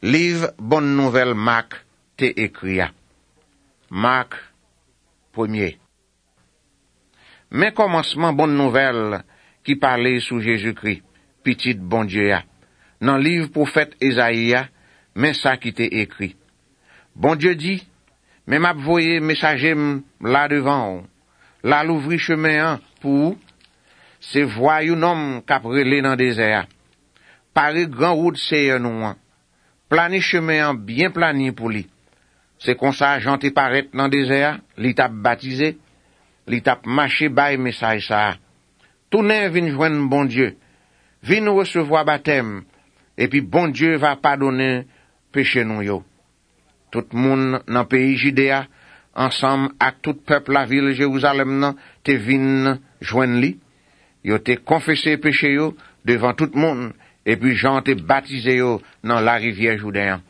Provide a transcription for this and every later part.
Livre Bonne Nouvelle Marc te écrit. Marc 1er. Mais commencement Bonne Nouvelle qui parlait sous Jésus-Christ, petit bon Dieu. Dans le livre prophète Esaïe, mais ça qui t'est écrit. Bon Dieu dit, mais m'a voyé messager là devant, là l'ouvrir chemin pour c'est voir un homme qui a brûlé dans le désert. Paris grand route c'est nous. Plani chemin bien plani pour lui. C'est comme ça Jean te paraît dans le désert, li t'a baptisé, li t'a marché bail message ça. Tout ne vient joindre bon Dieu. Vin nous recevoir baptême et puis bon Dieu va pardonner péché nous yo. Tout monde dans pays Judéa ensemble avec tout peuple la ville Jérusalem nan te vin joindre li. Yo te confessé péché yo devant tout monde et puis Jean te baptisé yo dans la rivière Jourdain.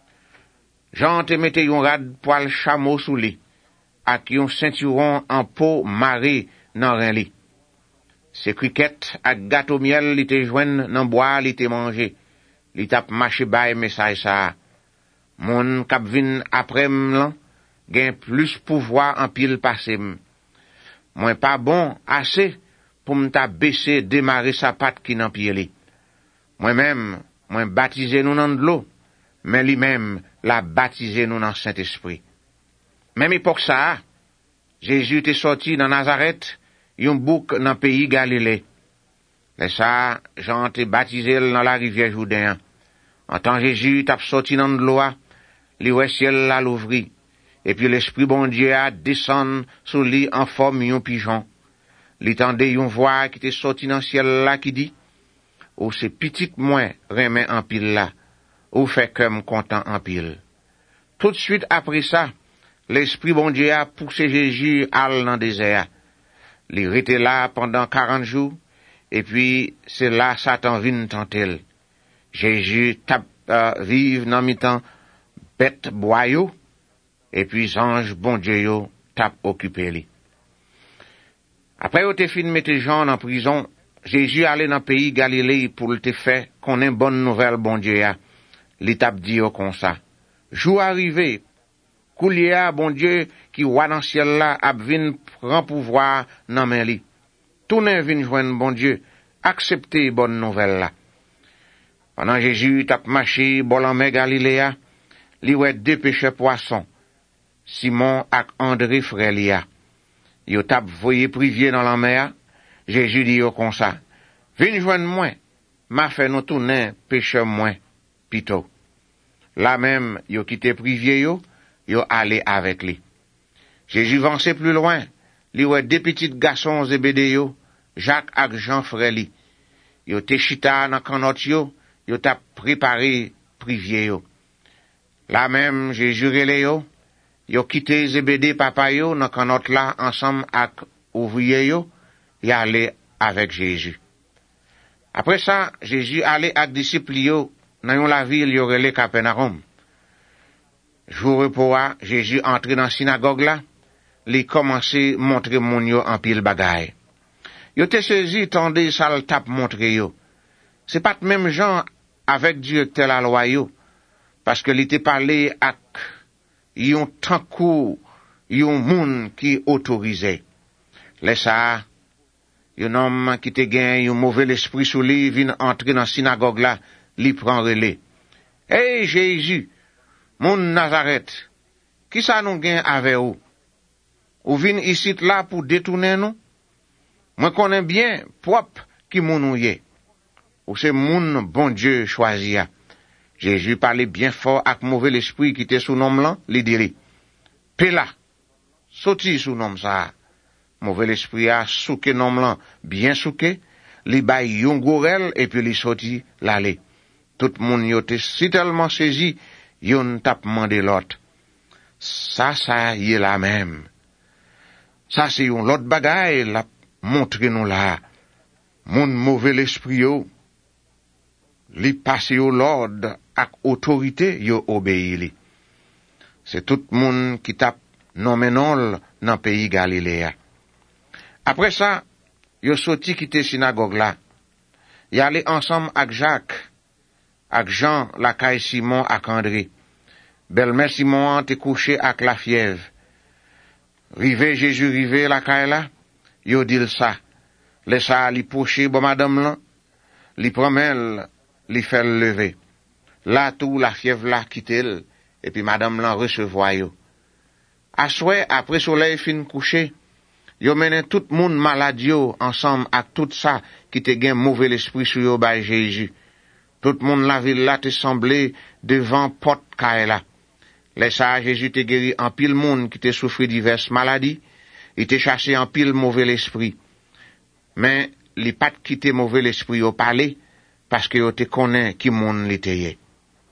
Jean te mette yon rad poil chameau sous li ak yon ceinturon en peau marée dans ren li. Se criquet ak gâteau miel li te joine nan bois li te manger. Li tap marché bay message ça. Mon k'ap vin après m'lan gen plus pouvoir en pile passé. Moi pas bon assez pour m'ta baisser démarrer sa patte qui nan pied li. Moi-même, moi baptisé nous dans de l'eau, mais lui-même l'a baptisé nous dans Saint-Esprit. Même époque ça, Jésus était sorti dans Nazareth, yon bouc dans pays Galilée. Mais ça, Jean te baptisé dans la rivière Jourdain. En tant Jésus t'a sorti dans de l'eau, li wè ciel la l'ouvri, et puis l'Esprit bon Dieu a descend sous lui en forme yon pigeon. Li tende yon voix qui te sorti dans ciel là qui dit, ou c'est petit moins remet en pile là, ou fait comme content en pile. Tout de suite après ça, l'Esprit bon Dieu a poussé Jésus al dans le désert. Il était là pendant 40 jours, et puis c'est là Satan vient tenter. Jésus tape vive dans mi-temps bête boyau, et puis ange bon Dieu yo tape occupé li. Après yo te fin mette Jean en prison, Jésus allait dans le pays Galilée pour te faire qu'on ait bonne nouvelle bon Dieu a. Li tape dit yo comme ça. Jour arrivé, koulia bon Dieu qui wa dans ciel là ap vin prend pouvoir nan men li. Tout ne vin joindre bon Dieu, accepter bonne nouvelle là. Pendant Jésus tape marché bolan mer Galiléa, li wè deux pêcheurs poissons, Simon ak André frère lia. Yo tap voye privier dans la mer, Jésus dit yo comme ça, vin joindre moi, m'a fait nous tourner pêcheur moins, pito. Là même, yo quitté privier yo allé avec lui. Jésus avancé plus loin, li wè deux petits garçons Zébédée yo, Jacques ak Jean frère li. Yo te chita nan kanot yo tap préparé privier yo. Là même, Jésus relé yo quitté Zébédée papa yo nan kanot là ensemble ak ouvrier yo allé avec Jésus. Après ça, Jésus allé ak disciples yo dans yon la ville yo relé Capernaum. Jour repos, Jésus entré dans synagogue là, li commencé montrer moun yo en pile bagay. Yo te saisi tande sal tap montre yo. C'est pas même gens avec directeur la loi yo, parce que li te parlé ak yon tankou yon moun qui autorisé. Laisse ça, yon homme qui te gen yon mauvais esprit sous li vin entrer dans synagogue là, li prend relais. Hey Jésus, moun Nazareth, qui ça nous gen avec ou? Ou vin ici là pour détourner nous? Moi connais bien propre qui moun ou yé. Ou c'est moun bon Dieu choisi. Jésus parlait bien fort avec mauvais esprit qui était sous nom là, li dit Pela, sorti sous nom ça. Mauvais esprit a souké nom là, bien souké, li bay yon gorel et puis li sorti l'aller. Tout moun yo te si tellement saisi, yon tap mandé l'autre. Ça y est la même. Ça c'est yon l'autre bagaille la montre nous là. Mon mauvais esprit yo, li passe yo l'ordre ak autorité yo obéi li. C'est tout moun qui tap nommé non dans pays Galiléa. Après ça, yo sorti quitter synagogue là. Y allé ensemble avec Jacques, ak Jean la kay Simon ak André. Belle-mère Simon te couché ak la fièvre. Rive Jésus rive la kay la, yo dil sa. Le sa li poché bon madame lan, li promel, li fel lever. La tout la fièvre la quitte et puis madame lan recevoir yo. Aswe après soleil fin couché, yo menen tout moun malade yo ensemble ak tout ça qui te gen mauvais l'esprit sur yo bay Jésus. Tout moun la ville la te semblé devant porte kay la. Les ça Jésus te guéri en pile moun qui te souffri diverses maladies, il te chassé en pile mauvais l'esprit. Mais li pat quitte mauvais l'esprit au palais parce que yo te connaît qui moun li te yé.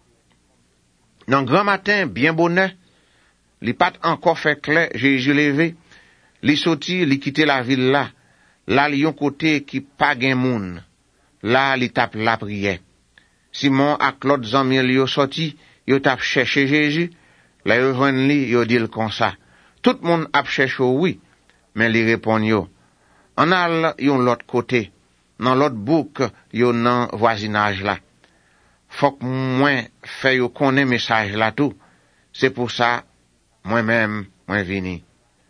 Dans grand matin bien bonheur, li pat encore fait clair Jésus levé, li sorti, li quitte la ville là li yon côté qui pa gen moun. Là li tape la prière. Simon ak l'autre zanmi li yo sorti, yo tap chercher Jésus, là yo joine li, yo dil comme ça. Tout moun ap cherche oui, mais li répond yo. On al yon l'autre côté, dans l'autre bouc yo nan voisinage là. Faut que moi fait yo connaît message là tout. C'est pour ça moi-même moi vini.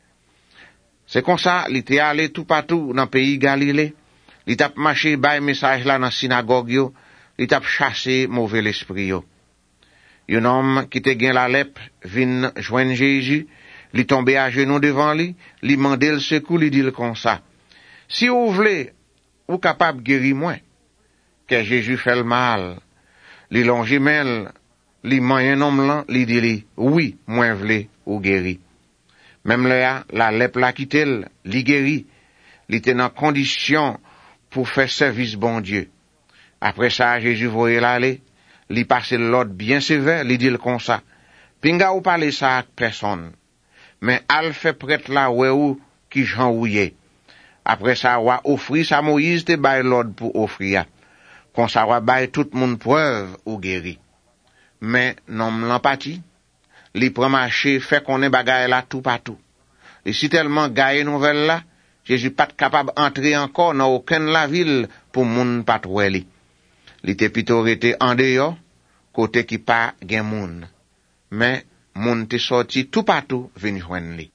C'est comme ça, li te allé tout partout dans pays Galilée. Li tap marché bay message là dans synagogue yo, li tap chassé mauvais l'esprit yo. Yon homme qui te gen la lèpre vin joindre Jésus, li tombe à genoux devant li mandé le secours, li dit comme ça. Si vous voulez, ou capable guérir moi, que Jésus fait le mal, li longe mel, li moyen homme lan, li dit oui, moi vle ou guéri. Même là, la lèpre la quitte, li guéri, li te en condition pour faire service bon Dieu. Après ça, Jésus voyait l'aller, li passe l'ordre bien sévère, li dit comme ça. Pinga ou parler ça à personne. Mais al fait prêtre là ou qui Jean ouye. Après ça, wa offrir ça Moïse te bay l'ordre pour offrir. Kon ça wa bay tout moun preuve ou guéri. Mais non l'empathie, li prend marché fait connaît bagay là tout partout. Et si tellement gaye nouvelle là, Jésus pas capable entrer encore dans aucune la ville pour moun pas trouver li. Li te plutôt rete en dehors, côté qui pas gen moun. Mais moun te sorti tout partout vinn joindre li.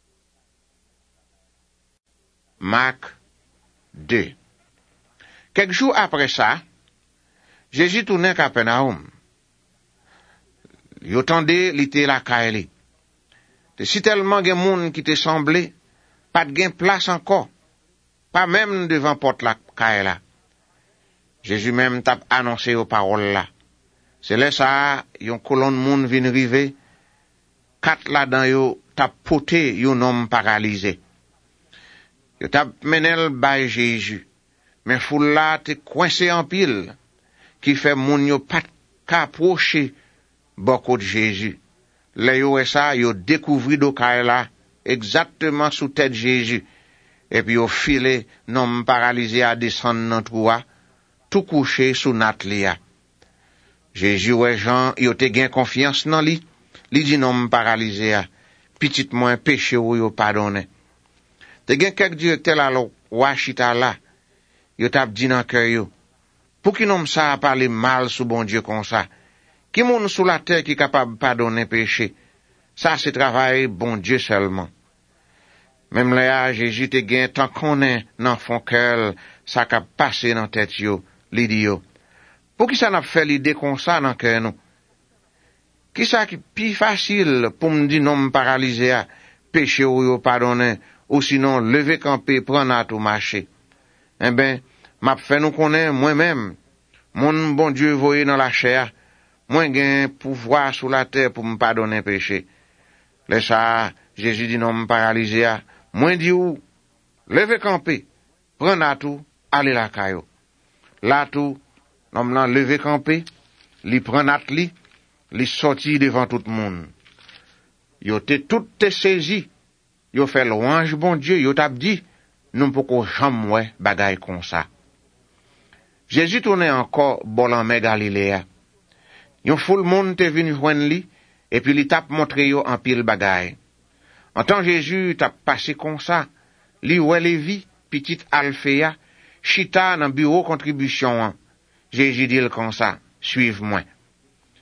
Marc 2. Quelques jours après ça, Jésus tourne à Capernaum. Yo tande li te la kay li. Te si tellement gen moun qui te semblé, pas de gen place encore, pas même devant porte la kay la. Jésus même tap annoncé aux paroles là. C'est là ça, yon colonne moun vin rive, quatre là dans yo tap poté yon homme paralysé. Yo tap menel bay Jésus, mais foule là te coincé en pile, qui fait moun yo pat ka approcher beaucoup de Jésus. Là yo et ça, yo découvri do kay la, exactement sous tête Jésus, et puis yo filé nom paralysé à descendre dans trou, tout couché sous nat li a. Jésus et Jean, yo te gen confiance nan li dit nom paralysé a, petit moins péché ou yo pardonné. Te gen quelques directeur la lo wachita la, yo tap di nan cœur yo, pour qui nom ça a parlé mal sous bon Dieu comme ça, qui moun sous la terre qui capable pardonner péché, ça c'est travail bon Dieu seulement. Même là, Jésus te gen tant qu'on est nan fond cœur, ça cap passé dans tête yo, li di yo. Pour qui ça n'a fait l'idée comme ça dans cœur nous? Qui ça qui plus facile pour me dire non paralysé à péché ou yo pardonner, ou sinon lever camper prendre à tout marcher? Eh ben, m'a fait nous connaître moi-même. Mon bon Dieu voyé dans la chair, moi gain pouvoir sur la terre pour me pardonner péché. Laisse ça, Jésus dit non paralysé à, moi dit ou, lever camper, prendre à tout, aller la caillou. Là tout, l'homme l'a levé campé, li prend nat li sorti devant tout le monde. Yo te tout te saisi, yo fait louange bon Dieu, yo t'a dit, nous poko jamais bagay comme ça. Jésus tourne encore bolan mer Galilée. Yon foule monde te venu joindre li, et puis li t'a montré yo en pile bagay. En tant Jésus t'a passé comme ça, li oué Lévi, petite Alphéa, chita dans bureau contribution. Jésus dit comme ça, suive-moi.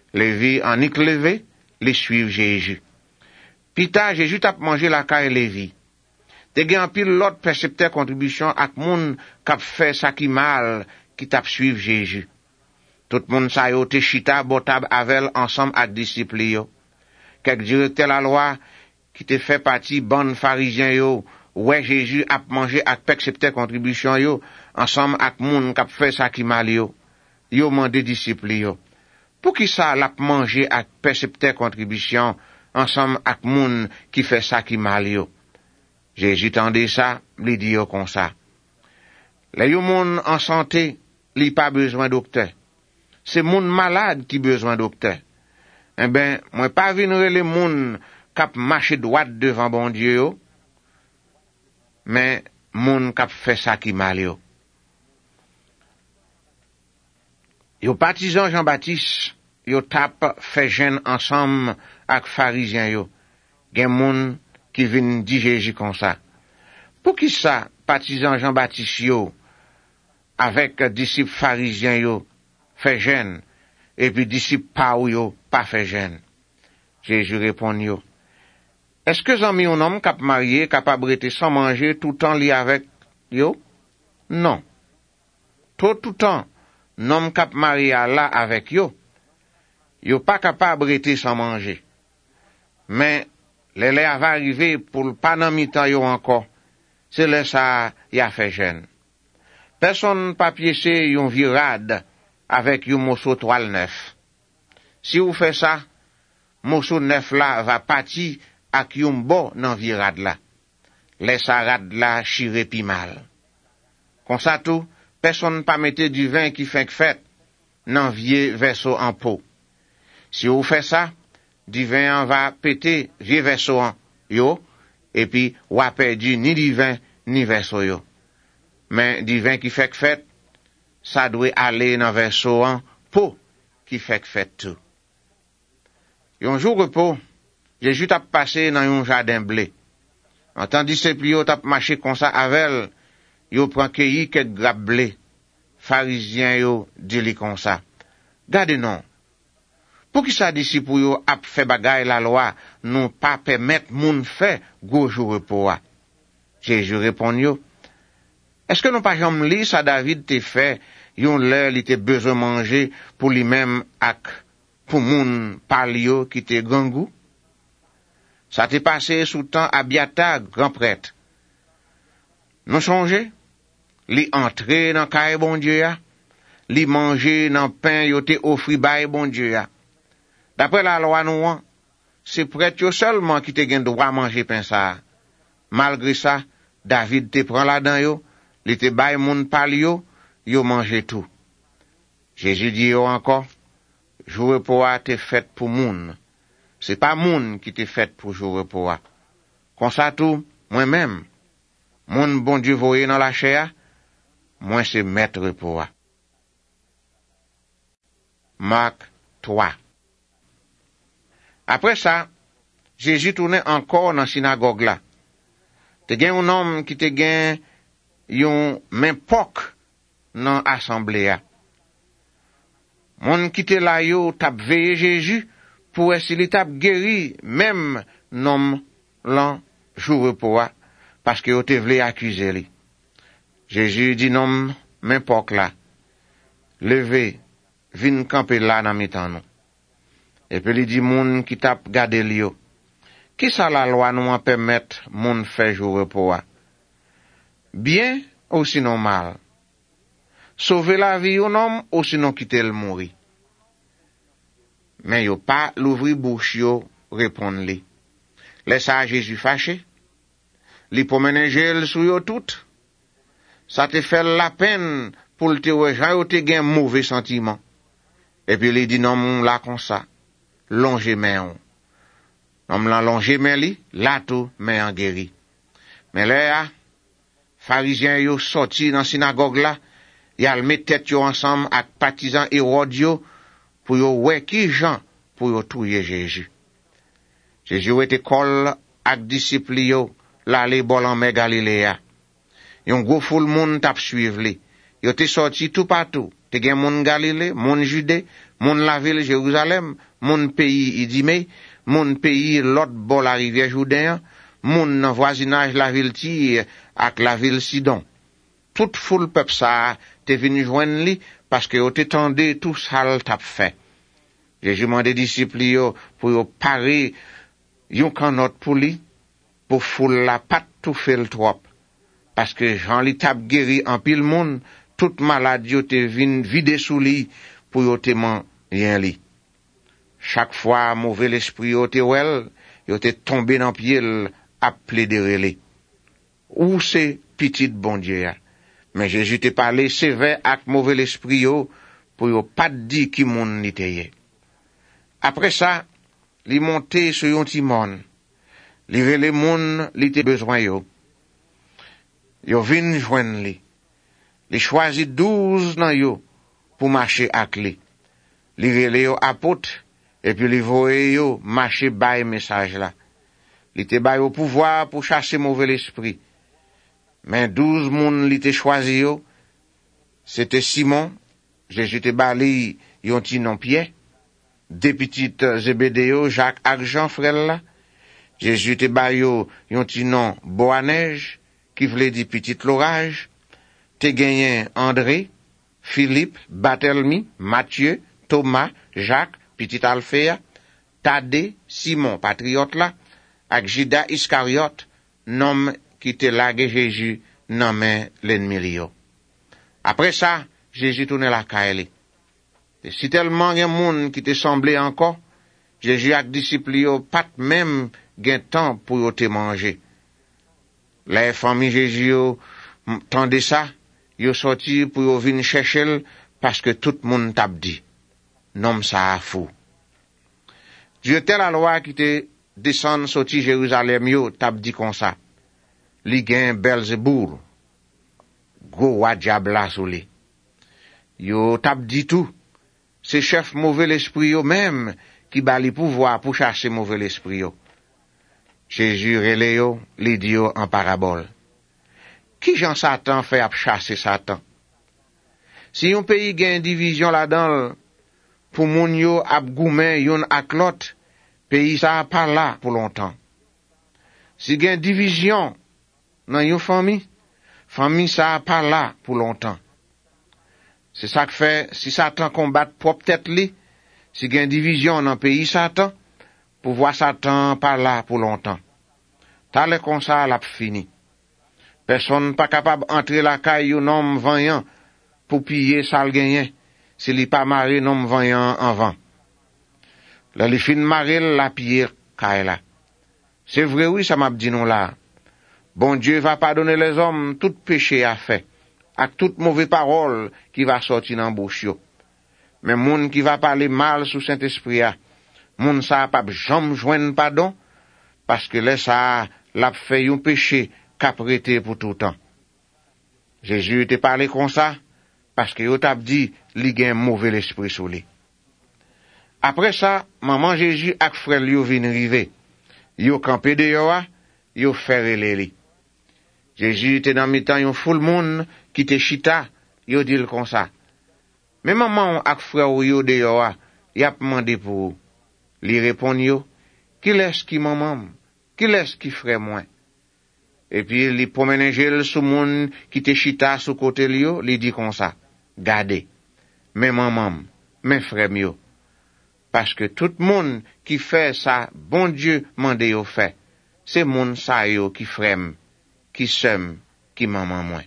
Lévi en ik levé, li suiv Jésus. Pita Jésus tap mangé la caille Lévi. Te gen pile l'autre percepteur contribution ak moun kap fait ça qui mal qui tap suiv Jésus. Tout moun sa yo te chita botab avel ensemble ak disciples yo. Quelques directeurs la loi qui te fait partie bonne pharisien yo, ouais Jésus ap mangé ak percepteur contribution yo ensemble ak moun kap fait ça qui mal yo. Yo mandé disciples yo. Pour qui ça l'a mangé ak percepteur contribution ensemble ak moun qui fait ça qui mal yo? Jésus tendait ça, li dit yo comme ça. Les yo moun en santé, li pas besoin docteur. C'est moun malade qui besoin docteur. Eh ben, moi pas vinn les moun k'ap marcher droit devant bon Dieu yo, mais moun k'ap fait ça qui mal yo. Yo partisan Jean-Baptiste, yo tap fait jeûne ensemble ak pharisiens yo. Gen moun qui vinn di Jésus comme ça. Pour qui ça, partisan Jean-Baptiste yo, avec disciples pharisiens yo, fait jeûne, et puis disciples pa ou yo, pas fait jeûne? Jésus répond yo. Est-ce que zami un homme k'ap marié, capable rester sans manger tout le temps li avec yo? Non. Tout temps, nom k'ap marié là avec yo, yo pas capable rester sans manger. Mais, les va arriver pour le pas nan mi-temps yo encore. C'est là ça y a fait jeûne. Personne pas piécé yon virade avec yon morceau toile neuf. Si vous faites ça, morceau neuf là va partir ak yon bon nan virade là. Les sarade là chire pi mal. Comme ça tout, personne pas mette du vin qui fait fête nan vieux vaisseau en pot. Si vous faites ça, du vin va péter vieux vaisseau en yo, et puis ou a perdu ni du vin ni vaisseau yo. Mais du vin qui fait fête, ça doit aller dans vaisseau en pot qui fait fête tout. Yon jour repos, Jésus t'a passé dans un jardin blé. En tant disciple yo t'a marché comme ça avec yo prend cueilli quelques grappes blé. Pharisiens yo dit li comme ça. Gardez non. Pour qui ça disciple yo ap fait bagay la loi, non pas permettre moun fait gros jour repos. Jésus répond yo. Est-ce que non pas jamais li ça David te fait, yon l'heure li te besoin manger pour lui-même ak pour moun palio qui te gangou? Ça t'est passé sous temps Abiatar, grand prêtre. Non songe? Li entré dans caille bon Dieu ya, li manger dans pain yo te offri bay bon Dieu ya. D'après la loi nou, c'est prêtre yo seulement qui te gen droit manger pain ça. Malgré ça, David te prend là-dedans yo, li te bay moun palio, yo manger tout. Jésus dit yo encore, jour repos te fait pour moun. C'est pas moun qui te fait pour jour repos. Comme ça tout, moi-même, moun bon Dieu voye dans la chair, moi c'est maître repos. Marc 3. Après ça, Jésus tournait encore dans la synagogue là. Te gen un homme qui te gen yon men pok dans l'assemblée. Mon qui te la yo tap veye Jésus pour essayer tap guéri même nom l'an jour repos parce que yo te vle accuser li. Jésus dit non men pok là. Levez, vin camper là dans mitan nou. Et puis il dit moun qui tap gade li yo. Qui ça la loi nous en permettre moun fait jour repos? Bien ou sinon mal? Sauver la vie ou non ou sinon quitter le mourir? Mais yo pas l'ouvrir bouche yo répondre li. Laisse à Jésus fâché. Li promène gel sou yo tout. Ça te fait la peine pour te rejoindre ou te gen mauvais sentiment. Et puis il dit non la comme ça. Longe men. Non la longe men li, la tout men en guéri. Mais là, pharisiens yo sorti dans synagogue là, yal met tête yo ensemble ak partisans Hérode yo pour yo wè ki jan pour yo touyer Jésus. Jésus était kol ak disciples yo l'aller bol en mer Galilée. Yon gros foule moun tap suivre li. Yo te sorti tout partout. Te gen moun Galilée, moun Judée, Moun la ville Jérusalem, moun pays Idimé, moun pays l'autre bord la rivière Jourdain, moun nan voisinage la ville Tyr ak la ville Sidon. Toute foule peuple ça te venu joindre li parce que yo te tendé tout ça l t'a fait. Jésus mandé disciples yo pour yo parer yon canot pour li pour foule la pas tout fait le trop parce que Jean li t'a guéri en pile monde, toute maladie yo te vinn vide sous li pour yo te man rien li. Chaque fois mauvais l'esprit yo te wel, yo te tombé dans pied a plaider li. Ou c'est petit bon Dieu ya. Mais Jésus te parlé sévère ak mauvais l'esprit yo pour yo pas di ki moun li te ye. Après ça, li monté sur yon timon. Li rele moun li te besoin yo. Yo vin joindre li. Li choisi 12 nan yo pour marcher ak li. Li rele yo apôtre et puis li voye yo marcher bay message la. Li te bay yo pouvoir pour chasser mauvais l'esprit. Mais 12 moun li te choisi yo, c'était Simon, Jésus te bali yon ti non Pierre, deux petites Zébédéo, Jacques ak Jean frère la, Jésus te bali yo yon ti non Boanerges, qui vle di petit l'orage, te genyen André, Philippe, Barthélemy, Matthieu, Thomas, Jacques, petit Alphéa, Thaddée, Simon, patriote la, ak Judas Iscariote, nom qui te lage Jésus nan men l'ennemi yo. Après ça, Jésus tourne la kaeli. Et si tellement gen moun qui te semblé encore, Jésus ak disciples yo pat même gen temps pour yo te manger. Les familles Jésus yo tande ça, yo sorti pour yo vin chercher parce que tout moun tap dit. Nom ça fou. Dieu tel la loi qui te descend sorti Jérusalem yo tap dit comme ça. Li gen Belzéboul, gros roi diable la sou li. Yo tap di tout, c'est chef mauvais l'esprit yo même qui ba li pouvoir pour chasser mauvais l'esprit yo. Jésus rele yo, li di yo en parabole. Qui Jean Satan fait ap chasser Satan? Si yon pays gen division là-dedans, pour moun yo ap goumen yon ak lot, pays ça pas là pour longtemps. Si gen division dans yon famille ça pas là pour longtemps. C'est ça que fait, si Satan combat propre tête li, si gen division dans pays Satan, pouvoir Satan pas là pour longtemps. T'ale comme ça l'a fini. Personne pas capable entrer la caille yon homme vaillant pour piller sal gagné, si li pas maré homme vaillant en vent. Là li fin maré la piller caille là. C'est vrai oui ça m'a dit non là. Bon Dieu va pardonner les hommes tout péché à fait, avec toute mauvaise parole qui va sortir dans bouche yo. Mais moun qui va parler mal sous Saint-Esprit a, moun ça pas jamais joindre pardon parce que là ça l'a fait un péché qu'a prêté pour tout temps. Jésus te parlé comme ça parce que yo t'a dit li gen mauvais l'esprit sous li. Après ça, maman Jésus ak frère yo vinn rive. Yo campé dehors, yo fait li. Jésus était dans mi-temps yon foule moun qui te chita, yo dit comme ça. Mais maman ak frère yo dehors, y a demandé pour li répond yo, qui laisse qui maman, qui laisse qui frère moi. Et puis li promène gel sou moun qui te chita sous côté yo, li dit comme ça. Gardez, mes maman, mes frères yo. Parce que tout moun qui fait ça, bon Dieu mande yo fait. C'est moun sa yo qui frème, qui sème, qui maman moins.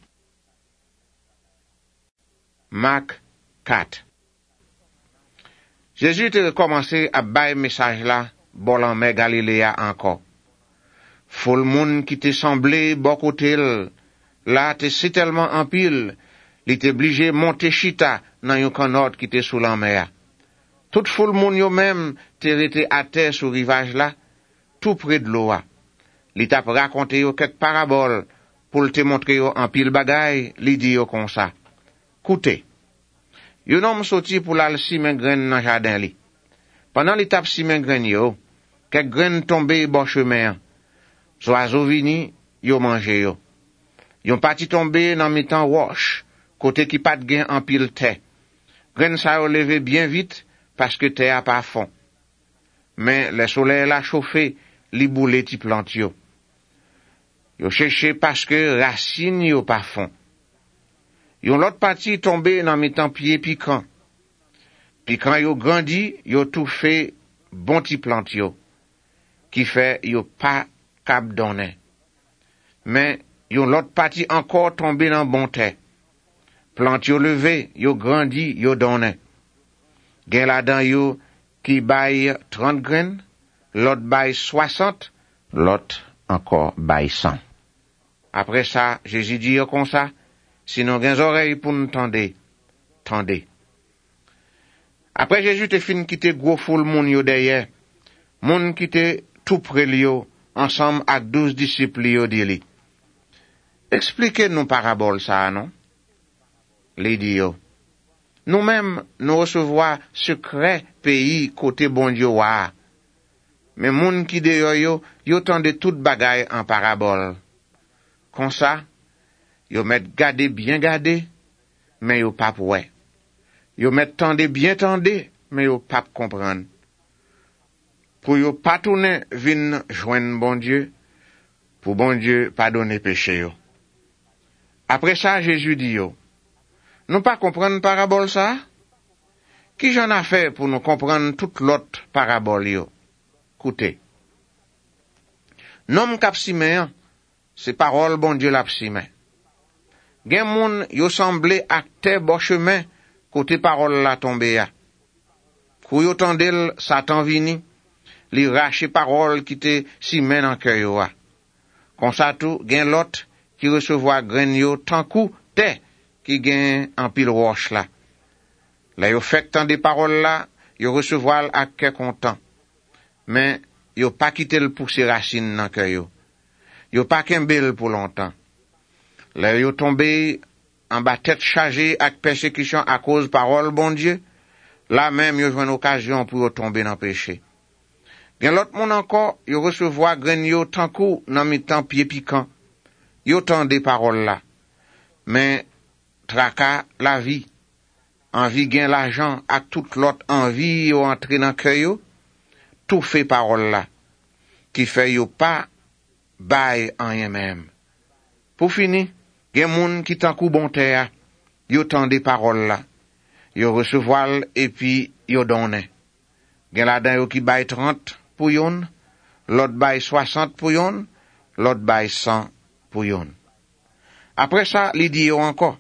Marc 4. Jésus te recommencé à bailler message là, bon en mer Galiléa encore. Foule moun qui te semblé bon côté là te si tellement en pile, li te obligé monter chita dans yon canot qui te sous la mer. Toute foule moun yo même te rete à terre sur rivage là, tout près de l'eau. Li t'a raconté yo quelques paraboles pour te montrer yo en pile bagay, li di yo comme ça. Koute. Yon homme sorti pour la simen graine dans jardin li. Pendant li tap simen graine yo, quelques graines tombé bon chemin. Oiseaux vini, yo mangé yo. Yon parti tombé dans mi-temps roche, côté qui pat gen en pile terre. Graine sa yo levé bien vite parce que terre a pas fond. Mais le soleil l'a chauffé, li boule ti plante yo. Yo cherché parce que racine yo pas fond. Yon l'autre partie tombé dans mi-temps pied piquant. Puis quand yo grandi, yo tout fait bon ti plante yo, qui fait yo pas cap donner. Mais yon l'autre partie encore tombé dans bon terre. Plante yo levé, yo grandi, yo donner. Gen la dan yo qui baille 30 graines, l'autre baille 60, l'autre encore baille 100. Après ça, Jésus dit yo comme ça, sinon gen oreilles pour nous tendez, tendez. Après Jésus te fin quitter gros foule moun yo derrière, moun qui te tout près yo, ensemble avec 12 disciples yo di li. Expliquez-nous parabole ça, non? Li di yo. Nous-mêmes, nous recevons secret pays côté bon Dieu wa. Mais moun qui de yo tende toute bagaille en parabole. Comme ça, yo met gade bien gade, mais yo pas ouais. Yo met tende bien tende, mais yo pas comprendre. Pour yo pas tourner vin joindre bon Dieu, pour bon Dieu pardonner péché yo. Après ça, Jésus dit yo, nous pas comprendre parabole ça? Qui j'en a fait pour nous comprendre toute l'autre parabole yo? Écoutez. Nom k'ap simen, c'est parole bon Dieu l'ap simen. Gen moun yo semblé acte bon chemin côté parole la tombe ya. Kou yo tendel Satan vini, li rache parole qui te simen en cœur yo a. Kon sa tout gen l'autre qui recevoir grain yo tant kou te qui gen en pile roche là. Là yo fait tant de paroles là, yo recevoir ak cœur content. Mais yo pas quitté le pousser racine dans cœur yo. Yo pas kembel pour longtemps. Là yo tombé en bas tête chargée avec persécution à cause parole bon Dieu. Là même yo joine occasion pour yo tomber dans péché. Gen l'autre monde encore, yo recevoir grain yo tant kou dans mi-temps pied piquant. Yo tend des paroles là. Mais tracas la vie, envie gain l'argent ak tout l'autre envie yo entrer dans cœur yo, tout fait parole là qui fait yo pas bail en rien même. Pour finir, gen moun qui tan kou bon terre, yo tend des paroles là. Yo recevoir et puis yo donne. Gen la dan yo qui bail 30 pour yon, l'autre bail 60 pour yon, l'autre bail 100 pour yon. Après ça, li di yo encore.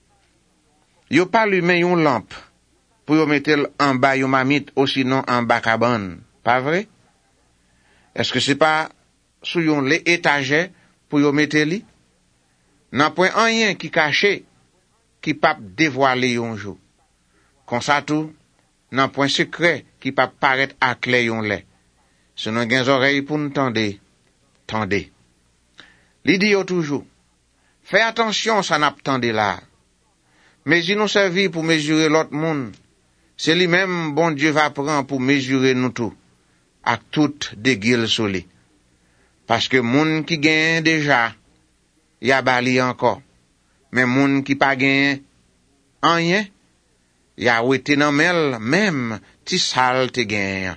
Yo pas lumen yon lampe pour yo mettre en bas yon mamite ou sinon en bas cabane. Pas vrai? Est-ce que c'est pas sous yon les étagères pour yo mettre li? Nan point rien qui caché qui pas dévoiler yon jour. Comme ça tout, nan point secret qui pas paraître à clair yon lait. Sinon gen oreilles pour nous tendez, tendez. Li di yo toujours. Fais attention ça n'a pas là. Mais il nous servit pour mesurer l'autre monde. C'est lui-même, bon Dieu va prendre pour mesurer nous tout. À toute déguile solé. Parce que moun qui gagne déjà, y a bali encore. Mais moun qui pas gagne, rien, y a ouété nan mel, même, ti sal te gagne.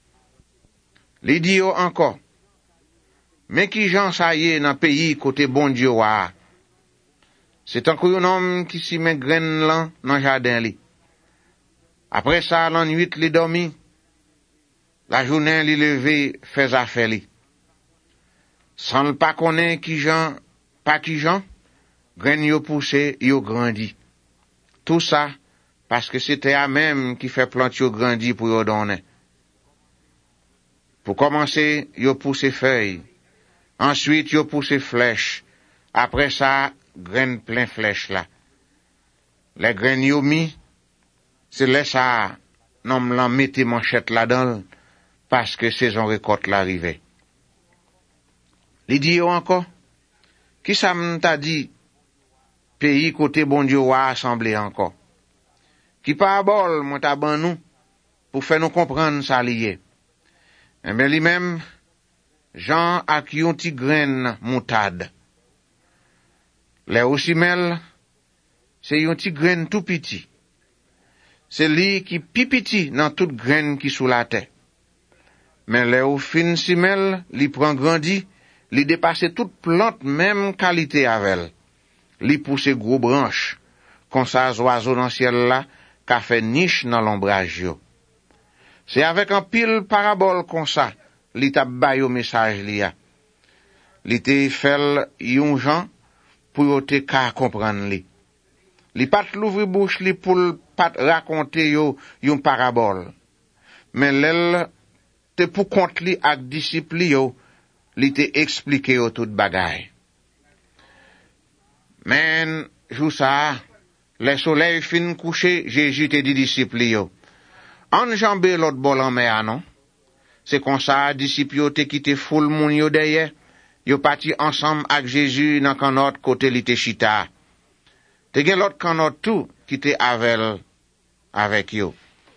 Li di yo encore. Mais qui j'en sa yé nan pays côté bon Dieu wa. C'est un un homme qui s'y met graine là dans jardin li. Après ça, la nuit li dormi. La journée li levé fait affaire li. Sans le pas connaît qui j'en, pas qui j'en, graine yo poussé, yo grandi. Tout ça, parce que c'était à même qui fait plante yo grandi pour yo donner. Pour commencer, yo poussé feuilles. Ensuite, yo poussé flèches. Après ça, graines plein flèches là. Les graines yo mis, c'est là ça, non m'lan mette manchette là-dedans, parce que saison récolte l'arrivée. Li di yo encore, qui ça m'ta dit, pays côté bon Dieu wa assemblé encore. Qui parabole moi ta ban nous, pour faire nous comprendre ça lié. Eh bien lui-même, Jean ak yon ti graine moutade. Les osimel, c'est yon ti graine tout petit. c'est lui qui pipiti dans toute graine qui sous la terre. Mais les ou fin simel, li prend grandi, li dépasse toute plante même qualité avec elle. Li pousse gros branches, comme ça oiseau dans ciel là, qu'a fait niche dans l'ombrage yo. C'est avec un pile parabole comme ça, li t'a bay au message li a. Li te fait yon gens pour yo te ka comprendre li. Li pat l'ouvri bouche li pour pat raconter yo yon parabole. Mais l'elle te pour compte li ak disciple yo, li te expliquer yo tout bagay. Men, jou ça, le soleil fin couché, Jésus te dit disciple yo. Enjambe l'autre bol en mer, non? C'est comme ça, disciple yo te quitté foule moun yo derrière, yo parti ensemble avec Jésus dans kan autre côté li te chita. Te gen l'autre kan autre tout qui te avec yo.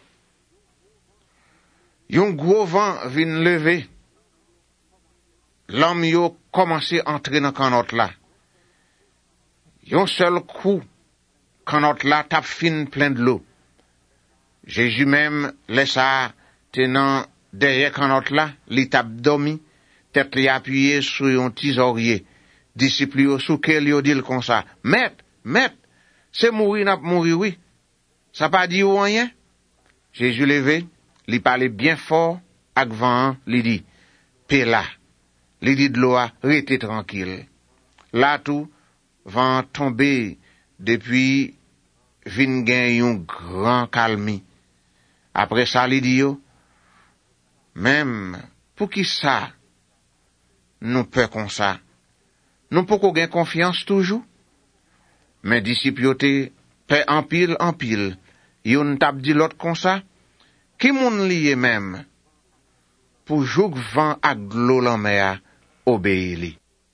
Yon gros vent vin lever. L'homme yo commencé à entrer dans kan autre là. Yon seul coup, kan autre là tap fin plein de l'eau. Jésus même laissa tenant derrière kan autre là, li tap dormi, tête li appuyé sur yon tisorier. Disciple yo sou kel yo dit comme ça. Maître, c'est mourir n'a mourir oui. Ça pas dit ou rien. Jésus levé, li parlait bien fort ak vent, li dit, paix là. Li dit de l'eau a rete tranquille. Là tout, vent tombé depuis vin gen yon grand calmi. Après ça, li dit yo, même pour qui ça, nous peur comme ça. Nous pouvons gen confiance toujours. Mais disciples yo te paix en pile. Yon tap di l'autre comme ça. Qui moun liye même pour joug vent ak l'eau la mer obéi li.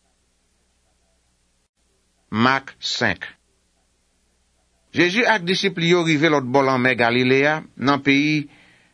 Marc 5. Jésus ak disciples yo rive l'autre bol en mer Galilea dans pays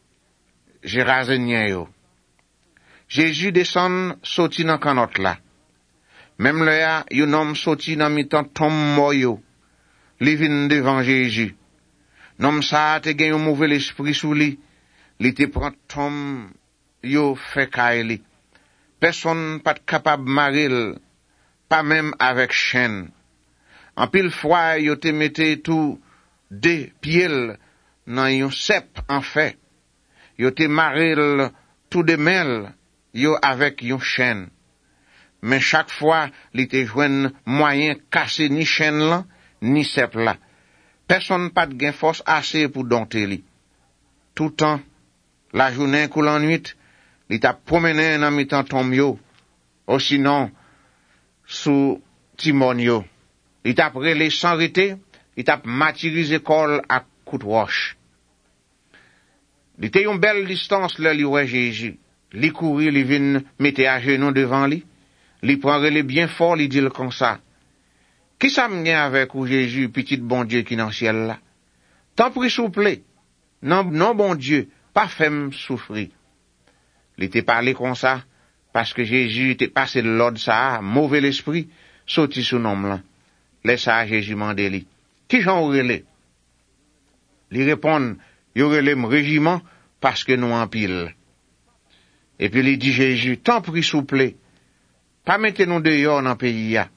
Gérasénien yo. Jésus descend sorti dans kanot là. Même là, yon homme sorti dans mi-temps tom moyo. Li vin devant Jésus. Nom sa te gen yon mauvais esprit sou li. Li te prend tom yo fait kay li. Personne pas capable maril, pas même avec chaîne. En pile fois yo te mette tout de pieds dans yon cep en fait. Yo te maril tout de mel yo avec yon chaîne. Mais chaque fois, li te jwenn moyen casser ni chaîne là, ni cep là. Personne pas de gain force assez pour dompter li. Tout temps, la journée ou la nuit, li t'a promené dans mi-temps tom yo, ou sinon, sous timon yo. Li t'a prélé sans rete, li t'a matirisé kol à coup de roche. Li te yon belle distance là li wè Jésus. Li couri, li vin mette à genoux devant li. Li prend le bien fort, li dit comme ça. Qui ça m'gen avec ou Jésus, petit bon Dieu qui dans ciel là? Tant pris souple. Non bon Dieu, pas femme souffrir. Il était parlé comme ça, parce que Jésus était passé de l'ordre ça, mauvais l'esprit, sorti sous nom là. Laisse ça Jésus mande li. Qui j'en relè? Li répond, yo relè m régiment, parce que nous en pile. Et puis il dit Jésus, tant pris souple. Pas mettez nous dehors dans le pays ya.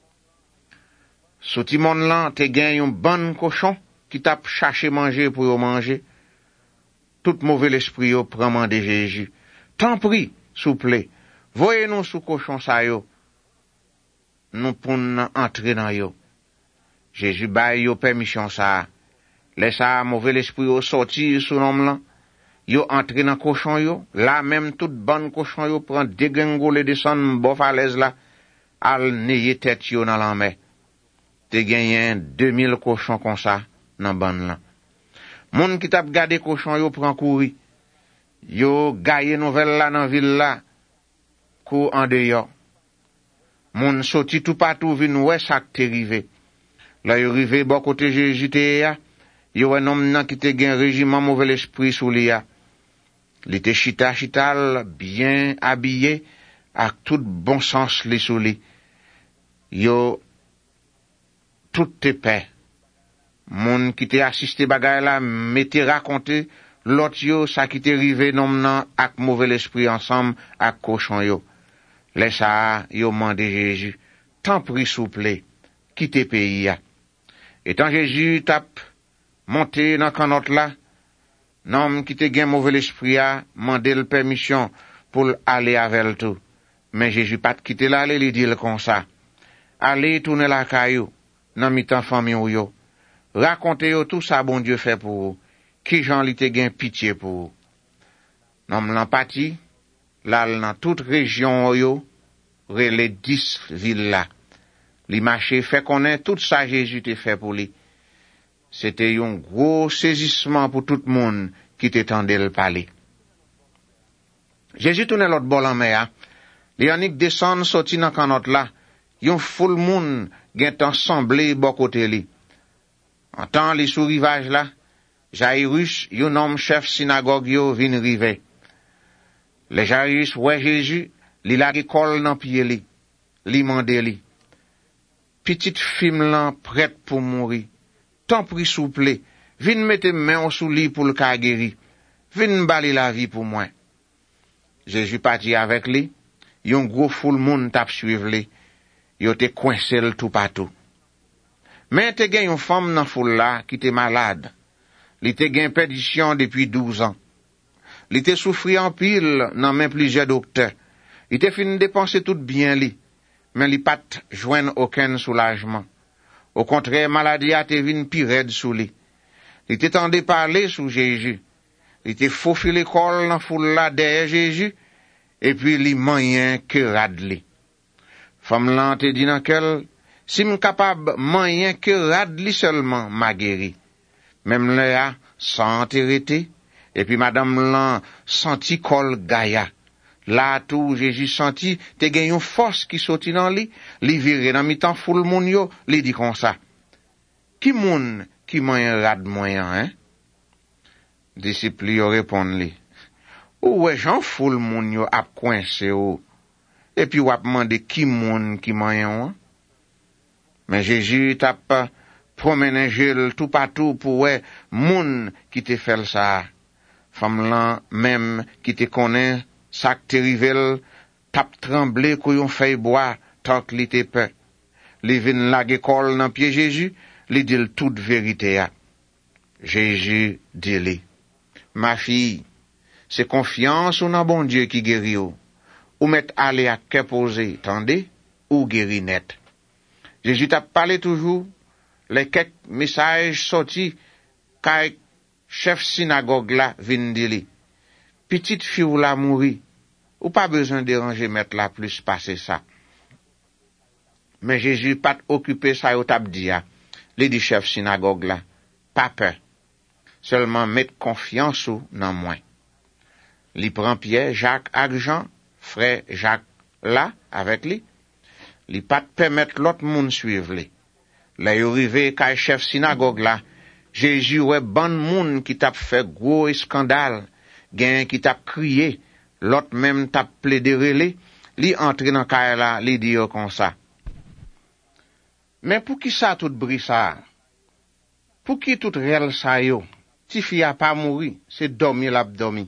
Sous ti monde là, te gen yon bon cochon qui t'a cherché manger pour yo manger. Tout mauvais l'esprit yo prend mandé Jésus. Tant pris, souple. Voyez nous sous cochon ça yo. Nous pour entrer dans yo. Jésus baille yo permission ça. Laisse ça mauvais l'esprit yo sortir sous l'homme là. Yo entre dans cochon yo, là même toute bonne cochon yo prend dégringole descend bon falaise là, al neye tête yo dans la mer. Te gagné 2000 cochons comme ça dans ban là. Moun qui t'a gardé cochon yo prend courir. Yo gaye nouvelle là dans ville là, cour en dehors. Moun sorti tout partout vinn ouais ça te rivé. Là yo rivé bon côté Jésus te ya, yo un homme nan qui te gen régiment mauvais esprit sous li ya. Li te chital, bien habillé, avec tout bon sens li sou li. Yo, tout te paix. Moun qui te assisté bagay la, m'était raconté, l'autre yo, ça qui te rivé nom nan ak mauvais esprit ensemble ak cochon yo. Les ça, yo mandé Jésus, tant pris souple, quitte pays ya. Et tant Jésus tap monté dans canot là, nom qui te gen mauvais esprit a, mandé le permission pour aller avec tout. Mais Jésus pas quitter là, il dit comme ça. Allez tourner la caillou, nan mitan famille ou yo. Racontez yo tout ça bon Dieu fait pour vous. Qui j'en li te gen pitié pour vous. Nom l'empathie, là dans toute région yo, les 10 villes là. Li marché fait connaître tout ça Jésus te fait pour lui. C'était un gros saisissement pour tout le monde qui t'entendait le parler. Jésus tourne l'autre bord en mer. Li anik descend sorti dans canot là. Yon foule moun gen ensemble bon côté li. En temps li sous rivage là, Jairus, yon homme chef synagogue yo vin rive. Le Jairus ouais Jésus, li lage kol nan pied li mande li. Petite femme lan prête pour mourir. Tant pris souple, vin mette main sous li pour le ka guéri. Vin bali la vie pour moi. Jésus parti avec li, yon gros foule moun tap suivre li. Yo te coincé tout partout. Mais te gen yon femme nan foule là qui te malade. Li te gen perdition depuis 12 ans. Li te souffri en pile nan men plusieurs docteurs. Li te fin dépenser tout bien li, mais li pat joine aucun soulagement. Au contraire, maladie a te vin pi raide sou li. Li te tende parler sous Jésus. Li te faufile kol nan foule là derrière Jésus, et puis li manyen que rad li. Femme lan te dit nan kel, si m'capable manyen que rad li seulement ma guéri. Même là, sans t'arrêter, et puis madame lan senti kol gaya. Là tout Jésus senti te gen yon force qui sorti dans li vire dans mitan foule moun yo, li dit comme ça. Qui moun qui manyen rad moyen, hein? Disciple yo répond li. Ou ouais j'en foule moun yo ap coincé ou. Et puis wap mande qui moun qui manyen. Mais Jésus t'a promené Gilles tout partout pour ouais moun qui te fait ça. Femme lan même qui te connaît ça te rivel tap tremblé kou yon feuille bois tant que li te pe. Li vin lage kol nan pied Jésus, li dit toute vérité a. Jésus dit li, ma fille, c'est confiance ou nan bon Dieu qui guérit ou met aller à que poser, tendez, ou guéri net. Jésus t'a parlé toujours, les quelques messages sortis, kay chef synagogue là vin di li. Petite fille ou la mouri, ou pas besoin de déranger mettre la plus passer ça. Mais Jésus pas occupé ça ou t'a dit, li di chef synagogue là, pas peur. Seulement mettre confiance ou nan moi. Li prend Pierre, Jacques ak Jean, frère Jacques là avec lui. Li pas permettre l'autre monde suivre li. Là yo rivé kay chef synagogue là, Jésus ouais ban moun qui t'a fait gros scandale, gen qui t'a crié, l'autre même t'a plaidé li entre dans kay là, li dit comme ça. Mais pour qui ça tout bris ça? Pour qui tout réel ça yo? Ti fi a pas mouri, c'est dormir l'abdomi.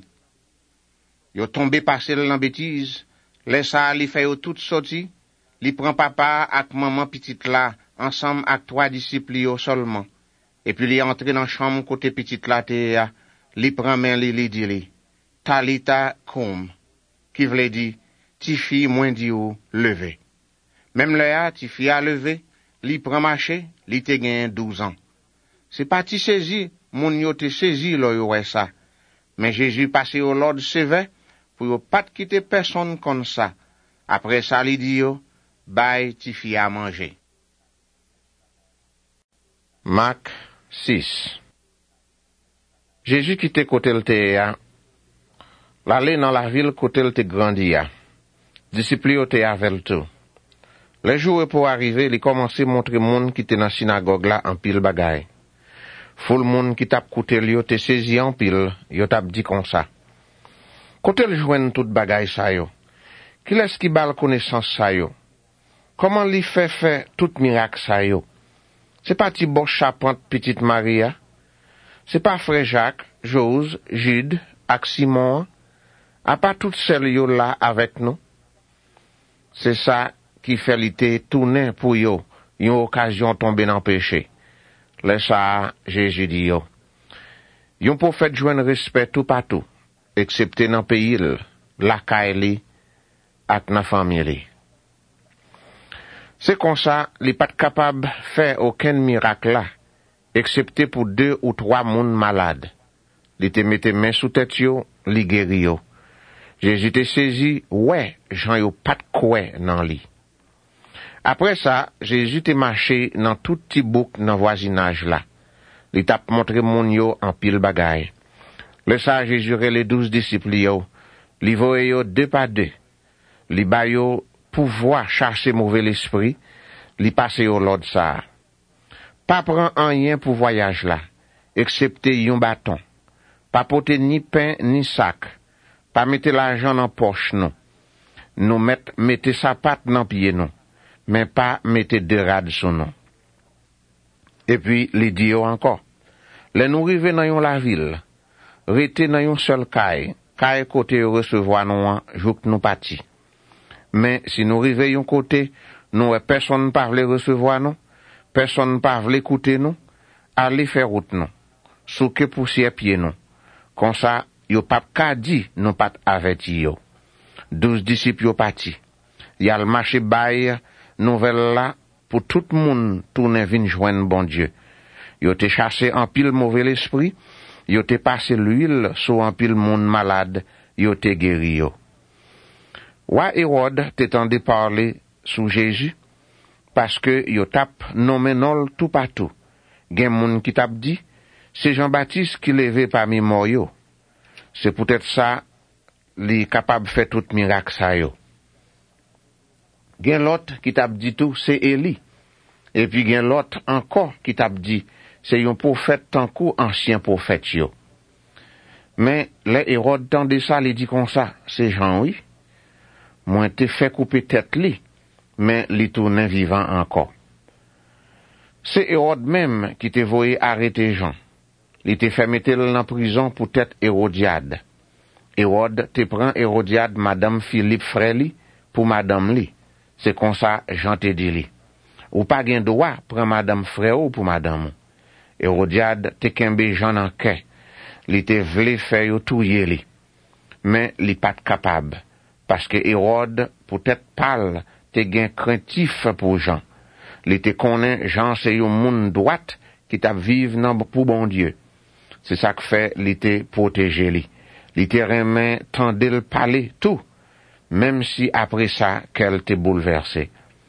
Yo tombé passé dans bêtise, laisse ça li fait yo tout sorti, li prend papa ak maman petite là ensemble ak 3 disciples yo seulement. Et puis li entre dans chambre côté petite là te li prend main li dit li Talita koum, qui vle di ti fi moins di ou levé. Même là ti fi a levé, li prend marcher, li te gen 12 ans. C'est pas ti saisi, moun yo te saisi lo yo wè ça. Mais Jésus passé au l'ordre sévère pour yo pas quitter personne comme ça. Après ça li di yo, bay ti fi à manger. Marc 6. Jésus quitte côté le te l'aller dans la ville côté le te grandi a. Disciples yo te avec tout. Les jours pour arriver, il commençait montrer monde qui était dans synagogue là en pile bagay. Foule monde qui t'a coûté yo te saisi en pile, yo t'a dit comme ça. Côté le joine toute bagay ça yo. Qui est-ce qui bal connaissance ça yo? Comment li fait tout miracle ça yo? C'est pas Thibaut Charpente, petite Maria. C'est pas frère Jacques, Jose, Jude, ak Simon. A pas tout seul yo là avec nous. C'est ça qui fait l'été tourner pour yo, une occasion tomber dans le péché. Laisse ça, Jésus dit yo. Yon prophète joindre respect tout partout, excepté dans le pays, la caille, ak nan famille. C'est comme ça, li pas capable de faire aucun miracle là, excepté pour 2 ou 3 moun malades. Li te mette main sous tête yo, li guéri yo. Jésus te saisi, ouais, Jean yo pas de quoi nan li. Après ça, Jésus te marché dans tout petit bouc dans voisinage là. Li tap montré moun yo en pile bagay. Le ça, Jésus les 12 disciples yo, li voye yo 2 par 2. Li ba yo pouvoir chasser mauvais l'esprit, li passe yo l'ordre ça. Pas prend rien pour voyage là, excepté yon bâton. Pas porter ni pain ni sac. Pas mettre l'argent dans poche non. Nous mettez sa patte dans pied non. Mais pas mettez 2 rades sur nous. Et puis, li dit yo encore. Les nous rive dans yon la ville. Rete dans yon seul caille côté recevoir nous, jouk nous parti. Mais si nous rive yon côté, nous personne pas vle recevoir nous, personne pas vle écouter nous, aller faire route nous. Souke poussière pied nous. Comme ça, yo pas ka di nous pas averti yo. 12 disciples yo parti. Yal marché bay nouvelle là pour tout moun tourner vinn joindre bon Dieu. Yo te chassé en pile mauvais esprit, yo te passé l'huile sur en pile moun malade, yo te guéri yo. Wa Hérode t'étendait parler sous Jésus parce que yo tap nommé nol tout partout. Gen moun qui tap dit, c'est Jean-Baptiste qui levé parmi mort yo. C'est peut-être ça li capable faire tout miracle ça yo. Gen l'autre qui tap dit tout, c'est Élie. Et puis gen l'autre encore qui tap dit, c'est un prophète tant qu'au ancien prophète yo. Mais les Hérode tendait ça, li dit comme ça, c'est Jean oui. Moi te fait couper tête li, mais li tourne vivant encore. C'est Hérode même qui te voyé arrêter Jean. Il te fait mettre en prison pour tête Hérodiade. Hérode te prend Hérodiade madame Philippe Fréli pour madame li. C'est comme ça Jean te dit li. Ou pas gen droit prend madame Fréo pour madame. Hérodiade te kembe Jean en kè. Li te vle faire yo touye li. Mais li pas capable parce que Hérode peut-être pâle te gen craintif pour Jean. Li te connaît Jean c'est yon moun droite qui t'a vive nan pour bon Dieu. C'est ça que fait li te protéger li. Li te remen tendel parler tout, même si après ça qu'elle te bouleversé.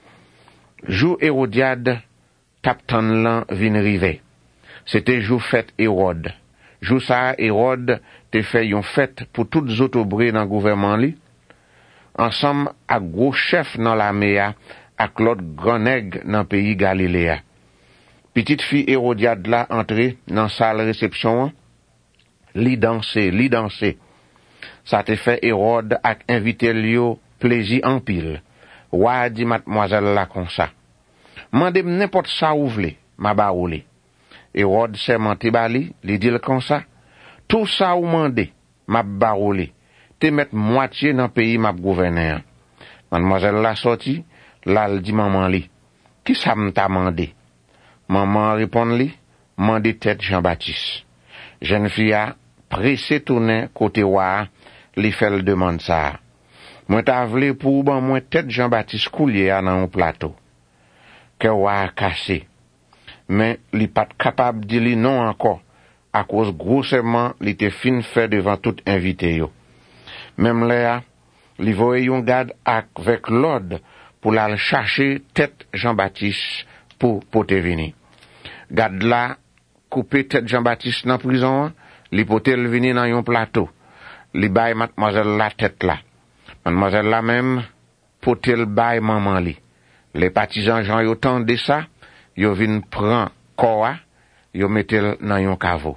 Jou Hérodiade tap tan lan vin rive. C'était jou fête Hérode. Jou ça Hérode te fait yon fête pour toutes autres obré dans gouvernement li. Ensemble ak gros chef dans l'armée ak l'autre grand nèg dans pays Galiléa. Petite fille Hérodiade là entrée dans salle réception, li danser. Ça te fait Hérode ak invité lio plaisir en pile. Wa dit mademoiselle là comme ça. Mandem n'importe ça ou vle, ma ba ou li. Hérode sermenté bali, li dit comme ça. Tout ça ou mande, ma ba ou li. Te mettre moitié dans pays m'a gouverneur. Mademoiselle la sorti, là elle dit maman li, qui ça m'ta mandé? Maman répond li, mandé tête Jean-Baptiste. Jeune fille a pressé tourner côté wa, li fait le demande ça. Moi t'a vle pour ban moi tête Jean-Baptiste coulier dans un plateau. Que wa cassé. Mais li pas capable de li non encore à cause grossement li te fin fait devant tout invité yo. Même là, li voye yon garde avec l'ordre pour la chercher tête Jean-Baptiste pour te venir. Garde là, couper tête Jean-Baptiste dans prison, li pote le venir dans yon plateau. Li bay mademoiselle la tête là. Mademoiselle la même, pote le bay maman li. Les partisans Jean yo tande ça, yo vin prend koa, yo metel dans yon caveau.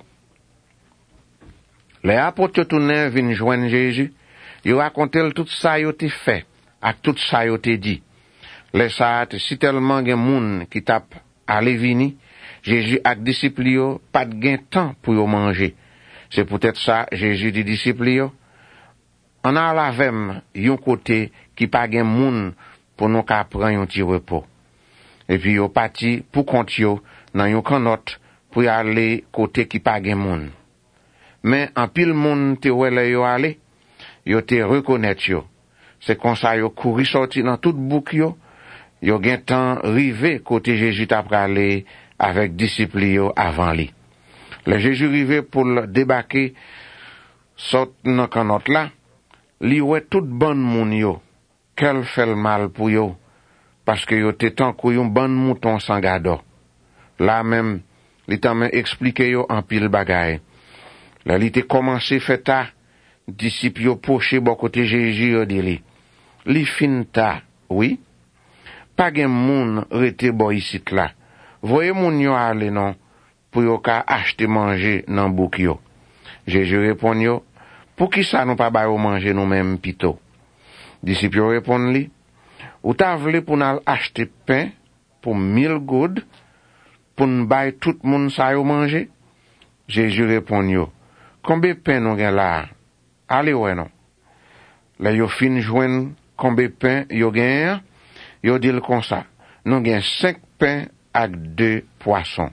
Les apôtres tournen vin joindre Jésus, yo racontel tout ça yo te fait, ak tout ça yo te dit. Les ça te si tellement gen moun qui tap ale vini, Jésus ak disciples yo pas de temps pour yo manger. C'est peut-être ça Jésus dit disciples yo. On a lavem yon côté qui pas gen moun pour nous ka prendre yon petit repos. Et puis yo parti pour compte yo dans yon canot pour y aller côté qui pas gen moun. Mais en pile moun te wèle yo aller, yo te reconnaître yo. C'est comme ça yo couri sorti dans toute bouc yo gen temps rivé côté Jésus t'a pralé avec disciples yo avant li. Le Jésus rivé pour le débarquer sort dans canot là, li wè tout bon moun yo, quel fait le mal pour yo parce que yo te tant kou yon bon mouton sans gado. Là même li t'a même expliqué yo en pile bagay. Là li te commencé fait ta disciples yo poché bon côté Jésus yo dit li fin ta, oui. Pas gen moun rete bo ici là. Voyez moun yo aller non pour yo ka acheter manger nan bouk yo. Jésus répond yo, pour qui ça nous pas ba yo manger nous même pito. Disciples yo répond li, ou ta vle pour n'al acheter pain pour 1000 goud pour n'bay tout moun sa yo manger. Jésus répond yo, combien pain nous gen là? Allez ouais non. Là yo fin joine combien pain yo gen? Yo dit comme ça, nous gen 5 pains ak 2 poissons.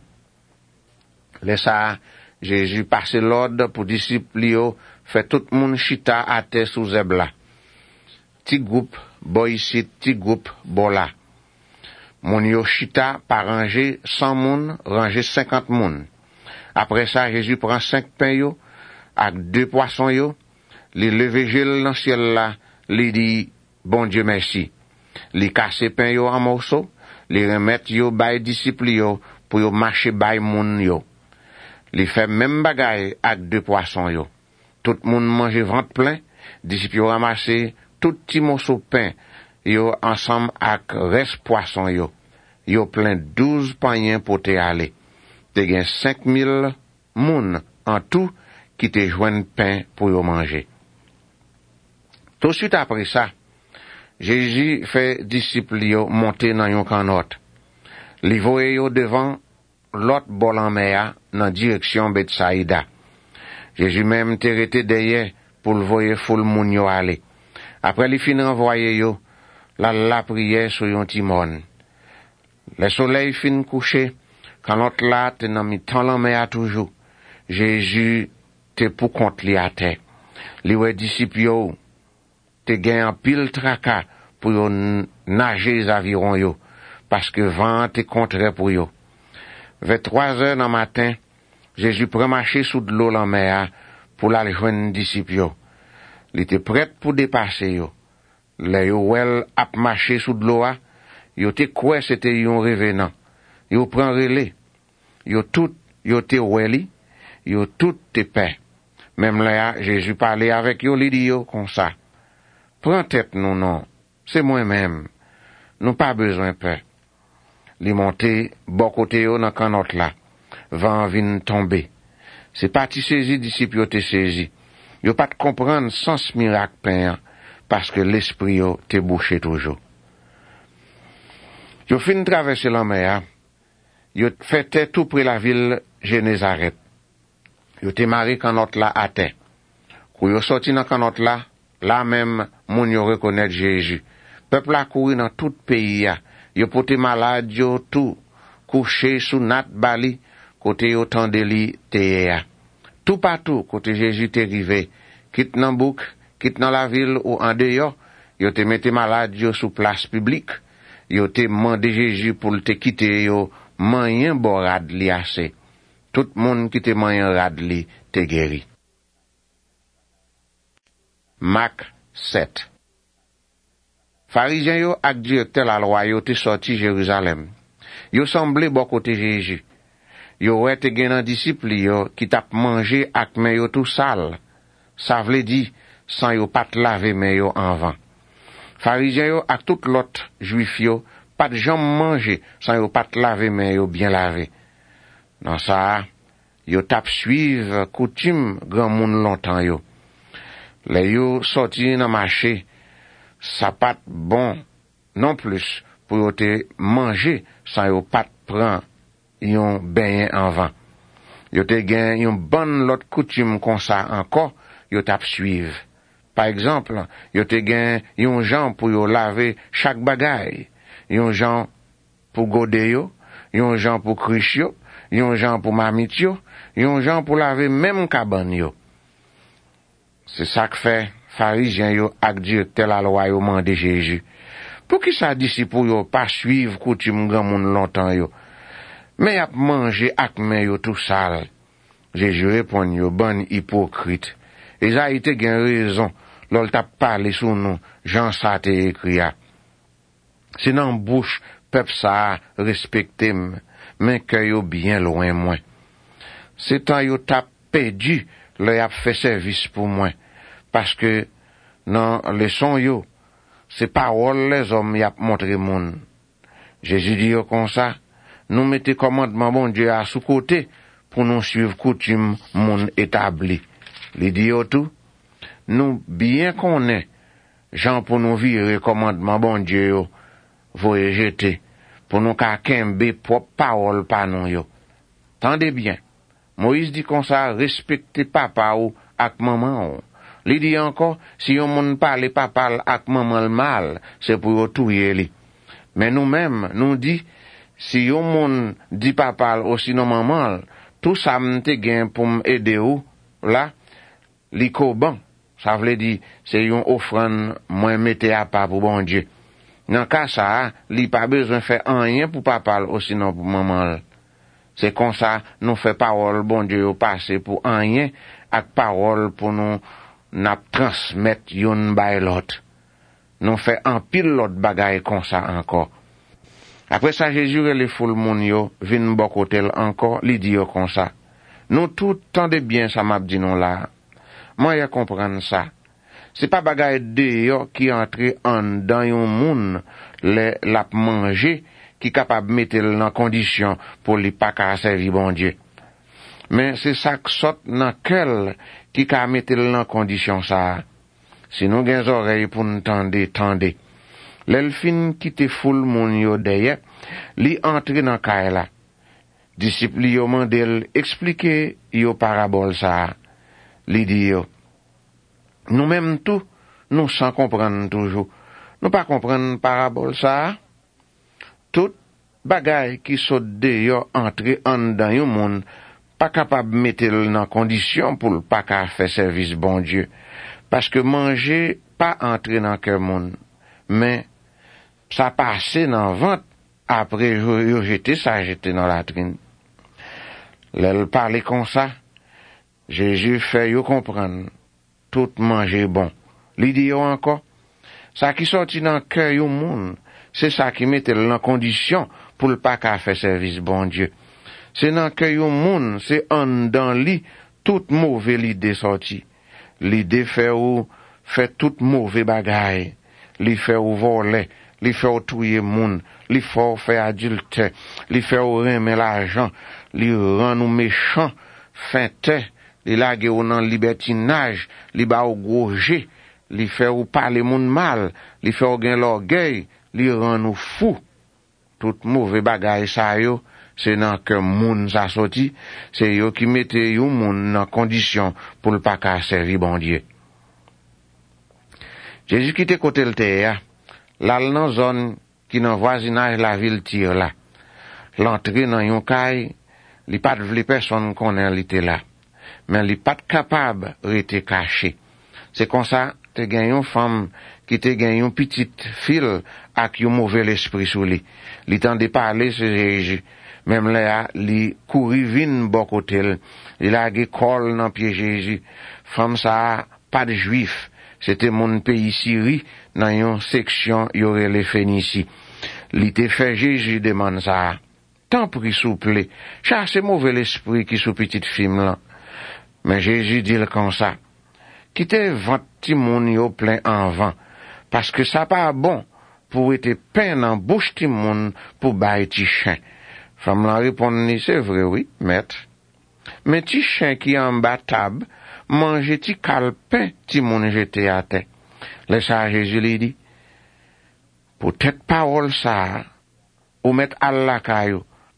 Laissa Jésus passe l'ordre pour disciples yo fait tout moun chita à terre sous zebla. Ti groupe boy ici, ti groupe bola. Moun yo chita par ranger 100 moun, ranger 50 moun. Après ça Jésus prend 5 pains yo ak 2 poissons yo, li levé gel dans ciel là, li dit bon Dieu merci. Li casse pain yo en morceaux, li remet yo bay disciples yo pour yo marcher bay moun yo. Li fait même bagay ak 2 poissons yo. Tout moun mange ventre plein, disciples yo ramasse tout petit morceau pain yo ensemble ak reste poisson yo. Yo plein 12 paniers pour te aller. Te gen 5000 moun en tout qui te joignent pain pour yo manger. Tout de suite après ça, Jésus fait disciples yo monter dans yon canot. Li voye yo devant l'autre bol en mer dans direction Bethsaïda. Jésus même te rete derrière pour le voyer foule moun yo aller. Après li fin renvoyer yo, la prière sur yon timon. Le soleil fin couché, canot là te nan mi tan la mer toujours. Jésus te pour compte li à terre. Li wè disciples yo te gen en pile traka pour yo nager les avirons yo, parce que vent te contraire pour yo. Vers 3h dans matin, Jésus prend marcher sous de l'eau la mer pour la joindre disciples yo. Il était prêt pour dépasser yo. Les yo wel ap marcher sous de l'eau, yo te quoi c'était yon revenant. Yo prend relais. Yo te weli, yo tout te paix. Même là, Jésus parlait avec yo, li dit yo comme ça. Prends tête nous non, c'est moi-même. Nous pas besoin peur. Li monter bon côté yo dans canot là. Vent vin tomber. C'est parti saisi disciples yo te saisi. Yo pas de comprendre sens miracle pain parce que l'esprit yo te bouché toujours. Yo fin traverser la mer. Yo fait tout près la ville Génézareth. Yo te maré canot là à terre. Quand yo sorti dans canot là, là même moun yo reconnaître Jésus. Peuple a couru dans tout pays ya. Yo pote malade yo tout couché sous nat bali côté yo tande li te ya. Tout partout côté Jésus te rivé, quitte nan bouk, quitte dans la ville ou en dehors, yo te mette malade yo sous place publique. Yo te mandé Jésus pour te quitter yo manyen bon rad li assez. Tout monde qui te manyen rad li te guéri. Marc 7. Pharisiens yo ak directeur la loi yo te sorti Jérusalem. Yo semblé bon côté Jésus. Yo wè te gen nan disciples yo qui tap manger ak men yo tout sale. Ça vle di sans yo pat laver men yo avant. Pharisiens yo ak tout l'autre juif yo pat jam manger sans yo pat laver men yo bien lavé. Dans ça, yo tap suivre coutume grand moun longtemps yo. Les yo sorti dans marché, ça pas bon non plus pour yo te manger sans yo pat prend yon ben en vent. Yo te gen yon bon lot coutume kon sa encore, yo tap suive. Par exemple, yo te gen yon jan pour yo lave chaque bagay, yon jan pour gode yo, yon jan pour krish yo, yon jan pour mamit yo, yon jan pour lave même kaban yo. C'est ça que fait pharisien yo ak directeur la loi yo mande Jésus. Pour qui ça disciple yo pas suivre coutume grand moun longtemps yo, mais ap manger ak men yo tout sale. Jésus répond yo bon hypocrite. Esaïe te gen raison lol t'a parlé sous nous, Jean ça te écrit. C'est dans bouche peuple ça respecté mais que yo bien loin moi. C'est tant yo t'a perdu le a fait service pour moi parce que dans leçon yo c'est parole les hommes y a montré moun. Jésus dit yo comme ça, nous mettez commandement bon Dieu à sous côté pour nous suivre coutume moun établi. Li dit yo tout, nous bien connaît Jean pour nous virer commandement bon Dieu yo, voye jeter pour nous ka kembe propre parole pa nous yo. Tendez bien. Moïse dit comme ça, respectez papa ou ak maman ou. Li dit encore, si yon moun parle papa ak maman mal, c'est pour yo touye li. Mais nous-mêmes, nous dit, si yon moun dit papa ou sinon maman, tout ça m'te gen pour m'aider ou, là, li koban. Ça veut dire, c'est yon offrande, moi mette à part pour bon Dieu. Dans cas ça, li pas besoin faire rien pour papa ou sinon pour maman. C'est comme ça, nous fait parole, bon Dieu, au passé pour rien, ak parole pour nous, n'a transmettre yon bay l'autre. Nous fait un pile l'autre bagaille comme ça encore. Après ça, Jésus et les foules moun yo, vin bokotel encore, li di yo comme ça. Nous tout tendez bien ça m'a dit non là. Moi, y comprendre ça. C'est pas bagaille de yo qui entre en dans yon moun, la manger, qui capable mettre dans condition pour li pas ka servir bon Dieu. Mais c'est ça qui sort dans quel qui ka mettre dans condition ça. Si nous gen oreilles pour nous tendre. L'elfine qui te foule moun yo derrière, li entre dans kay la. Disciple yo mandel expliquer yo parabole ça. Li di yo. Nous même tout, nous sans comprendre toujours. Nous pas comprendre parabole ça. Tout bagay qui saute de yo entre en dans yon monde, pas capable mettre dans condition pour pas ka faire service bon Dieu. Parce que manger pas entrer dans cœur monde, mais ça passe dans ventre après yo jeter dans la latrine. L'elle parler comme ça, Jésus fait yo comprendre tout manger bon. Li di yo encore, ça qui sorti dans cœur yon monde, c'est ça qui mette dans condition pour le pas qu'à faire service bon Dieu. C'est dans que yon moun, c'est en dans li toute mauvais l'idée sorti. L'idée fait toute mauvais bagaille. Li fait ou voler, li fait ou tuer moun, li fait faire adultère, li fait ou remettre l'argent, li rend nous méchants, feinte, li lage ou nan libertinage, li ba ou groger, li fait ou parler moun mal, li fait ou gen l'orgueil, li rend nous fous. Tout mauvais bagaille ça yo, c'est dans que moun ça sorti, c'est yo qui mette yo moun dans condition pour le pas ka servir bon Dieu. Jésus qui te côté le terre, là dans zone qui dans voisinage la ville tire là. L'entrée dans yon kay, li pas vle personne connaît li te là. Mais li pas capable rete caché. C'est comme ça te gen yon femme qui te gen yon petite fille ak yon mauvais esprit sou li. Li tande parler sur Jésus. Même là, li couri vin bon côté. Il a ge kol dans pied Jésus. Femme ça pas de juif. C'était mon pays Syrie dans yon section yore les Phénicie. Li te fait Jésus demande ça. Tant pris souple. Chasse mauvais esprit qui sou petite fille là. Mais Jésus dit le comme ça. Quitte vent ti moun yo plein en vent. Parce que ça pas bon pour être peine en bouche ti moun pour bailler ti chien. Femme la répond, c'est vrai, oui, maître. Mais ti chien qui en bas table, mange ti calpin ti moun jeté à terre. Le ça Jésus lui dit, pour tête parole ça, ou mettre Allah kayo,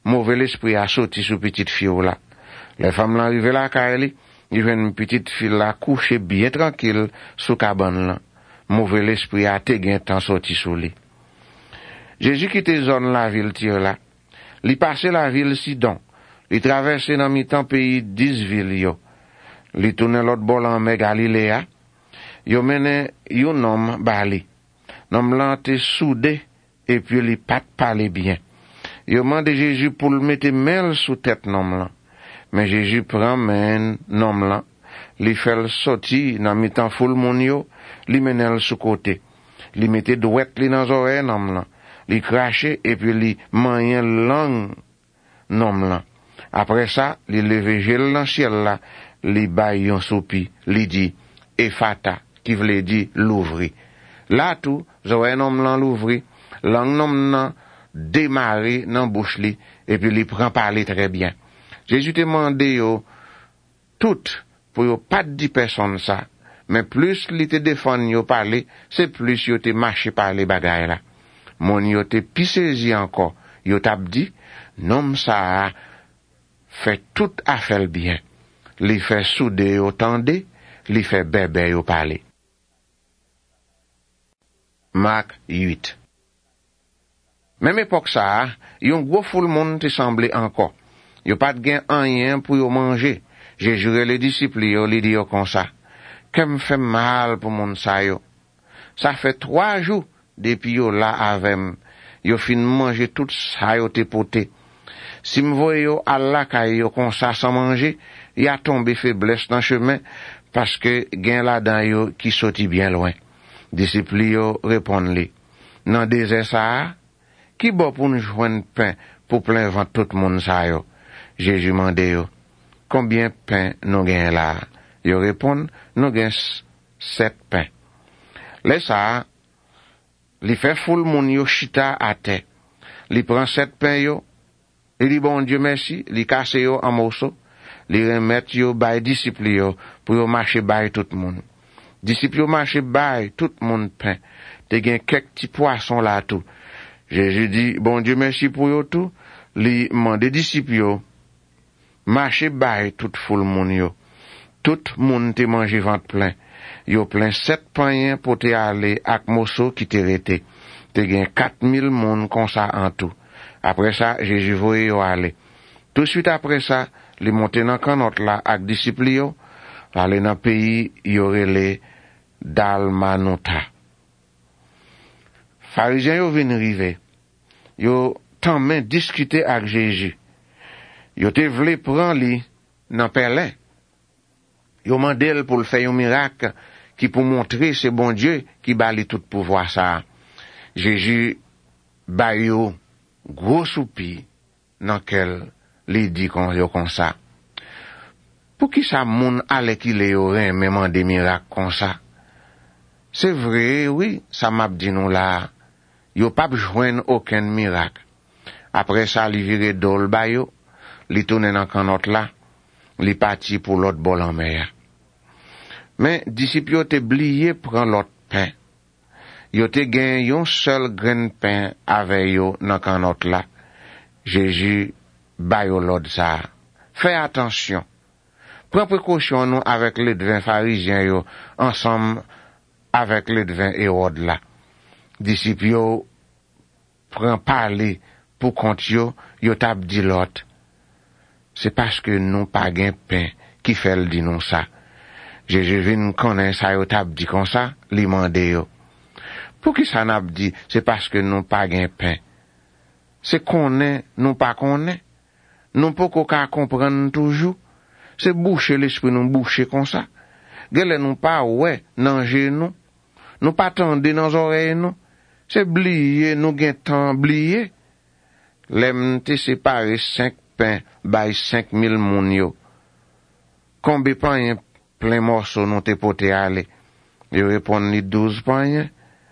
mauvais l'esprit a sorti sous petite fille là. Les femmes l'arrivent là, Kaeli, ils voient une petite fille là couchée bien tranquille sous cabane là. Mauvais l'esprit a te gain temps sorti sous lui. Jésus quitte zone la ville tire là. Il passe la ville Sidon. Il traverse dans mi-temps pays 10 villes yo. Il tourne l'autre bord en mer Galiléa. Yo mène yon homme bali. Nom lan te soudé et puis il pas parler bien. Yo mande Jésus pour le mettre mêle sous tête nom lan. Mais Jésus prend men nom lan. Li fait le sorti dans mi-temps foule moun yo, li menel sous côté. Li mette douette li dans oreille nom lan. Li crache et puis li manyen langue nom lan. Après ça, li leve gel dans ciel là, li bay yon soupi, li dit Ephata, qui veut dire l'ouvri. Là tout, zoé nom lan l'ouvri, langue nom nan démarrer dans bouche li, et puis li prend parler très bien. Jésus te demande yo tout pour yo pas di personne ça, mais plus li te défend yo parler, c'est plus yo te marcher parler bagay là. Mon yo te pi saisi encore, yo t'a dit nom ça fait tout affaire bien. Li fait souder yo tande, li fait bébé yo parler. Marc 8. Même époque ça, yon gros foule monde te semblé encore. Yo pas de gain rien pour yo manger. J'ai juré les disciples yo, li di yo comme ça. Qu'me fait mal pour mon sa yo. Ça fait 3 jours depuis yo là avem. Yo fin manger tout ça yo te poté. Si m'voye yo Allah kay yo comme ça sans manger, y a tombé faiblesse dans chemin parce que gen la dan yo qui sorti bien loin. Disciples yo répondent li. Nan désert ça, qui bon pour nous joindre pain pour plein vent tout le monde ça yo. Jésus mande yo, combien pain nous gen là? Yo répondent, nous gen 7 pains. Les ça, li fait foule moun yo chita à terre. Li prend 7 pains yo, il dit bon Dieu merci, li casse yo en morceaux, li remet yo bay disciples yo pour yo marcher bay tout le monde. Disciples yo marcher bay tout le monde pain. Te gen quelques petits poissons là tout. Jésus dit bon Dieu merci pour yo tout, li mande disciples yo marcher bay tout foule moun yo. Tout monde te mange ventre plein. Yo plein 7 pains pour te aller ak morceau qui te rete. Te gen 4000 moun comme ça en tout. Après ça, Jésus voye yo aller. Tout de suite après ça, li monte dans canot là ak disciples yo, aller dans pays yo relé Dalmanuta. Pharisiens yo vinn rive. Yo tant men discuter ak Jésus. Yo te vle prend li nan pelin. Yo mandel pour le faire un miracle qui pour montrer c'est bon Dieu qui bali tout pouvoir ça. Jésus ba yo gros soupi dans quel li dit comme ça. Pour qui ça moun ale qui le yo ren même des miracles comme ça. C'est vrai, oui, ça m'a dit nous là. Yo pas joindre aucun miracle. Après ça, li vire dol ba yo, li tourne dans canot là, li parti pour l'autre bol en mer. Mais disciples yo te blié prend l'autre pain. Yo te gen yon seul grain pain avec yo dans canot là. Jésus ba yo l'autre ça. Fais attention. Prends précaution nous avec les devins pharisiens yo ensemble avec les devins Hérode là. Disciples yo prend parler pour compte yo t'a dit l'autre. C'est parce que nous pas gain pain qui fait le dit nous ça. Jésus vient connaître ça yo t'a dit comme ça, li mande yo. Pour qui ça n'a dit, c'est parce que nous pas gain pain. C'est connaît, nous pas connaît. Nous pas qu'à comprendre toujours. C'est boucher l'esprit nous boucher comme ça. Gèle nous pas ouais nan genou. Nous pas tendre dans oreilles nous. C'est blier nous gain temps blier. L'aime te séparer 5 pains by 5000 moun yo. Combien pain plein morceau nous te poté aller. Yo répond ni 12 pain.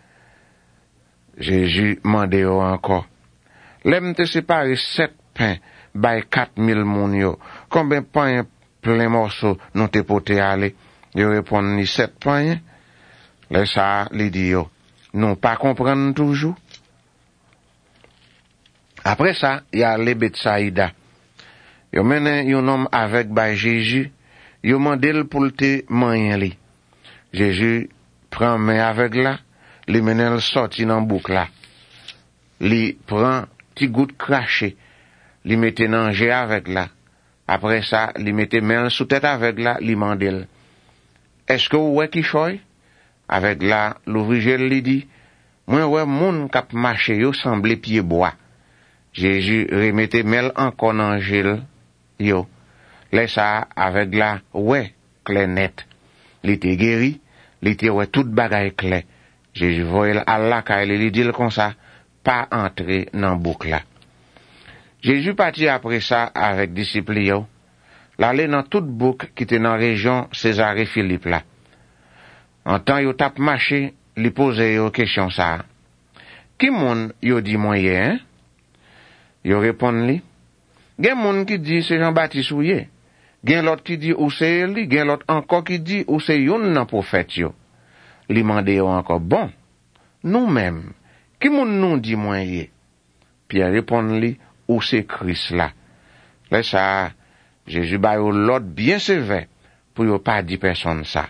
Jésus mande yo encore. L'aime te séparer 7 pains by 4000 moun yo. Combien pain plein morceau nous te poté aller. Yo répond ni 7 pain. Là ça li dit yo. Non pas comprendre toujours. Après ça, y a les Betsaïda. Yo mène yon homme avec bay Jésus, yo mandel pour te manyen li. Jésus prend main avec là, li menel sorti dans bouc là. Li prend ti goutte craché, li mette nan jè avec là. Après ça, li mette main sous tête avec là, li mandel. Est-ce que ou qui choy? Avec là, l'ouvrier li dit, moi ouais moun k'ap marché yo semble pied bois. Jésus remette mel encore dans gel yo. Laisse ça avec là, ouais, clair net. Li te guéri, li te ouais tout bagay clair. Jésus voyait Allah kay li dit comme ça, pas entrer dans boucle là. Jésus partit après ça avec disciples yo. L'aller dans toute boucle qui était dans région Césarée Philippe là. En temps yo tap marché, li pose yo question ça. Qui moun yo dit moyen? Yo répond li. Gen moun qui dit c'est Jean-Baptiste ou yé. Gen l'autre qui dit ou c'est Eli, gen l'autre encore qui dit ou c'est yon nan prophète yo. Li mande yo encore bon. Nous-mêmes, qui moun nou dit moyen? Pierre répond li ou c'est Christ là. Là ça, Jésus ba yo l'autre bien sévère pour yo pas dit personne ça.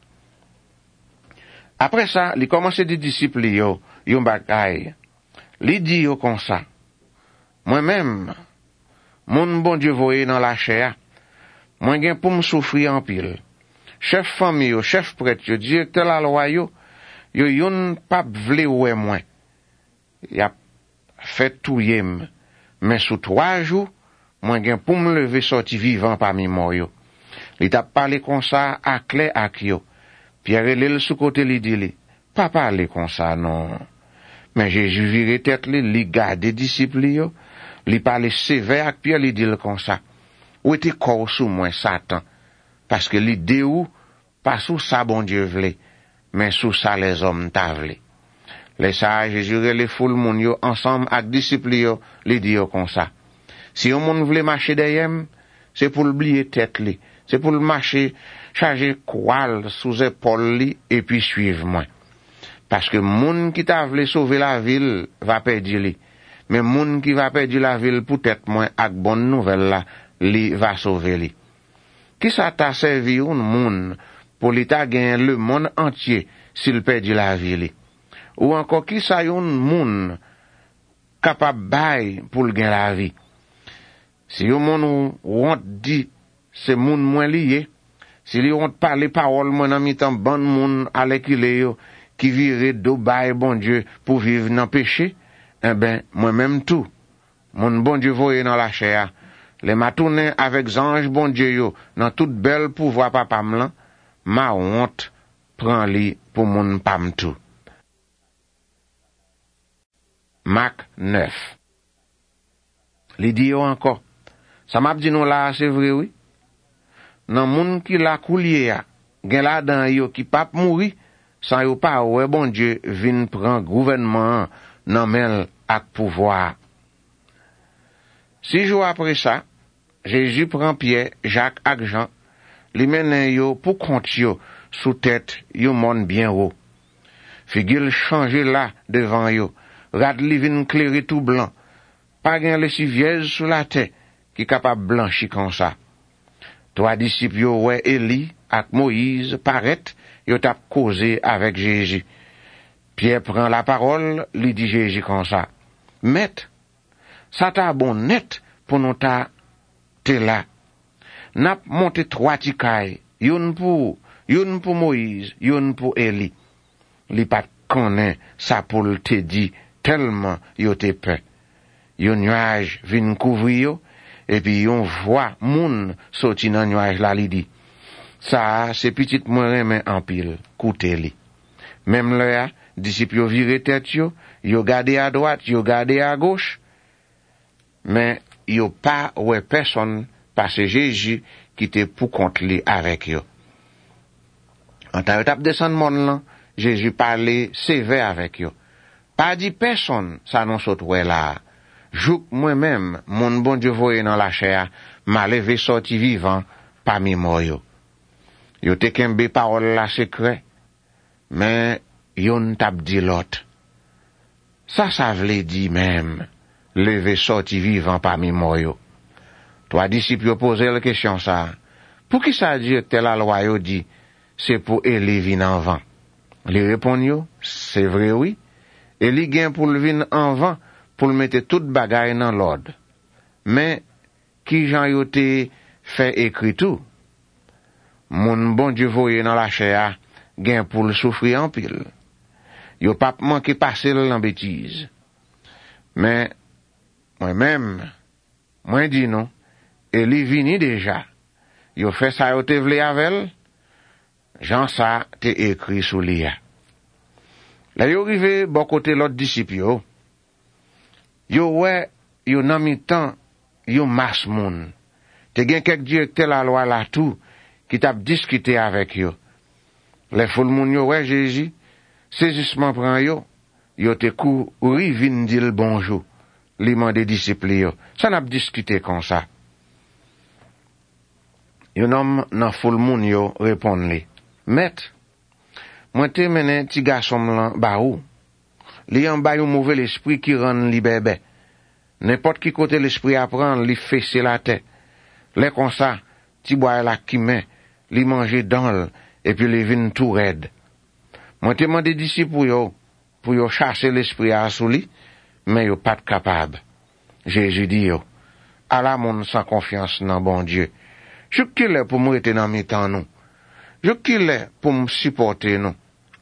Après ça, li commence di disciples yo, yon bagay. Li di yo comme ça. Moi-même, mon bon Dieu voye dans la chair, moi gen pour me souffrir en pile. Chef famille yo, chef prêtre yo, directeur la loi yo yon pas vle oué moi. Y a fait tout yem. Mais sous 3 jours, moi gen pour me lever sorti vivant parmi mort yo. Li t'a parlé comme ça à clair ak yo. Pierre l'el sous côté li dit li, pas parler comme ça non. Mais Jésus vire tête li garde disciples yo, li parle sévère ak Pierre li dit comme ça. Ou était corps sous moi Satan parce que l'idée ou pas sous ça bon Dieu vle, mais sous ça les hommes ta vle. Les sages Jésus les foule moun yo ensemble ak disciples yo, li dit comme ça. Si on moun vle marcher derrière, c'est pour oublier tête li, c'est pour le marcher charger croix sous épaule li et puis suivre moi. Parce que moun qui t'a vle sauver la ville va perdre li. Mais moun qui va perdre la ville peut-être moins ak bonne nouvelle là, li va sauver li. Qui ça t'a servi un moun pour l'état gagner le monde entier s'il perdit la ville? Ou encore qui ça yon moun capable bay pour gagner la vie? Si yon moun ou on dit c'est moun moins lié, si li ont parlé parole moi nan mitan ban moun avec yo qui vire do bay bon Dieu pour vivre dans péché, eh ben moi-même tout mon bon Dieu voye dans la chair les m'a tourné avec ange bon Dieu yo dans toute belle pouvoir papa m'lan ma honte prend li pour mon pam tout. Marc 9. Li dit yo encore ça m'a dit nous là c'est vrai oui. Nan moun ki la koulier ya, gen la dan yo ki pap mouri, sans yo pa ouais bon Dieu vin prend gouvernement nan mel ak pouvoir. 6 jours après ça, Jésus prend Pierre, Jacques ak Jean, li mène yo pour compte yo sous tête yo monde bien haut. Figil changer là devant yo, rad li vin clairer tout blanc, pas gen le siviège sous la tête qui capable blanchi comme ça. 3 disciples yo ouais Eli ak Moïse paraît yo tap causé avec Jésus. Pierre prend la parole, li dit Jésus comme ça. Maître, ça t'a bon net pour nous ta te là. N'a monté 3 tikay, yon pour Moïse, yon pour Eli. Li pat connaît ça pour te dit tellement yo te peur. Yon nuage vin couvrir yo. Et puis on voit moun sorti dans nuage là li dit ça c'est petite moi remen en pile coûter li même là disciples yo viré tête yo gardé à droite yo gardé à gauche mais yo pas ouais personne parce que Jésus qui était pour compte li avec yo en tant que descendre monde là Jésus parlait sévère avec yo pas dit personne ça non saute ouais là. Jouk moi-même, mon bon Dieu voye dans la chair, m'a levé sorti vivant parmi moi yo. Yo te kembe parole la secret, mais yon tap di l'autre. Ça vle di même, levé sorti vivant parmi mort yo. Trois disciples posé la question ça. Pour qui ça directeur la loi yo dit c'est pour Élie vin en vent? Li répond yo, c'est vrai oui. Élie gen pour le vin en vent pour le mettre toute bagaille dans l'ordre. Mais qui Jean yo te fait écrit tout? Mon bon Dieu voye dans la chair gen pour le souffrir en pile. Yo pas manqué passer dans bêtise. Mais moi-même, moi dis non, Élie vini déjà. Yo fait ça yo te vle avec Jean ça te écrit sous lia. Là yo rive bon côté l'autre disciple yo ouais yo nan mi temps yo mas moun. Te gen quelques directeur la loi là tout qui t'a discuté avec yo. Les foule moun yo ouais Jésus, saisissement prend yo te couri vinn dire bonjour. Li mande disciple yo. Ça n'a discuté comme ça. Yon homme nan foule moun yo répond li. Maître, moi te menen ti garçon lan ba ou. Li en ba yon mauvais l'esprit qui rend li bébé. N'importe qui côté l'esprit apprend li fesse la tête. Les comme ça, ti boy la qui met, li manger dans et puis li vin tout raide. Moi te mande disciple pour yo chasser l'esprit à sou li, mais yo pas capable. Jésus dit yo, à la moun sans confiance dans bon Dieu. Je qu'il est pour me rester dans mes temps nous. Je qu'il est pour me supporter nous.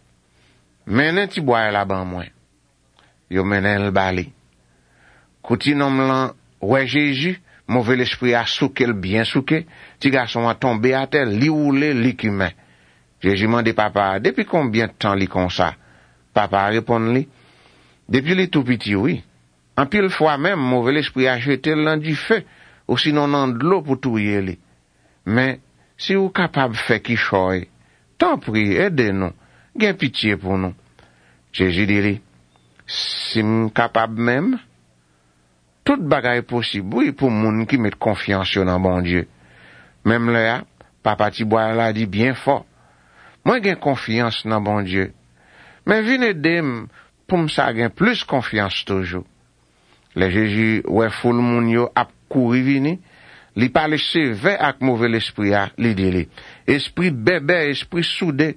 Menen ti boy la ban moi. Yo menen le bali. Kouti nom lan, ouais Jésus, mauvais l'esprit a souké le bien souké, ti garçon a tombé à terre, li oule, li qui met. Jésus mande papa, depuis combien de temps li comme ça? Papa répond li, depuis li tout petit oui. En pile fois même, mauvais l'esprit a jeté l'an du feu, ou sinon dans de l'eau pour touyer li. Mais, si vous capable de faire qui choye, tant pis, aidez-nous, gain pitié pour nous. Jésus dit, si m'm capable même, toute bagaille possible, oui, pour moun qui met confiance dans bon Dieu. Même là, papa Tibois l'a dit bien fort. Moi, gain confiance dans bon Dieu. Mais venez d'em, pour m'sa gain plus confiance toujours. Le Jésus, ouais, foule moun yo ap kouri vini, li parle sévère avec mauvais l'esprit a, li dit li. Esprit bébé, esprit soudé.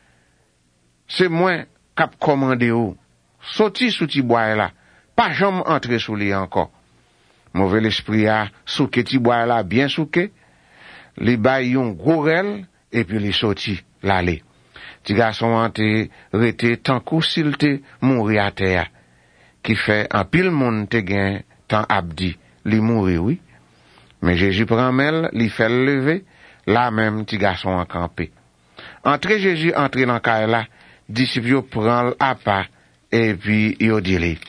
C'est moi k'ap commandé ou. Sorti sous ti bois là. Pas jamais entrer sous li encore. Mauvais l'esprit a, souke ti bois là, bien souke. Li bay yon gros rel, et puis li sorti, l'aller. Ti garçon ante, rete, tant kou s'il te, mouri à terre. Qui fait un pile monde te gen, tant abdi, li mouri, oui. Mais Jésus prend mel, li fait le lever, là même ti garçon en campé. Entre Jésus entre dans caille là, disciples prend à pas et puis yo dit li.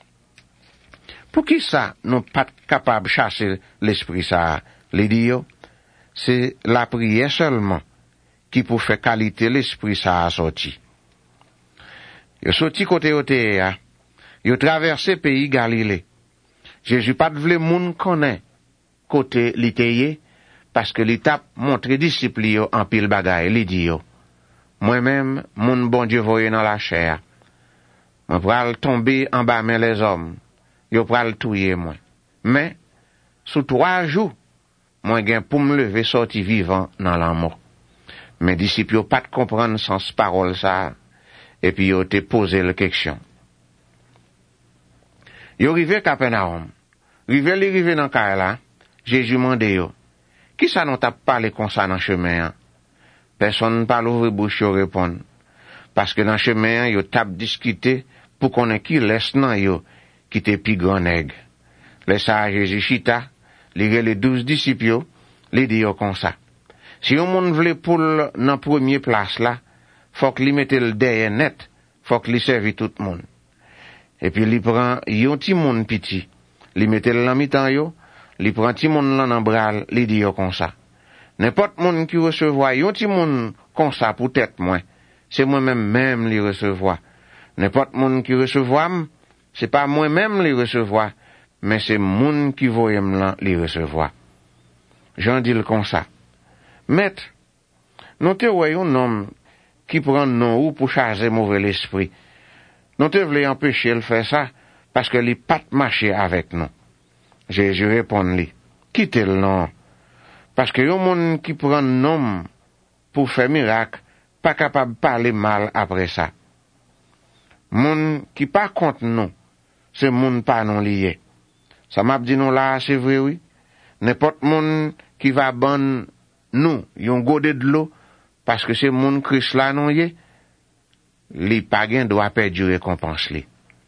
Pour qui ça nous pas capable chasser l'esprit ça, li dit yo, c'est la prière seulement qui pour faire qualité l'esprit ça a sorti. Yo sorti côté Otéa, yo traversé pays Galilée. Jésus pas vle moun connaît côté liteye, parce que l'étape montre disciple yo en pile bagay, li di yo. Moi-même, mon bon Dieu voye dans la chair. Moi pral tomber en bas mais les hommes, yo pral touyer moi. Mais, sous 3 jours, moi gen pour me lever sorti vivant dans l'amour. Mes disciples yo pas de comprendre sens parole ça, et puis yo te posé la question. Yo rive Capernaum. Rive dans kay là. Jésus mande yo, qui ça non t'a parlé comme ça dans chemin? Hein? Personne pas l'ouvre bouche yo répond. Parce que dans chemin yo t'a discuté pour qu'on ait qui laisse nan yo qui te pi grand nègre. Laisse ça Jésus chita, li les 12 disciples yo, li di yo comme ça. Si yon moun vle pour nan premier place là, faut que li mette le derrière net, faut que li servi tout monde. Et puis li prend yon ti moun piti, li mette le mi-temps yo, li prend ti moun lan nan bral, li di yo comme ça. N'importe moun qui recevoir yon ti moun comme ça pour tête moi, c'est moi-même li recevoir. N'importe moun qui recevoir, c'est pas moi-même li recevoir, mais c'est moun qui voyem lan li recevoir. J'en dis le comme ça. Maître, nous te voyons un homme qui prend non ou pour charger mauvais l'esprit. Nous te voulons empêcher de faire ça, parce que li pas marché avec nous. Jésus répond li, quittez le non. Parce que yon moun qui prend nom pour faire miracle, pas capable de parler mal après ça. Moun qui pas contre nous, c'est moun pas non lié. Ça m'a dit nous là, c'est vrai oui. N'importe moun qui va ban nous, yon godé de l'eau, parce que c'est moun Christ là non yé, li pa gen doit perdre récompense li.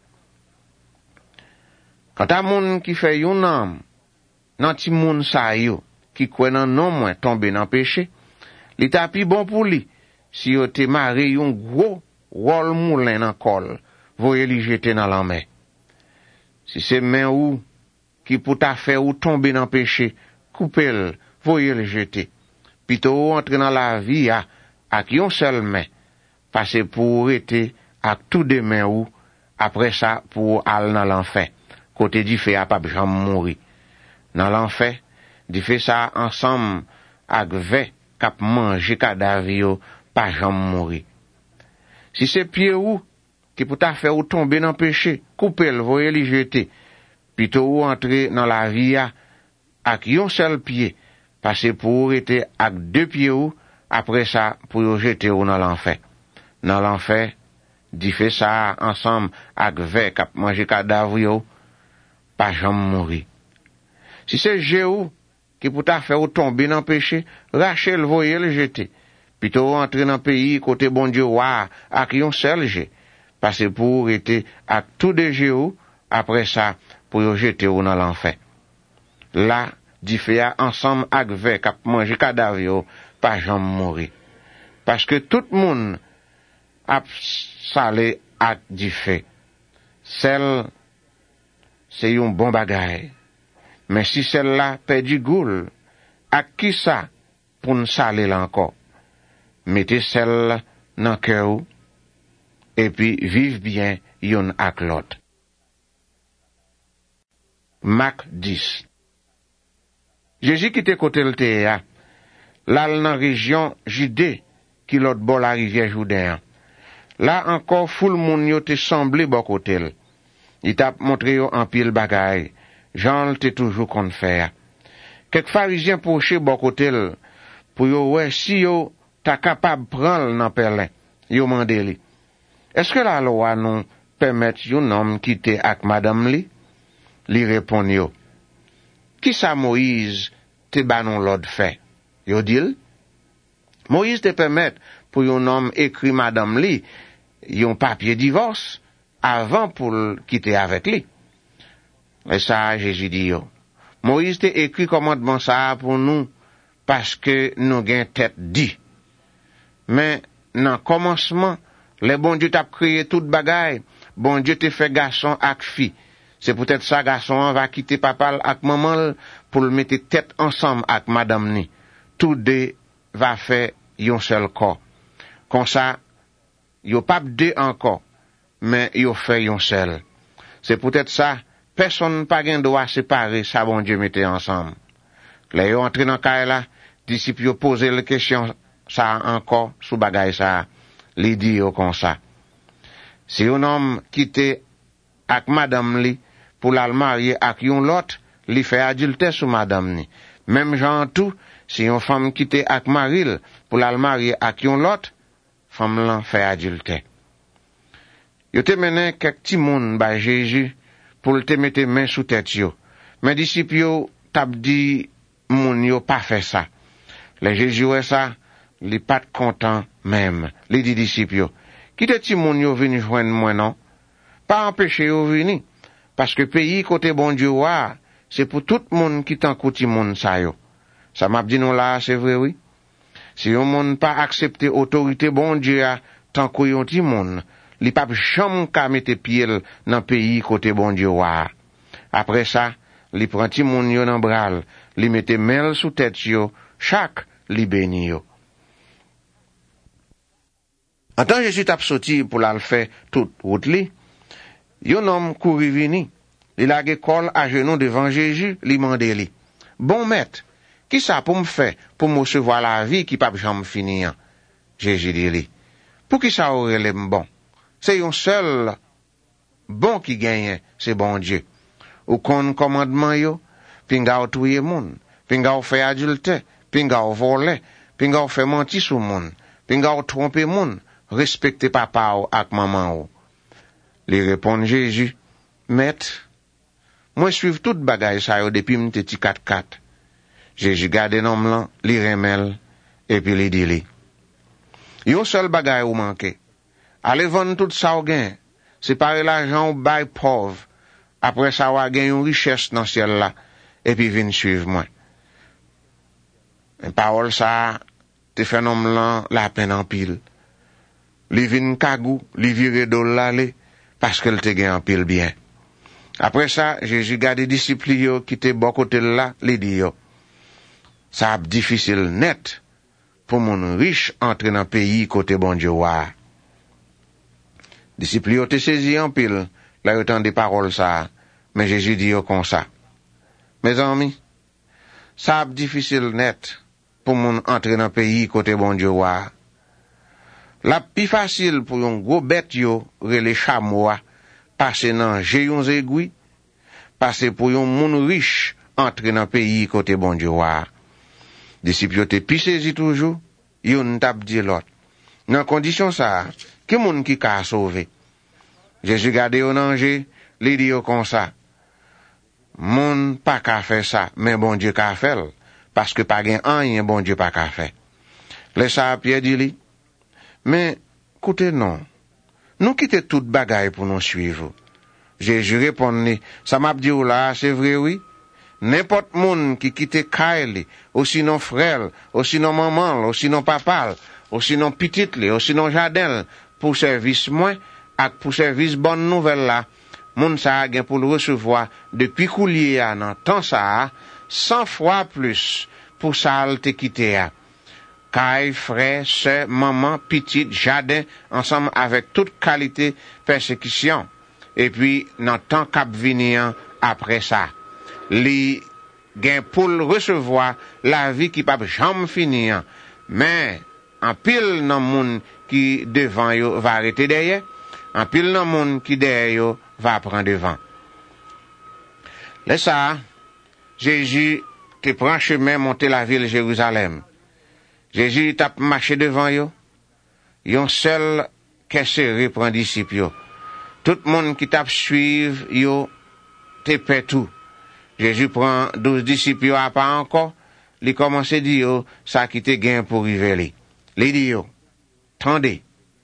Quant à moun qui fait yon âme, nan ti moun sa yo, qui kwen nan non moins tombe dans péché, li ta pi bon pour li, si yo te maré yon gros rôle moulin nan kol, voye li jeter dans la mer. Si c'est main ou qui pour ta faire ou tomber dans péché, coupel, voye le jeter. Plutôt entrer dans la vie avec yon seul main, passer pour été avec tout des mains ou après ça pour aller dans l'enfer. Côté du fait a pas jamais mourir. Dans l'enfer, du fait ça ensemble avec ve k'ap manger cadavre yo pas jamais mourir. Si c'est pied ou qui pour ta faire ou tomber dans péché, couper le voyer li jeter. Plutôt ou entrer dans la vie avec yon seul pied, passer pour été avec deux pieds ou après ça pour jeter ou dans l'enfer. Dans l'enfer, di fait ça ensemble avec ve k'ap manger cadavre yo pas jamais mourir. Si c'est Jéhu qui pour ta faire tomber dans péché, Rachel voyer le jeter. Plutôt entrer dans pays côté bon Dieu wa avec yon seul jet. Passer pour été avec tout de Jéhu après ça pour jeter ou dans l'enfer. Là, di fait ensemble avec ve k'ap manger cadavre yo pas jamais mourir. Parce que tout le monde a salé ak di fait. Celle c'est yon bon bagay. Mais si celle-là perdu goul, à qui ça pour nous saler encore? Mettez celle dans cœur et puis vive bien yon ak l'autre. Marc 10. Jésus qui te côté le théa, là dans région Judée, qui l'autre bord la rivière Jourdain. Là encore foule moun yo te semblé bon côté. Il t'a montré yo en pile bagay. Jean te toujours qu'on faire. Quelques pharisiens proché bon côté pour yo ouais si yo ta capable prendre nan pelin. Yo mandé li. Est-ce que la loi nous permet yon homme quitter ak madame li? Li répond yo. Qui ça Moïse te banon l'ordre fait? Yo dit Moïse te permet pour yon homme écrit madame li yon papier divorce avant pour quitter avec lui. Et ça, Jésus dit yo. Moïse te écrit commandement ça pour nous, parce que nous gen tête dit. Mais, dans commencement, le bon Dieu t'a créé toute bagaille, bon Dieu te fait garçon ak fille. C'est peut-être ça garçon va quitter papa ak maman pour le mettre tête ensemble ak madame ni. Tous deux va faire yon seul corps. Comme ça, yo pas deux encore, mais yo fait yon seul. C'est peut-être ça, personne pas gen doit séparer ça bon Dieu mettait ensemble. Là yo entré dans caille là, disciples yo poser la question ça encore sous bagay ça, li dit yo comme ça. Si un homme quitte ak madame li pour la marier ak yon l'autre, li fait adultère sous madame ni. Même genre tout, si une femme quitte ak maril pour la marier ak yon l'autre, femme lan fait adultère. Yo te mené quelques petits moun ba Jésus pour te mettre main sous tête yo. Mais disciples yo t'a dit moun yo pas fait ça. Les Jésus ouais ça, li pas content même. Li dit disciples yo, qui te ti moun yo venu joindre moi non? Pas empêcher yo venir parce que pays côté bon Dieu wa, c'est pour tout monde qui t'en côté moun ça yo. Ça m'a dit non là, c'est vrai oui. Si yon moun pas accepter autorité bon Dieu a tant que yon ti moun, li pa jamais ka mette pied dans pays côté bon Dieu wa. Après ça, li prend ti moun yo dans bral, li mette mel sous tête yo, chaque li béni yo. En tant que Jésus t'a sorti pour la faire toute route li, yon homme couri vini, li lage kol à genoux devant Jésus, li mande li. Bon maître, qui ça pour me faire pour me recevoir la vie qui pas jamais finir? Jésus dit li. Pour qui ça aurait l'air bon? C'est un seul bon qui gagne, c'est bon Dieu. Ou kon commandement yo, pinga ou touye moun, pinga ou fait adulte, pinga ou volé, pinga ou fait menti sou moun, pinga ou trompe moun, respecte papa ou ak maman ou. Li répond Jésus, Maître, moi suiv tout bagay sa yo depuis m'te ti 4-4. Jésus gade nom lan, li remel, et puis li di li. Yon seul bagay ou manke. Allez vendre tout ça ou gen, séparer l'argent ou bay pauvre. Après ça ou gen yon richesse dans ciel là, et puis vin suivre moi. En parole ça, te fait nom lan la peine en pile. Li vin kagou, li vire dol l'ale, parce que te gen en pile bien. Après ça, Jésus gade disciples yo qui te bon côté là, li di yo. Ça a difficile net pour mon riche entrer dans pays côté bon Dieu wa. Disciples yo te saisi en pile, là yo des paroles ça, mais Jésus dit yo comme ça. Mes amis, ça a difficile net pour mon entrer dans pays côté bon Dieu wa. La plus facile pour yon gros bête yo relé chameau passer dans géyon zégui, passer pour yon moun riche entrer dans pays côté bon Dieu wa. Disciples te pi saisi toujours, yon tap di l'autre. Dans condition ça, qui moun qui ka sauvé? Jésus gade yon ange, li di yo comme ça. Moun pas ka fait ça, mais bon Dieu ka fait, parce que pas gen rien bon Dieu pas ka fait. Le ça Pierre dit li, mais écoutez non, nous quitte toute bagaille pour nous suivre. Jésus répond ni, ça m'a dit ou là, c'est vrai oui. N'importe moun qui quitte Kaili, ou sinon frère, ou sinon maman, ou sinon papa, ou sinon petite, ou sinon jardin, pour service moins, ak pour service bonne nouvelle là, moun sa gen pour le recevoir depuis coulier à nan temps ça, 100 fois plus pour ça te quitter à. Kay, frère, sœur, maman, petite, jardin, ensemble avec toute qualité persécution. Et puis, nan temps k'ap venir après ça. Li gen pour recevoir la vie qui pa jamais finir, mais en pile nan moun qui devant yo va arrêter derrière, en pile nan moun qui derrière yo va prendre devant. Là ça, Jésus te prend chemin monter la ville Jérusalem. Jésus t'a marché devant yo, yon seul qu'est serré prend disciple yo. Tout monde qui t'a suivre yo te paie tout. Jésus prend 12 disciples à pas encore, li commence à dire ça qui te gain pour river li dit yo, tendez.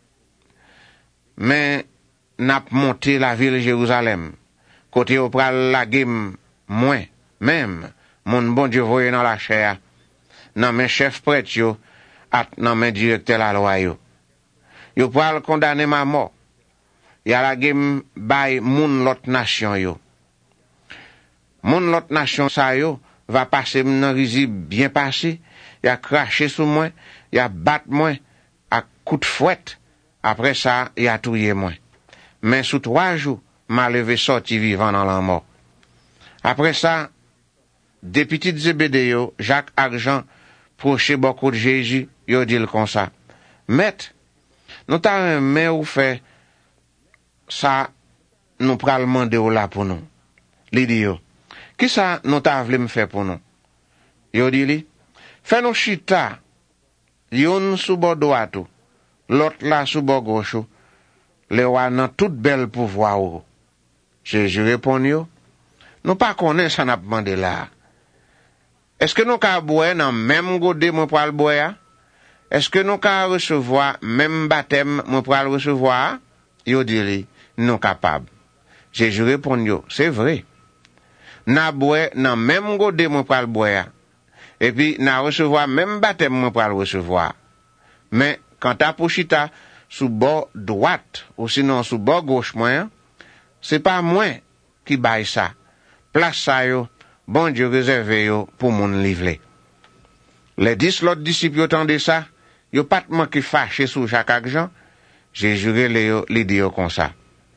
Mais n'a monté la ville Jérusalem, côté au pral la game moins, même mon bon Dieu voyé dans la chair, nan men chef prêtre yo, at nan men directeur la loi yo. Yo pral condamner ma mort. Ya la game bay moun lot nation yo. Mon l'autre nation sa yo va passer nan rizi bien passé, y a craché sous moi, y a bat moi à coup de fouette. Après ça, y a touye moi. Mais sous 3 jours, m'a levé sorti vivant dans la mort. Après ça, des petites Zébédéo, Jacques Argent, proche beaucoup de Jésus, yo dit comme ça. Maître, nous t'a remet ou fait ça, nous pral demander ou là pour nous. Li di yo. Qui ça nous t'a voulu me faire pour nous? Yo dit li, fais nous chita, yon sous bord droite, l'autre là sous bord gauche, le wana toute belle pouvoir ou. Jésus répond yo, nous pas connaît ça n'a demandé là. Est-ce que nous ka boire dans même godé moi pral boire? Est-ce que nous ka recevoir même baptême moi pral recevoir? Yo dit li, non capable. Jésus répond yo, c'est vrai. Na boire dans même godé moi pral boire. Et puis na recevoir même baptême moi pral recevoir. Mais quand ta pochita sous bord droite ou sinon sous bord gauche moi, c'est pas moi qui baille ça. Place ça yo, bon Dieu réservé yo pour mon livrer. Les 10 l'autres disciples entendaient ça, yo pas manqué fâché sous Jacques Jean. J'ai juré les dit comme ça.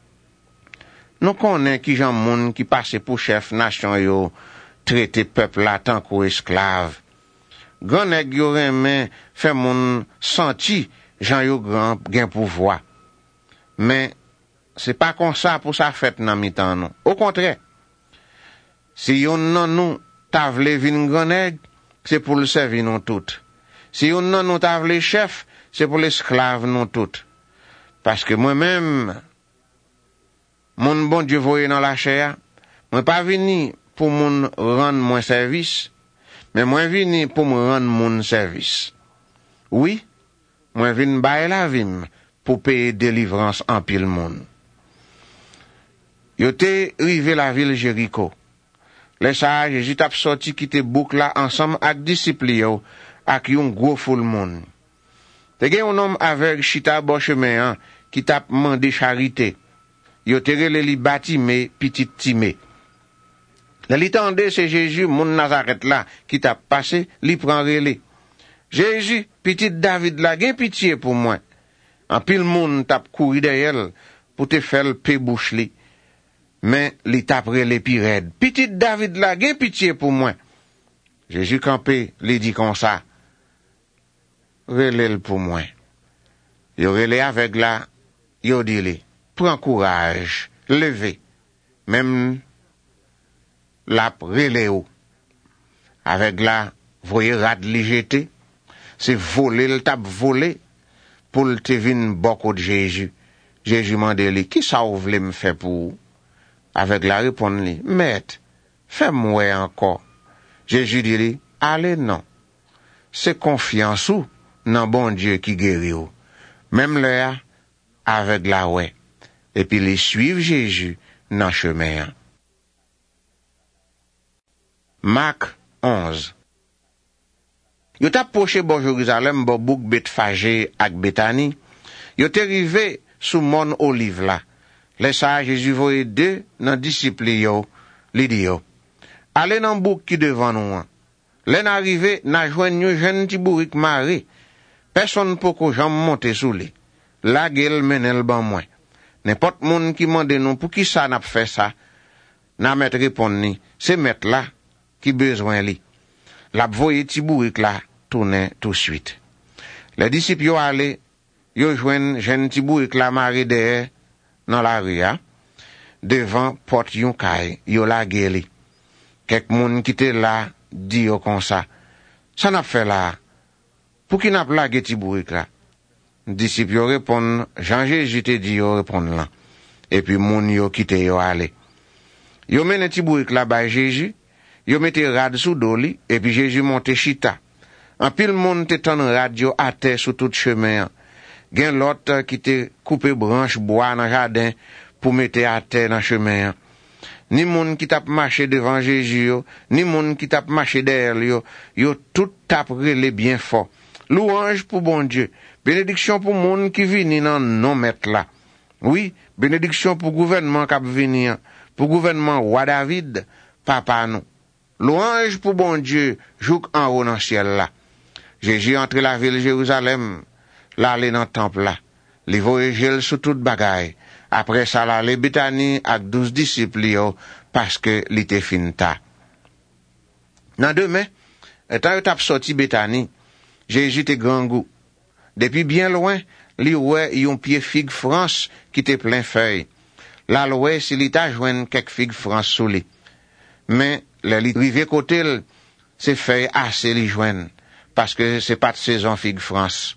Nous connaissons qui gens moun qui passe pour chef nation yo traité peuple là tant qu'aux esclaves. Grand nèg yo remen fait moun senti gens yo grand gain pouvoir. Mais c'est pas comme ça pour sa fête nan mi-temps non. Au contraire, si yon nan nou ta vle vin grenèg, c'est pour le servir non tout. Si yon nan nou ta vle chef, c'est pour l'esclave non tout. Parce que moi-même, mon bon Dieu voye dans la chair, moi pas vini pour mon rendre mon service, mais moi vini pour me rendre mon service. Oui, moi vini bailler la vim pour payer délivrance en pile monde. Yo te rivé la ville Jéricho. Les ça Jésus t'a sorti quitter boucle là ensemble avec disciples yo, ak yon gros foule monde. Te gen un homme avec chita bon chemin qui t'a demandé charité. Yo te rele li Batime petit Timé. Li tande c'est Jésus mon Nazareth là qui t'a passé, li prend relé. Jésus petit David là, gen pitié pour moi. En pile monde t'a couru derrière pour te faire pe bouche li. Mais li t'a relé pi raide. Petit David là, gen pitié pour moi. Jésus campé, li dit comme ça. Relèl pour moi. Yo relé avec là, yo dit li, prends courage, levez. Même la relé ou. Avec là, voyez rad li jeté, c'est voler, le tap volé, pour le te vin beaucoup de Jésus. Jésus m'a dit, qui ça ou vle me faire pour? Avec la réponse li, maître, fais-moi encore. Jésus dit, allez non. C'est confiance ou, nan bon Dieu qui guérit ou. Même là, avec la ouais. Et puis les suivre Jésus dans chemin. Marc 11. Yo t'a poché bon Jérusalem bon bouk Bethphagée ak Bethanie. Yo te rivé sous mon olive là. Laissa Jésus voye deux nan disciples yo, li di yo. Allez nan bouk qui devant nous. L'en arrivé n'a joine yon jeune ti bourrique maré. Personne pour que j'en monte sous lui. La gueule menel ban moins. N'importe monde qui mande nous pour qui ça n'a fait ça. N'a mettre répondre ni. C'est mettre là qui besoin li. La voye ti bourrique là tourner tout de suite. Les disciples yo allé, yo joine jeune ti bourrique là maré derrière dans la rue devant porte yon kay, yo la gueule. Quelques monde qui était là dit yo comme ça. Ça n'a fait là. Pour qui n'a pas ti bourrique là? Disciples yo répondent, Jean-Jésus te dit yo répondre là. Et puis moun yo kite yo aller. Yo mène ti bourrique là ba Jésus, yo mette rad sous doli, et puis Jésus monte chita. En pile monde te ton rad yo à terre sous tout chemin. Gen l'autre qui te coupe branche bois dans jardin pour mettre à terre dans chemin. Ni moun qui tap marché devant Jésus yo, ni moun qui tap marché derrière yo, yo tout tap relé bien fort. Louange pour bon Dieu. Bénédiction pour moun qui vini nan non mettre là. Oui, bénédiction pour gouvernement qui vini, pour gouvernement roi David, papa nous. Louange pour bon Dieu, jouk en haut dans ciel là. Jésus entre la ville Jérusalem, là aller dans temple là. Li voyagel sous toute bagaille. Après ça là, les Bethanie ak 12 disciples yo, parce que li te fin ta. Nan demain, étant yo tap sorti Bethanie, Jésus te grand goût. Depuis bien loin, li wè yon pied figue France qui te plein feuille. La l'ouè si li ta joine quelques figue France sous li. Mais, le li rive côté, c'est feuille assez li joine, parce que c'est pas de saison figue France.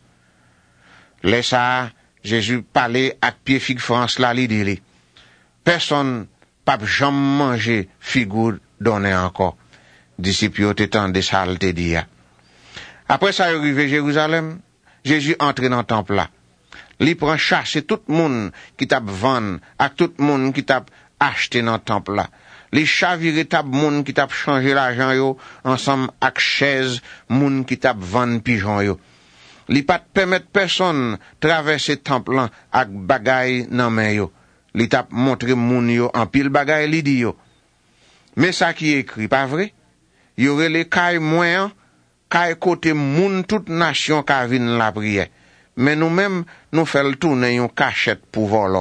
Laissa Jésus parlait avec pied figue France là, li dit li. Personne pas jamais manger figue donné encore. Disciples te tande ça te dit. Après ça arrivé Jérusalem, Jésus entre dans le temple là. Li prend chasser tout le monde qui t'a vendre, ak tout le monde qui t'a acheté dans le temple là. Li chavire t'a monde qui t'a changé l'argent yo ensemble ak chaise monde qui t'a vendre pigeon yo. Li pas permettre personne traverser temple là ak bagay nan men yo. Li t'a montré moun yo en pile bagay li di yo. Mais ça qui est écrit pas vrai? Y aurait les kay moyen kay côté moun toute nation ka vinn la prière. Mais nous-mêmes, nous faisons tourner une cachette pour voler.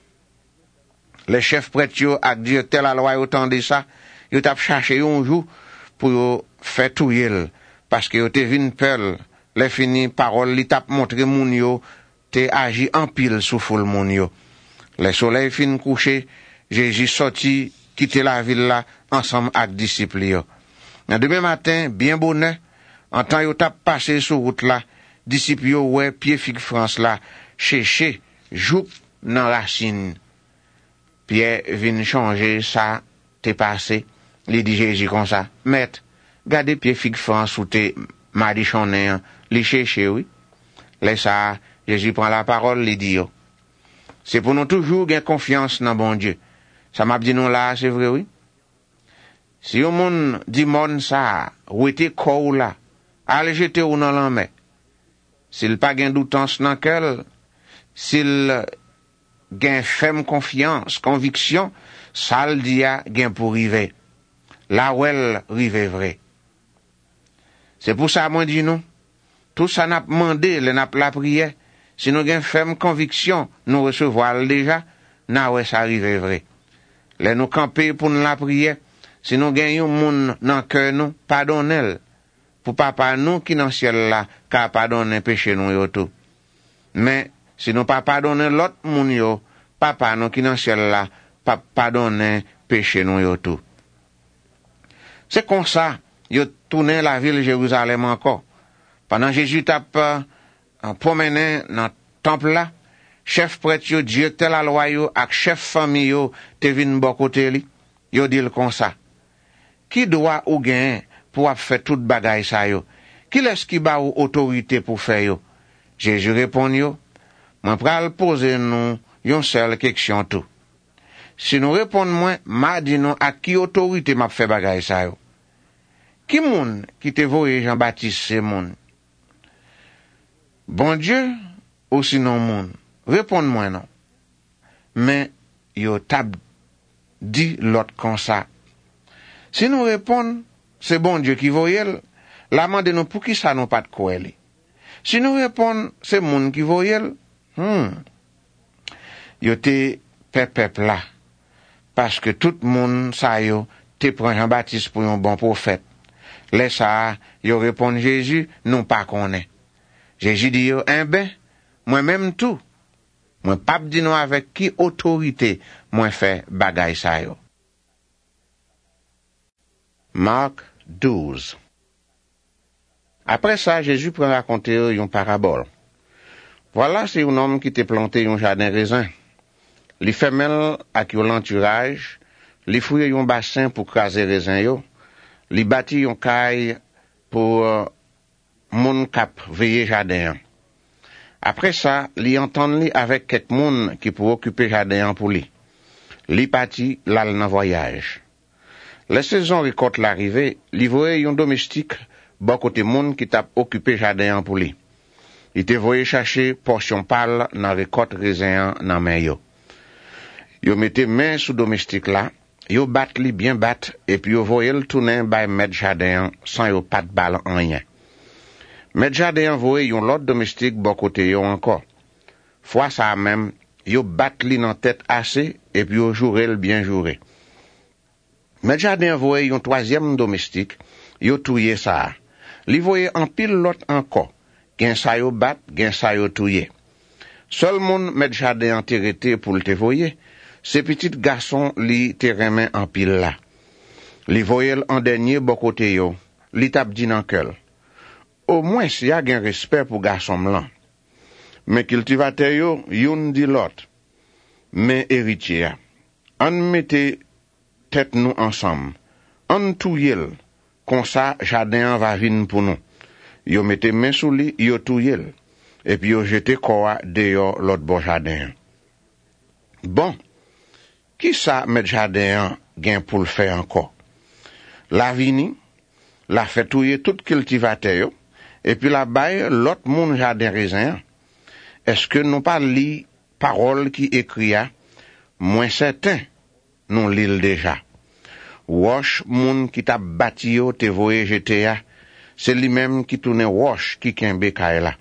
Les chefs prêtres ak directeur la loi autant de ça, yo t'a cherché un jour pour faire touyer parce que yo te vinn peur, les fini parole li t'a montré moun yo te agi en pile sous foule moun yo. Le soleil fin couché, Jésus sorti, quitter la ville là, ensemble avec disciples yo. Demain matin, bien bonheur, en temps yo tap passé sur route là, disciples yo ouais pied fig France là, chercher, jouk nan racine. Pierre vient changer ça, t'es passé. Il dit Jésus comme ça, maître, gardez pied fig France ou t'es madichoné, li chercher oui. Laisse ça, Jésus prend la parole, il dit yo. C'est pour nous toujours gagner confiance dans bon Dieu. Ça m'a dit nous là, c'est vrai oui. Si yon moun di moun ça, ou ete kou là, allez jeter ou dans la mer. S'il pas gen doutance dans quel, s'il gen ferme confiance, conviction, ça le dit a gen pour river. Là où elle rive vrai. C'est pour ça moi dis nous, tout ça n'a demandé, le n'a la prière, si nous gen ferme conviction, nous recevoir déjà, na ouais ça rive vrai. Le nous camper pour nous la prière, si nous gagnons moun nan cœur nous, pardonnez-le. Pour papa nous qui dans ciel là, ka pardonner péché nous yo tout. Mais si nous pas pardonner l'autre moun yo, papa nous qui dans ciel là, pas pardonner péché nous yo tout. C'est comme ça, yo tourné la ville Jérusalem encore. Pendant Jésus tape promené dans temple là, chef prêtre yo, directeur la loi yo, ak chef famille yo, te vin bon côté li, yo dit comme ça. Qui doit ou gain pour faire toute bagaille ça yo? Qui laisse qui ba ou autorité pour faire yo? Jésus répond yo, moi pral poser nous yon seule question tout. Si nous répondons moi, m'a dit nous à qui autorité m'a fait bagaille ça yo? Qui moun qui te voye Jean-Baptiste c'est moun? Bon Dieu ou sinon moun? Réponds-moi non. Mais yo tab dit l'autre comme ça. Si nous répondons, c'est bon Dieu qui voyelle, la mande nous pour qui ça nous pas de quoi. Si nous répondons, c'est moun qui voyelle, yo te peuple là. Parce que tout moun sa yo te prend Jean-Baptiste pour un bon prophète. Laisse ça, yo répond Jésus, non pas connaît. Jésus dit yo, moi-même tout. Moi pas dit nous avec qui autorité moi fait bagay sa yo. Marc 12. Après ça, Jésus prend raconter une parabole. Voilà, c'est un homme qui te planté un jardin raisin. Li femelle avec un l'entourage, li fouille un bassin pour craser raisin yo, li bâti un caille pour moun kap veiller jardin. Après ça, li entend li avec quelques moun qui pour occuper jardin pour li. Li parti l'al nan voyage. La saison récolte l'arrivée, li voye yon domestique, bon côté moun qui t'a occupé jardin pour li. Il te voye chercher portion pâle nan récolte raisin nan men yo. Yo mette main sous domestique là, yo bat li bien bat, et puis yo voye le tourner bay maître jardin sans yo pas de balle en rien. Maître jardin voye yon l'autre domestique bon côté yo encore. Fois ça même, yo bat li nan tête assez, et puis yo joure le bien jouré. Maître jardin voye yon troisième domestique, yo touye ça. Li voye en pile l'autre encore. Gen sa yo bat, gen sa yo touye. Seul moun maître jardin enterré pour le te voye, ces petits garçons li te remen en pile là. Li voye en dernier bon côté yo, li tap di nan kel. Au moins si y a gen respect pour garçon blanc. Mais cultivateur yo, yon di l'autre. Mais héritier, an mette tête nous ensemble. An touyel, comme ça jardin va vin pour nous. Yo mette main sous li, yo touyel. Et puis yo jete koa dehors l'autre bon jardin. Bon, qui ça met jardin gen pour le faire encore? La vini, la fait touyer tout cultivateur yo, et puis la baille l'autre moun jardin raisin. Est-ce que nous pas li parole qui écrit a? Moins certain, nous l'il déjà. Wash moun qui t'a bâti yo te voye jeter a, c'est lui-même qui tourne wash qui kembe kaela.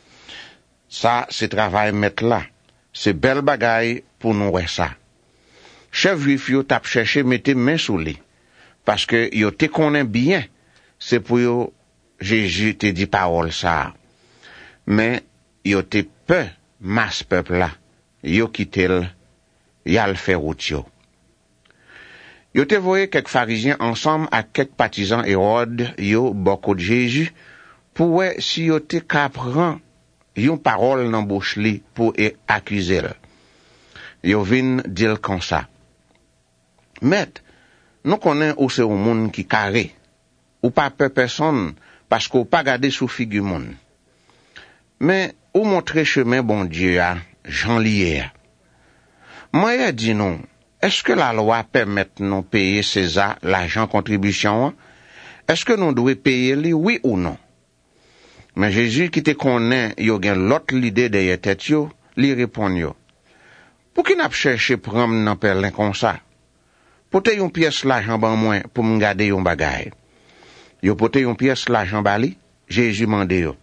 Ça, c'est travail mettre là. C'est belle bagaille pour nous ouais ça. Chef juif yo t'a cherché mette main sous lui. Parce que yo te connaît bien, c'est pour yo Jésus te dit parole ça. Mais yo te peu masse peuple là. Yo quittel, yal fait route yo. Yo te voye quelques pharisiens ensemble avec quelques partisans Hérode yo boko de Jésus pour ouais si yo te kapran yon parole nan bouche li pour accuser l. Yo vin dil comme ça. Met, nous connaissons ou c'est un monde qui carré, ou pas peur personne, parce qu'on pas gardé sous figure monde. Mais, ou montrer chemin bon Dieu à Jean lié. Moi, il dit non, est-ce que la loi permet nous payer César l'argent contribution? Est-ce que nous devons payer lui, oui ou non? Mais Jésus qui te connaît, yo gen l'autre l'idée derrière tête yo, li répond yo. Pour qui n'a cherché prendre nan perlin comme ça? Pote yon pièce l'argent ban moins pour me garder yon bagay. Yo pote yon pièce l'argent bali, Jésus mande yo.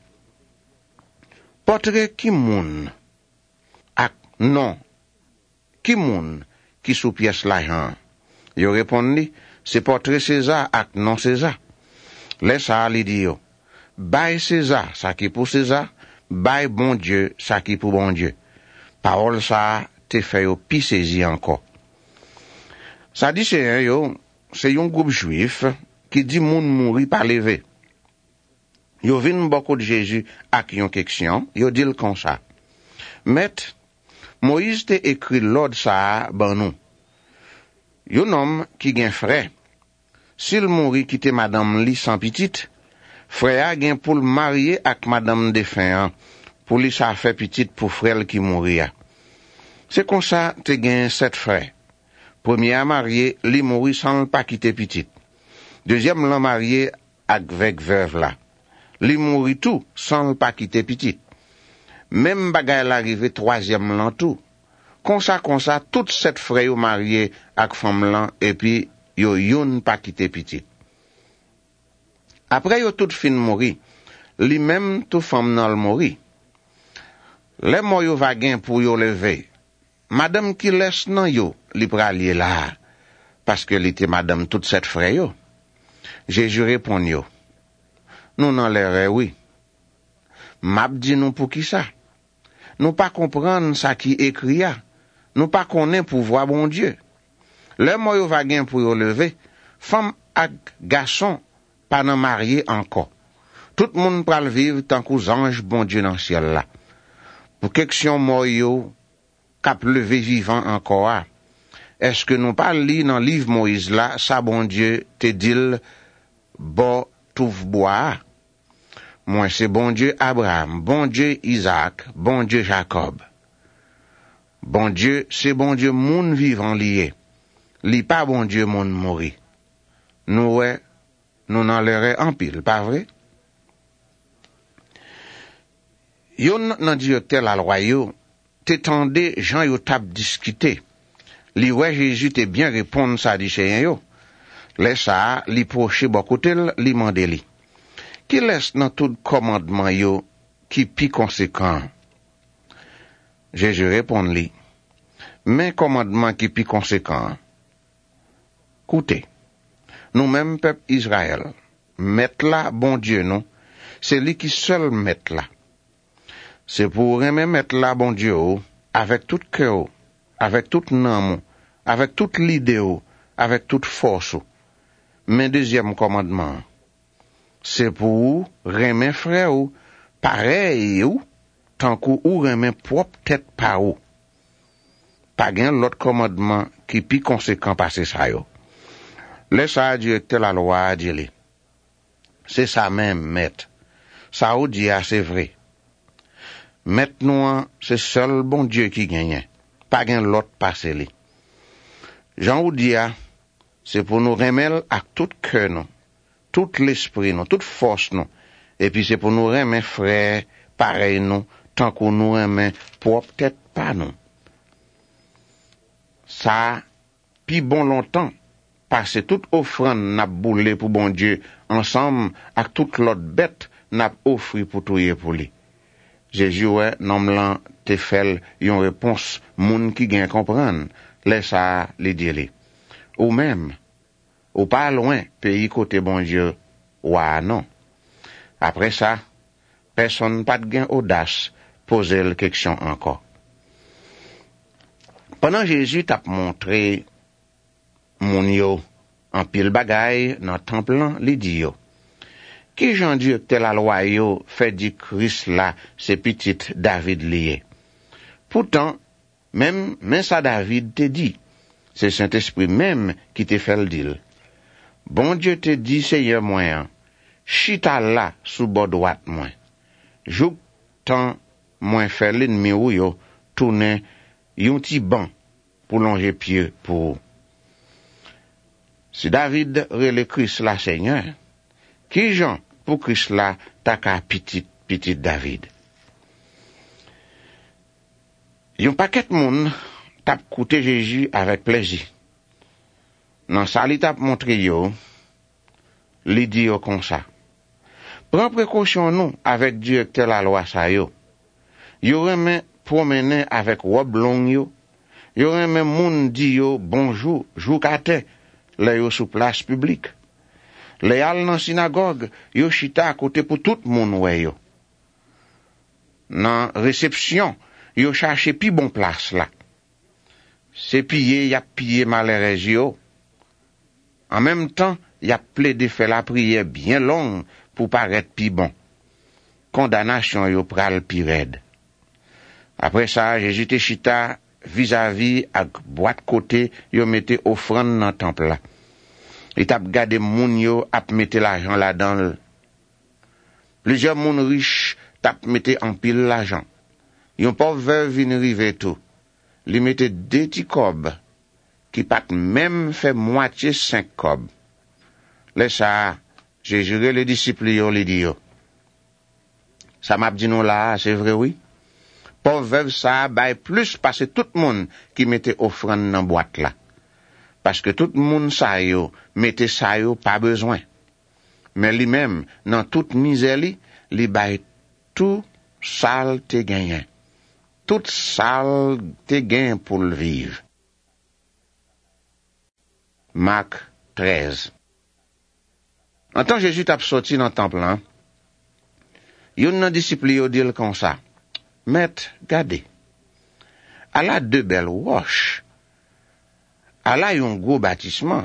Portrait qui moun ak non qui moun qui sous pièce l'argent. Yo répond li, c'est portrait César ak non César. Laisse ça li di yo. Bay César, ça qui pour César, bay bon Dieu, ça qui pour bon Dieu. Parole ça te fait yo pi saisi encore. Ça dit c'est un groupe juif qui dit moun mouri par levé. Yo vin beaucoup de Jésus ak yon question, yo dit comme ça. Met, Moïse te écrit l'ordre ça ban nous. Yon homme qui gen frère, s'il mouri quitte madame li sans petite, frère gen pour le marier ak madame défunt, pour li ça fait petite pour frère qui mourir. C'est comme ça te gen 7 frères. Premier à marié, li mouri sans pas quitter petite. Deuxième l'an marié avec veuve là. Li mouri tout sans pas quitter petite. Même bagay l'arrivé troisième l'an tout. Comme ça, toutes 7 frères yo marié avec femme l'an et puis yo yon pas quitter petite. Après yo tout fin mouri, li même tout femme nan mouri. Les mo yo va gen pour yo lever. Madame qui laisse nan yo, li pralier là, parce que li était madame toute cette frère yo. Jésus répond yo. Nous nan l'air oui. Map dit nous pour qui ça? Nous pas comprendre ça qui écrit ya. Nous pas connaît pouvoir bon Dieu. Le mo yo va gen pour yo lever, femme ak garçon pas nan marié encore. Tout le monde pral vivre tant qu'aux anges bon Dieu dans ciel là. Pour question mo yo cap levé vivant encore. Est-ce que nous pas li dans livre Moïse là, ça bon Dieu te dit bon touv bois. Moi c'est bon Dieu Abraham, bon Dieu Isaac, bon Dieu Jacob. Bon Dieu, c'est bon Dieu moun vivant lié. Li pas bon Dieu moun mori. Nous ouais, nous n'en l'air en pile, pas vrai? Yon nan di yo tel la loi yo, te tende Jean yo tap discuter. Li ouais Jésus te bien répondre ça dit chez yo. Laisse ça, li proche bokotel, li mande li. Qui laisse dans tout commandement yo qui pi conséquent? Jésus répond li. Mais commandement qui pi conséquent. Écoutez, nous-mêmes peuple Israël, mettre là bon Dieu non, c'est lui qui seul mettre là. C'est pour aimer mettre là bon Dieu avec tout cœur, avec toute âme, avec toute l'idée, avec toute force. Mais deuxième commandement, c'est pour aimer frère ou pareil ou tant ou aimer propre tête par ou. Pas gain l'autre commandement qui plus conséquent passer ça yo. Laisse ça directeur la loi dire. C'est ça même maître. Ça ou dit c'est vrai. Maintenant, c'est seul bon Dieu qui gagne. Pas gain l'autre passer li. Jean ou dit c'est pour nous remettre à tout cœur nous, tout l'esprit nous, toute force nous. Et puis c'est pour nous remettre frère pareil nous, tant qu'on nous remet propre tête pas nous. Ça, puis bon longtemps, parce que toute offrande n'a boulé pour bon Dieu, ensemble avec toute l'autre bête n'a offri pour tout pour lui. Jésus, ouais, nom lan te fait yon réponse, moun qui gagne comprendre, laisse ça les dire. Ou même, ou pas loin, pays côté bon Dieu, ouah non. Après ça, personne pas de gain audace, poser la question encore. Pendant Jésus t'a montré moun yo en pile bagay dans temple lan, li di yo. Qui Jean Dieu que la loi yo fait di Christ là, c'est petit David lié. Pourtant, même ça David te dit, c'est Saint-Esprit même qui te fait le dire. Bon Dieu te dit, Seigneur moi, chita là sous bord droite moi. Jouk tant moi fait l'ennemi ou yo tourner yon ti banc pour longer pied pour. Si David rele Christ la Seigneur, qui Jean pour Christ la ta ka petit David. Yon paquet moun tap koute Jésus avec plaisir. Nan sa li tap montre yo, li di yo kon sa. Prends précaution nous avec directeur la loi sa yo. Yo remen promener avec robe long yo. Yo remen moun di yo bonjour, jou kate, le yo sous place publique. Le al nan synagogue, yo chita à côté pour tout moun wè yo. Nan réception, yo cherche pi bon place là. C'est pillé, y a pillé malheureux yo. En même temps, y a plaidé faire la prière bien longue pour paraître pi bon. Condamnation yo pral pi raide. Après ça, Jésus te chita vis-à-vis ak boîte côté yo mette offrande dans temple là. Il t'a gardé moun yo ap mette l'argent là-dedans. Plusieurs moun riches t'a mette en pile l'argent. Yon pauvre veuve vin rive tout. Li mette 2 ti cob qui pat même fait moitié 5 cob. Le ça, j'ai juré les disciples yo li di yo. Ça m'a dit non là, c'est vrai oui. Pauvre veuve ça bay plus parce que tout le monde qui mettait offrande dans boîte là. Parce que tout le monde ça yo, mettait ça yo pas besoin. Mais lui-même, dans toute misère li bay tout sale te gagné. Tout sale te gain pour le vivre. Marc 13. En tant que Jésus t'a sorti dans le temple là, yon nan disciple yo dit comme ça. Maître, gardez. Elle a 2 belles roches. Elle a un gros bâtissement.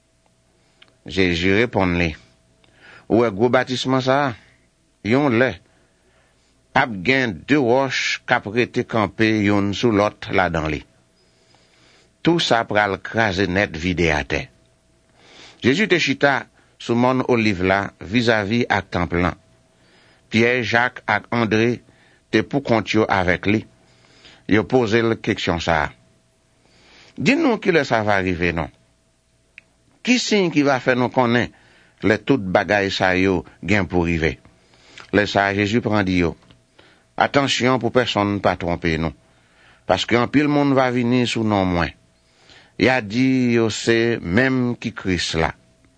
Jésus répond-le. Ouais, gros bâtissement ça? Yon le. Ap gen 2 roches k'ap rete campé yon sous l'autre là dans li. Tout ça pral crase net vide à terre. Jésus te chita sous mon olive là vis-à-vis ak temple là. Pierre, Jacques ak André te pour compte yo avec lui. Yo pose la question ça. Dis-nous qui le ça va arriver non. Qui signe qui va faire nous connaître les toutes bagailles ça yo gen pour arriver. Le ça Jésus prend dit yo. Attention pour personne pas tromper non. Parce qu'un pile monde va venir sous nom moins. Il a dit yo c'est même qui Christ là.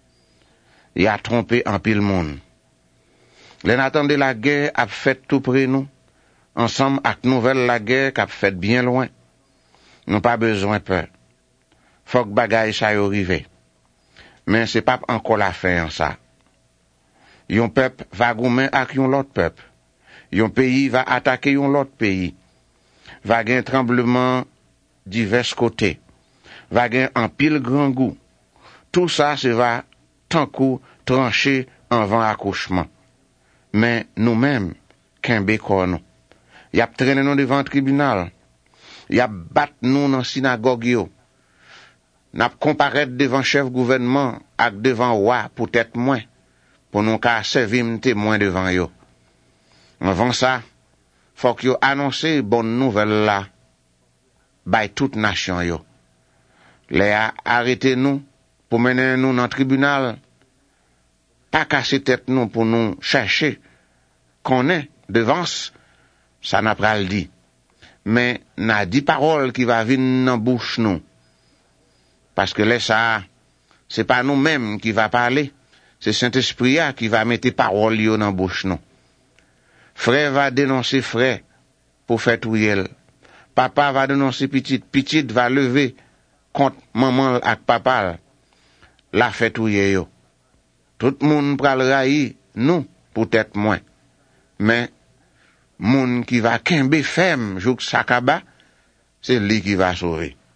Il a trompé un pile monde. Les natans de la guerre a fait tout près nous. Ensemble avec nouvelle la guerre qu'a fait bien loin. Nous pas besoin peur. Faut que bagaille ça y arrive. Mais c'est pas encore la fin en ça. Yon peuple va goumen avec yon l'autre peuple. Yon pays va attaquer yon l'autre pays. Va gen tremblement divers côtés. Va gen en pile grand goût. Tout ça se va tant coup trancher en vent accouchement. Mais nous-mêmes, kembe kon nous. Y a traîné nous devant tribunal. Y a bat nous dans synagogue yo. N'a comparaître devant chef gouvernement ak devant roi pour tête moins. Pour nous ka servir témoin devant yo. Avant ça, faut que yo annoncer bonne nouvelle là. Bay toute nation yo. Les a arrêté nous pour mener nous dans tribunal. Pas casser tête nous pour nous chercher. Qu'on est devant ça n'a pas le dit. Mais n'a dit parole qui va venir dans bouche nous. Parce que là ça c'est pas nous-mêmes qui va parler, c'est Saint-Esprit qui va mettre parole yo dans bouche nous. Frère va dénoncer frère pour faire touyer. Papa va dénoncer petite, petite va lever contre maman ak papa. La fait touyer yo. Tout le monde pral raï nous pour être moins. Mais moun qui va kembe ferme jouk sakaba, c'est lui qui va sauver.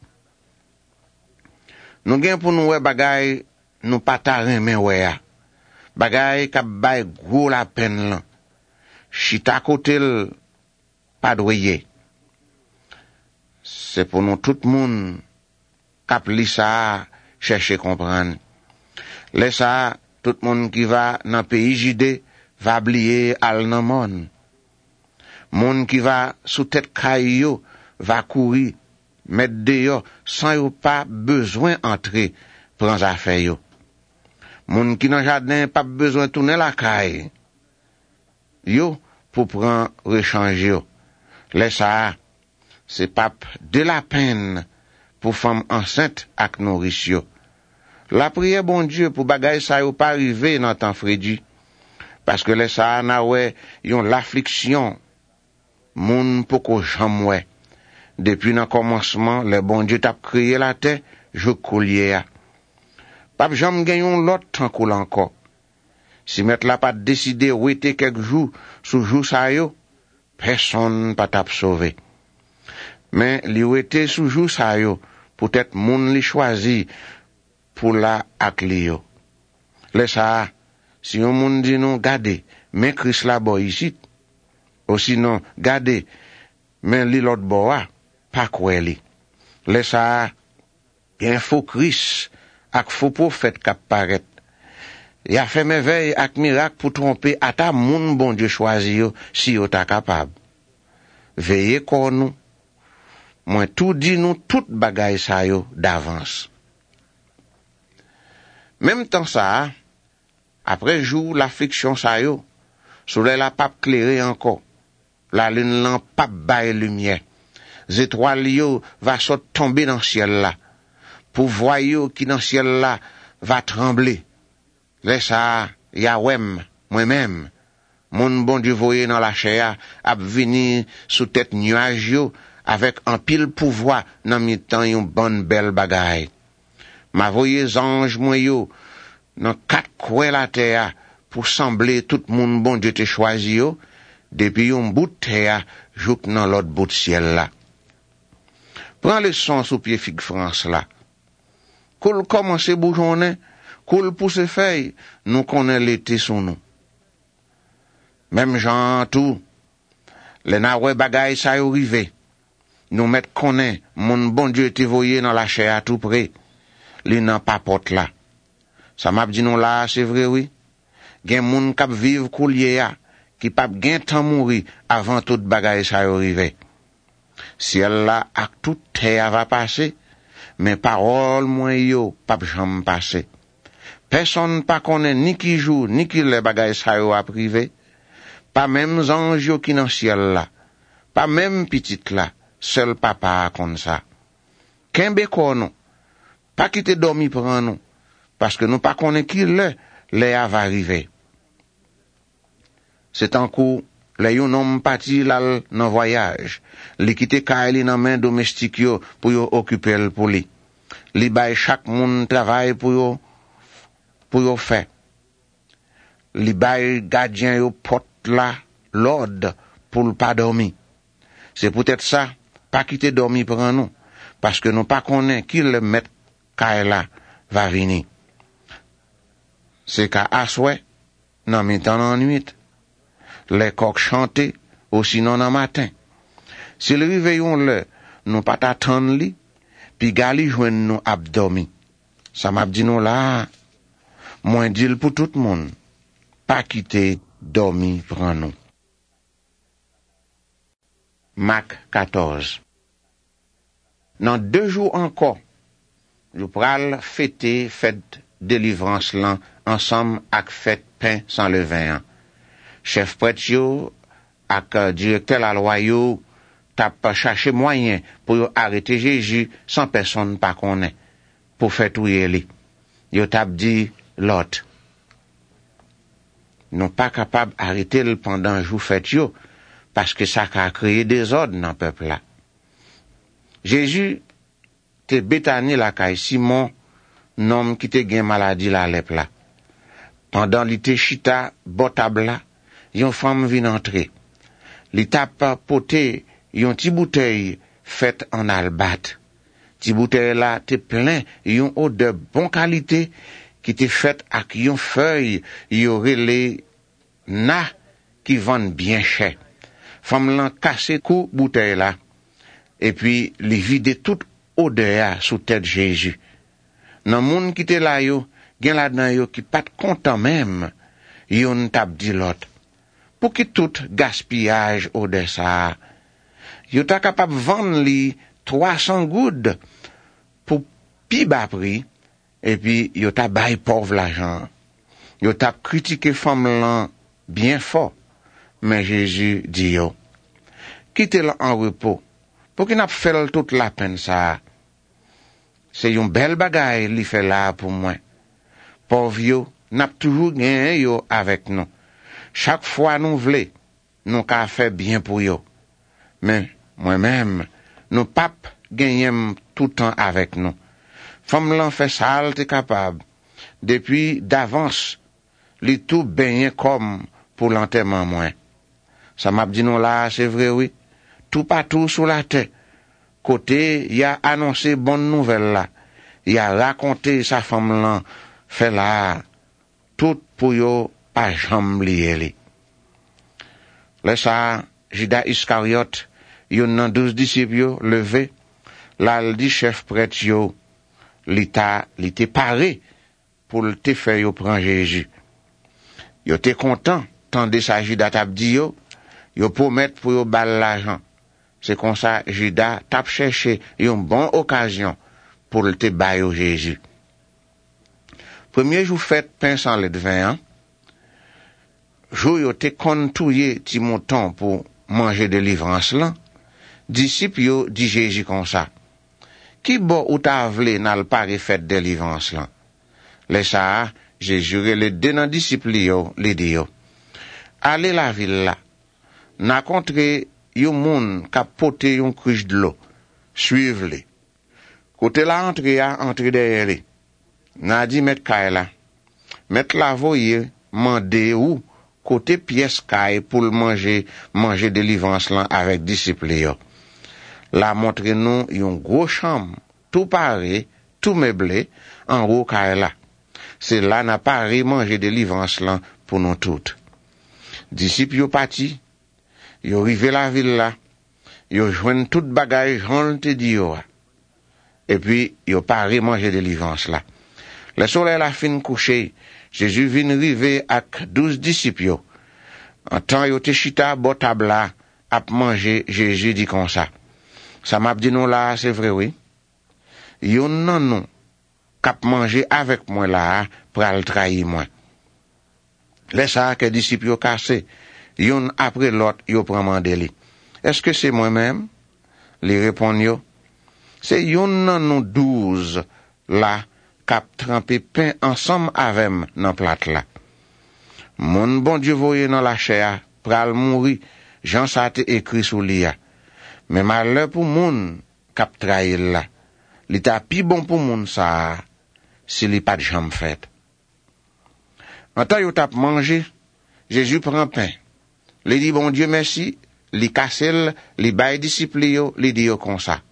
Nous gen pour nous bagay nous pas ta remen wè ya. Bagay k'ap bay gros la peine là. Chita côté pas doyer. C'est pour nous tout monde k'ap li ça chercher comprendre. Laisse ça tout monde qui va dans pays Judée va oublier al nan monde. Monde qui va sous tête caille yo va courir mettre dehors sans yo pas besoin entrer prendre affaire yo. Moun qui dans jardin pas besoin tourner la caille. Yo pour prendre rechange yo. Laisse ça c'est pas de la peine pour femme enceinte ak nourrice yo. La prière bon Dieu pour bagay ça yo pas arriver dans temps frédi. Parce que laisse ça na ouais yon l'affliction moun poko jamwe. Depuis le commencement, le bon Dieu t'a créé la terre, je collier. Pas jamais gagnon l'autre temps coule encore. Si mettre la pas décider où était quelques jours, sous jour ça yo, personne pas t'a sauvé. Mais li où était sous jour ça yo, peut-être moun li choisi pour la ak li yo. Laisse ça, si on moun dit non, gardez, mais Christ la boy ici, ou sinon, gardez, mais li l'autre bois, pas quoi li. Laisse ça, bien faux Christ, ak faux prophète k'ap paraît. Y a fait merveille ak miracle pour tromper à ta moun bon Dieu choisi yo, si yo ta capable. Veillez kon nous. Moi tout dit nous tout bagay sa yo d'avance. Même temps ça, après jour l'affliction sa yo, soleil la pape clairé encore. La lune lan pape baye lumière. Étoiles yo va sot tomber dans ciel là. Pour voir yo qui dans ciel là va trembler. Laisse ça, ya wem, moi-même. Mon bon Dieu voye dans la chair, ap vini sous tête nuage yo, avec un pile pouvoir dans mi-temps yon bonne belle bagaille. Ma voye ange moi yo, dans quatre coins la terre, pour sembler tout moun bon Dieu te choisi yo, depuis yon bout de terre, jouk dans l'autre bout de ciel là. Prends le son sous pied figue France là. Koul commence bougeonner, koul pousse feuille, nous connaît l'été sous nous. Même Jean tout, les naoué bagay sa yo rive, nous met connaît, mon bon Dieu te voyé dans la chair à tout près, li nan pa porte là. Ça m'a dit non là, c'est vrai oui. Gen moun kap vive koulier ya, qui pa gen temps mourir avant tout bagay sa yo rive. Ciel là ak tout terre va passer, mais parole moi yo pa jamais passer. Personne pas connaît ni qui joue ni qui le bagay sa yo a privé. Pas même ange yo qui dans ciel là. Pas même petite là, seul papa comme ça. Kembe kono, pas quitter dormi prend nous, parce que nous pas connaît qui le va arriver. C'est en cours, les yon homme parti là dans voyage, li quitter kaili dans main domestique yo pour yo occuper le pour li. Li bay chaque monde travail pour yo faire. Li bay gardien yo porte là l'ordre pour pas dormir. C'est peut-être ça, pas quitter dormir pour nous, parce que nous pas connaît qui le mettre kaila va venir. C'est qu'à asoué, dans mi-temps en nuit, les coqs chanter, ou sinon dans matin. Si le réveillon le, nous pas t'attendre li, puis gali joindre nous abdomi. Ça m'a dit nous là, moins dit pour tout le monde, pas quitter dormir pour nous. Marc 14. Dans 2 jours encore, nous pral fêter fête délivrance là ensemble avec fête pain sans levain. Chef prêtre yo ak directeur la loi yo t'a cherché moyen pour arrêter Jésus sans personne pas connaît pour faire touyer li. Yo t'a dit l'autre. Non pas capable arrêter le pendant jour fête yo parce que ça a créé des ordres dans le peuple là. Jésus te Béthanie la kay Simon, nom qui te gen maladie la lèpre là. Pendant li te chita botable là, yon femme vin entrer. Li tap pote yon ti bouteille faite en albat. Ti bouteille là te plein yon odeur bon qualité qui te fait ak yon feuille yo relé na qui vend bien cher. Femme lan cassé kou bouteille là et puis li vide toute odeur sous tête Jésus. Nan moun qui te là yo, gen la dan yo qui pat content même, yon tap di lot. Pour ki tout gaspillage odeur ça, yo ta capable vendre li 300 goud pour pi bas prix et puis yo ta bay pauvre l'argent. Yo ta critiqué femme lan bien fort, mais Jésus dit yo, quittez-le en repos, pour qu'il n'a fait toute la peine ça. C'est une belle bagaille li fait là pour moi. Pauvre yo, n'a toujours gagné yo avec nous. Chaque fois nous vle, nous ka fait bien pour yo. Mais moi-même, nous pape gagnons tout le temps avec nous. Femme l'en fait ça, elle est capable. Depuis d'avance, li tout baigné comme pour l'enterrement moins. Ça m'a dit non là, c'est vrai oui. Tout partout sur la terre. Côté, il a annoncé bonne nouvelle là. Il a raconté sa femme là, fait là, tout pour yo pas jamais lié. Là ça, Judas Iscariote, yon nan 12 disciples yo levé, là il dit chef prêtre yo, li te paré pour le te faire yo prendre Jésus. Yo te content, tandis sa Judas tap di yo promet pour yo bal l'argent. C'est comme ça Judas tap cherché une bonne occasion pour le te bay au Jésus. Premier jour fête pain sans lait de vin, jour yo te kontouye ti mouton pour manger délivrance là. Disciples yo dit Jésus comme ça. Qui bon ou ta vle nan pare fête délivrance là. Les ça Jésus les deux nan disciples yo li di yo. Allez la ville là. Na kontre yon moun k'ap pote yon cruche de l'eau. Suive-les. Côté la entre derrière li. Na di met kay la. Met la voye mande ou côté pièce kay pour le manger délivrance là avec disciples yo. La montre nous yon gros chambre, tout paré, tout meublé, en haut kay la. C'est là n'a pas manger délivrance là pour nous toutes. Disciples yo parti. Yo rive la ville là, yo joignent tout bagage j'en te di yo. Et puis yo paré manger délivrance là. Le soleil la fin couché, Jésus vient rive ak 12 disciples yo. En temps yo te chita bo table là, ap manger, Jésus dit comme ça. Ça m'a dit non là, c'est vrai oui. Yo nan non k'ap manger avec moi là pour al trahir moi. Les ça que disciples yo cassé. Yon après l'autre, yo prend mandeli. Est-ce que c'est moi-même? Les répondent yo. C'est yon nan nous 12 là, k'ap trempé pain ensemble avec nan plate là. Mon bon Dieu voye dans la chair, pral mourir, Jean ça te écrit sous lia. Mais malheur pour moun k'ap trahir là. Li ta pi bon pour moun ça, si li pas de jambe fait. En temps yo tap manger, Jésus prend pain. Li dit bon Dieu merci, li kassel, li bay disciple yo, li di yo comme ça.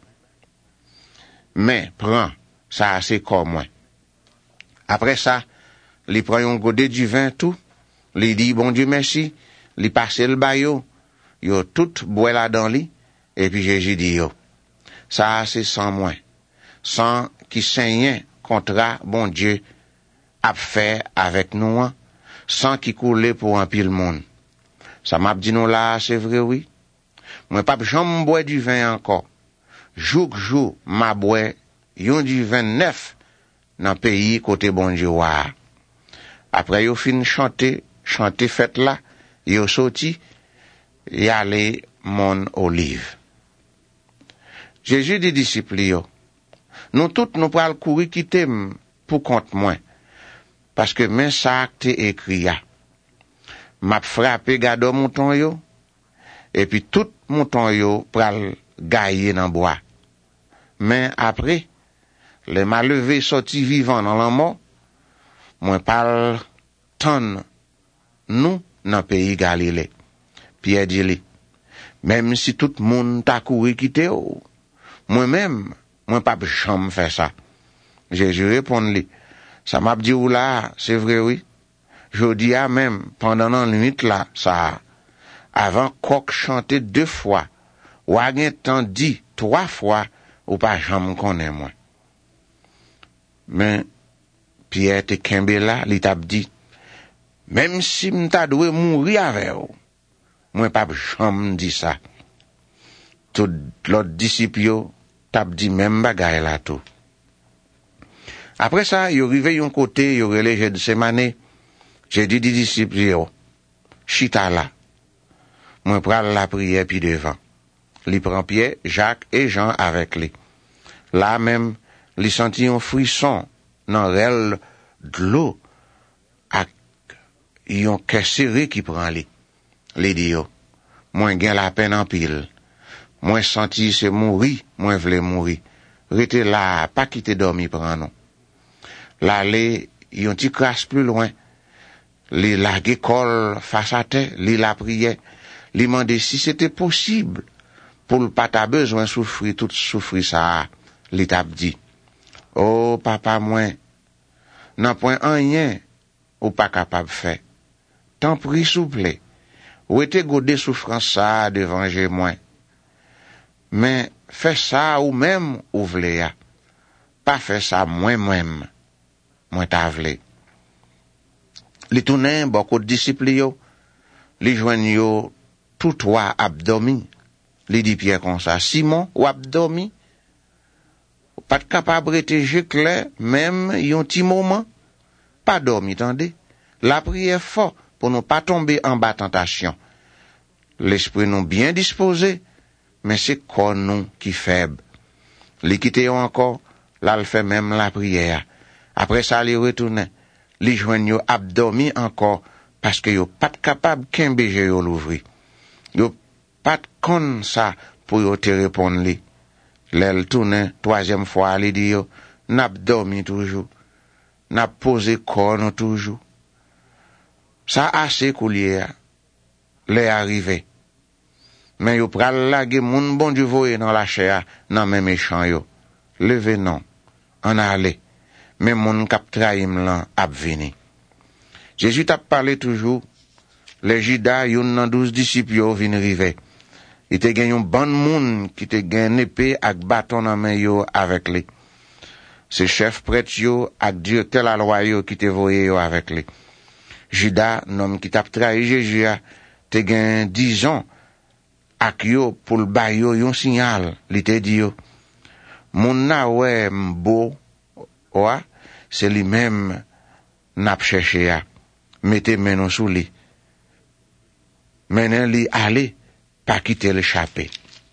Mais prends, ça c'est comme moi. Après ça, li prend un godet du vin tout, li dit bon Dieu merci, li passe le bayo, yo tout boit là dans li, et puis Jésus dit yo. Ça c'est sans moi. Sans qui saignait contre bon Dieu a fait avec nous, sans qui coulait pour un pile monde. Ça m'a dit non là, c'est vrai oui. Moi pas jamais boire du vin encore. Jour m'a boire yon du vin neuf dans pays côté bon Dieu wa. Après yo fin chanter fête là, yo sorti y aller mon olive. Jésus dit disciples yo, nous toutes nous pral courir quitter pour compte moi. Parce que men ça te écrit ya. M'a frappé gado mouton yo, et puis tout mouton yo pral gailler dans bois. Mais après, les m'a levé sorti vivant dans la mort, moi parle ton nous dans pays Galilée. Pierre dit li, même si tout monde t'a couru quitter moi-même, moi pas jamais faire ça. Jésus répond lui, ça m'a dit ou là, c'est vrai oui. Je dis à même pendant la nuit là, ça avant coq chanter 2 fois, ou a temps dit 3 fois, ou pas jamais connaît moi. Mais Pierre te kembe là, il t'a dit, même si m'ta doué mourir avec vous, moi pas jamais dit ça. Tout l'autre disciple t'a dit même bagaille là tout. Après ça, yo rive yon côté, yo relé Gethsémané. J'ai dit des disciples yo, chita là. Moi pral la prière puis devant. Li prend Pierre, Jacques et Jean avec lui. Là même, li senti un frisson dans rel de l'eau ak yon cœur serré qui prend li. Li dit yo, moi gen la peine en pile. Moi senti c'est mourir, moi vle mourir. Rete là, pas quitter dormi prend non. Là les yon ti crasse plus loin. Li lage col face à terre, li la prière, li mandé si c'était possible pour le pas ta besoin souffrir tout souffrir ça. Li t'a dit, oh papa moi, nan point rien ou pas capable faire. T'en prie souple. Ou était godé souffrance ça devant j'ai moi. Mais fais ça ou même ou vle ya. Pas fait ça moi-même. Moi t'a vle. Li tournen beaucoup de disciples yo, li joignent yo tout trois abdomi. Li dit Pierre comme ça, Simon ou abdomi, pas de capable rétéger clair, même yon petit moment, pas dormi, tendez. La prière fort pour nous pas tomber en bas tentation. L'esprit nous bien disposé, mais c'est corps nous qui faible. Li quitte encore, là le fait même la prière. Après ça, li retourne. Li joignent yo abdomi encore parce que yo pas capable kembe yo l'ouvrir. Yo pas kon ça pour yo te répondre li. L'elle tourne 3e fois li dit yo n'ap dormi toujours. N'ap posé corps nous toujours. Ça assez coulier les arrivé. Mais yo pral lage moun bon Dieu voye dans la chair nan même méchant yo. Levez non. En aller. Mais mon kap trahim lan ap vini. Jésus t'a parlé toujours, les Judas yon nan 12 disciples yo vin rive. Il te gen yon ban moun qui te gen épée ak bâton nan main yo avec lui. C'est chef prêtre yo ak directeur la loi yo qui te voye yo avec lui. Judas, nom qui t'a trahi Jésus te gen 10 ans ak yo pour le bay yo yon signal, li te di yo. Moun na wè mbo wa, c'est lui-même n'ap cherché ya. Mettez menon sous li. Menen li aller, pas quitter l'échappée.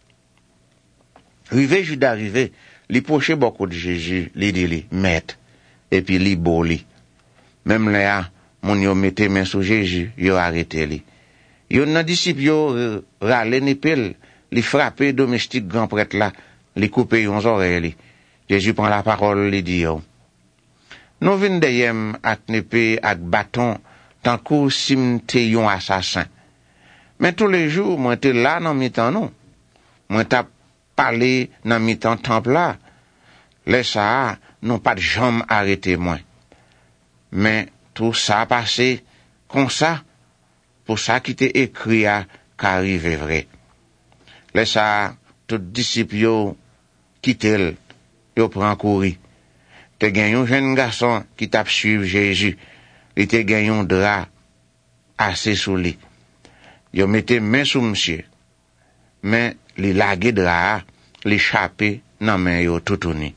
Rive Judas rive, li poche beaucoup de Jésus, li dit li, maître, et puis li beau li. Même là, mon yo mette men sous Jésus, yo arrêté li. Yo nan disciple yo rale nipel, li frappé domestique grand prêtre là, li coupe yon oreilles li. Jésus prend la parole, li dit yo. Nous vin deyem ak nepe ak bâton tant kou sim te yon assassin. Mais tous les jours, moi te là dans mi-temps non. Moi t'a parlé dans mi-temps temple là. Les ça non pas de jambe arrêté moi. Mais tout ça passé comme ça pour ça qui t'est écrit à qu'arrive vrai. Les ça tout disciple yo quitte yo prend courir. Te gen yon jeune garçon qui t'a suivi Jésus. Il te gen yon drap assez sous li. Yo mette main sous monsieur. Mais li lage drap, li chapé nan main yo toutouni.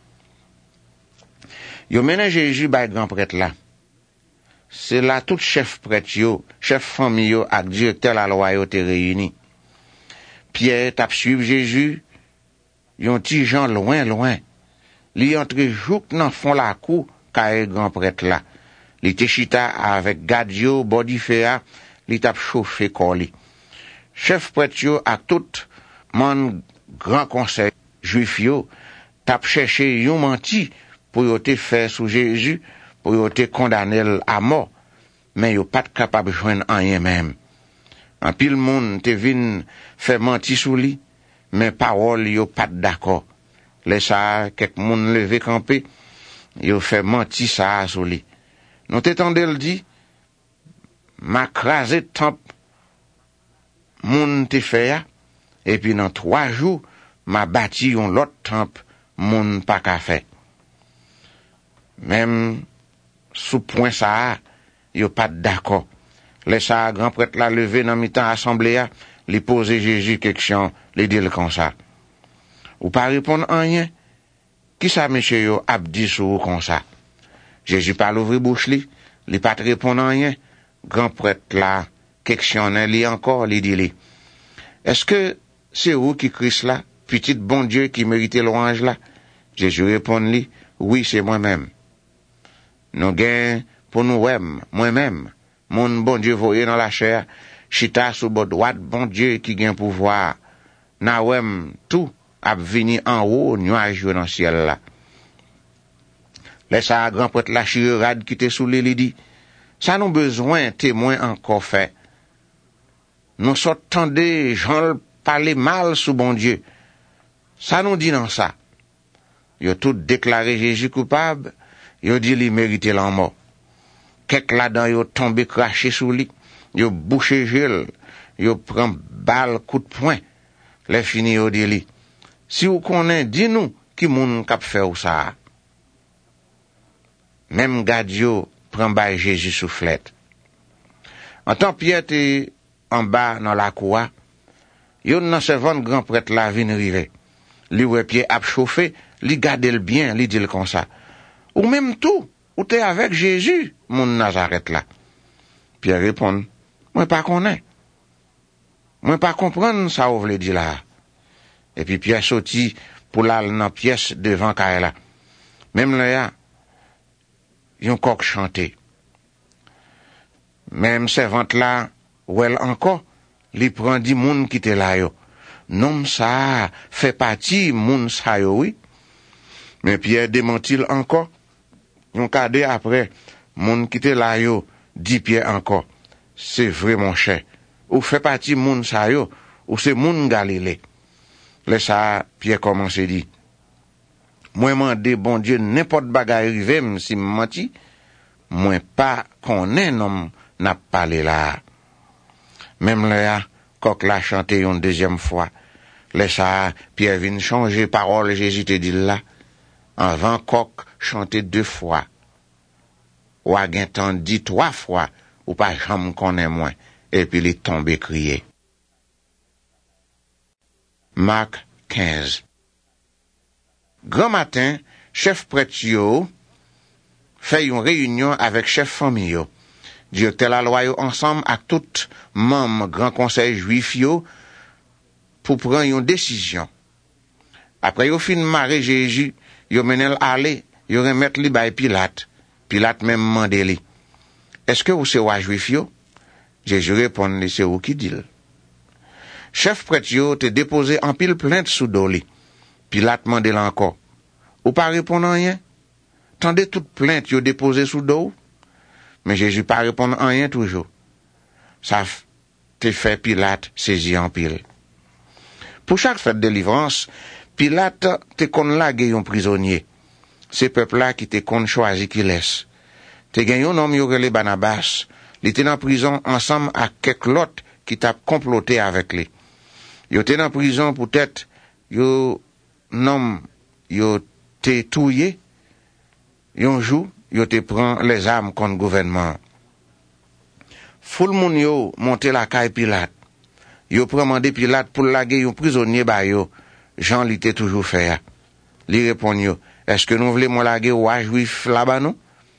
Yo mène Jésus bay grand prêtre là. C'est là tout chef prêtre yo, chef famille yo ak directeur la loi yo te réuni. Pierre t'a suivi Jésus. Yon ti Jean loin. Li entre jouk nan fond la cour kae grand prêtre là. Li te chita avec gadio bodifea, li tap chauffé koli. Chef prêtre yo ak tout man grand conseil juif yo tap cherché yon menti pour yo te faire sous Jésus, pour yo te condamner à mort, mais yo pas capable joindre rien même. En pile monde te vin fait menti sous li, mais parole yo pas d'accord. Les ça, quelques moun levé campé, yo fait menti ça sous lui. Nous t'étendez le dit, m'a crasé temp, moun te fait ya, et puis dans 3 jours, m'a bâti yon l'autre temp, moun pas ka fait. Même, sous point ça, yo pas d'accord. Les ça, grand prêtre la levé dans mi-temps assemblée, li pose Jésus question, li dit comme ça. Ou pas répondre rien. Qui ça, monsieur yo, ap dit sou comme ça? Jésus pas l'ouvrir bouche li pas te répondre rien. Grand prêtre là, questionne li encore, li dit li. Est-ce que c'est vous qui Christ là, petit bon Dieu qui méritait l'orange là? Jésus répond li, oui, c'est moi-même. Nous gain pour nous moi-même, mon bon Dieu voyé dans la chair, chita sous bord droite, bon Dieu qui gain pouvoir. Na wem tout ap vini en haut, nuage dans le ciel là. Laisse à grand prêtre la chirurade qui te sous les dit, ça nous besoin témoin encore fait. Nous sortons des gens parler mal sous bon Dieu. Ça nous dit dans ça. Yo tout déclaré Jésus coupable, yo dit li mérite la mort. Quelques là-dedans yo tombé craché sous lui, yo bouché gel, yo prend balle coup de poing. Les fini yo dit li. Si vous connaissez, dis-nous qui moun kap fait ou ça. Même Gadio prend bay Jésus soufflette. En temps Pierre te en bas dans la cour, yon nan servant grand prêtre la vin rive. Li wè pied ap chauffé, li gade le bien, li dit comme ça. Ou même tout, ou t'es avec Jésus, moun Nazareth là. Pierre répond, moi pas connais. Moi pas comprendre ça ou vle di là. Et puis Pierre sorti pour la dans pièce devant Kaela. Même là, yon coq chanté. Même servante là, ou elle encore, li prend 10 moun qui te là yo. Nom ça fait partie moun sa yo, oui. Mais Pierre démentit encore. Yon kade après, moun qui te là yo, dit Pierre encore. C'est vrai mon cher. Ou fait partie moun sa yo, ou c'est moun Galilée. Laisse ça, Pierre commence à dire. Moi mande bon Dieu n'importe bagaille rive si menti, moi pas connais nom n'a parlé là. Même là, coq l'a chanté une deuxième fois. Laisse ça, Pierre vient changer parole, Jésus te dit là. Avant coq chanté 2 fois. Ou a gen dit 3 fois, ou pas jamais connaît moins. Et puis il est tombé crié. Marc 15. Grand matin, chef prêtre yo fait une réunion avec chef famille yo. Directeur la loi yo ensemble avec tout membre grand conseil juif yo pour prendre une décision. Après yo fin maré Jésus, yo menel aller, yo remettre li bay Pilate. Pilate même mandé li. Est-ce que vous c'est roi juif yo? Jésus répond, c'est vous qui dit. Chef prêtre yo te déposé en pile plainte sous doli. Pilate mandé là encore. Ou pas répondre rien? Tendez toute plainte yo déposé sous dos. Mais Jésus pas répondre rien toujours. Ça te fait Pilate saisi en pile. Pour chaque fête de délivrance, Pilate te kon lage yon prisonnier. C'est peuple là qui te kon choisi qui laisse. Te gen yon homme yo rele Barnabas. Il était en prison ensemble avec quelques autres qui t'a comploté avec lui. Yo était en prison peut-être yo nom yo te touye. Yon jour yo te prend les armes contre gouvernement. Foule moun yo monte la caille Pilate. Yo prend mandé Pilate pour laguer yon prisonnier ba yo. Jean li te toujours fait. Li répond yo, est-ce que nous voulons laguer roi juif là-bas non?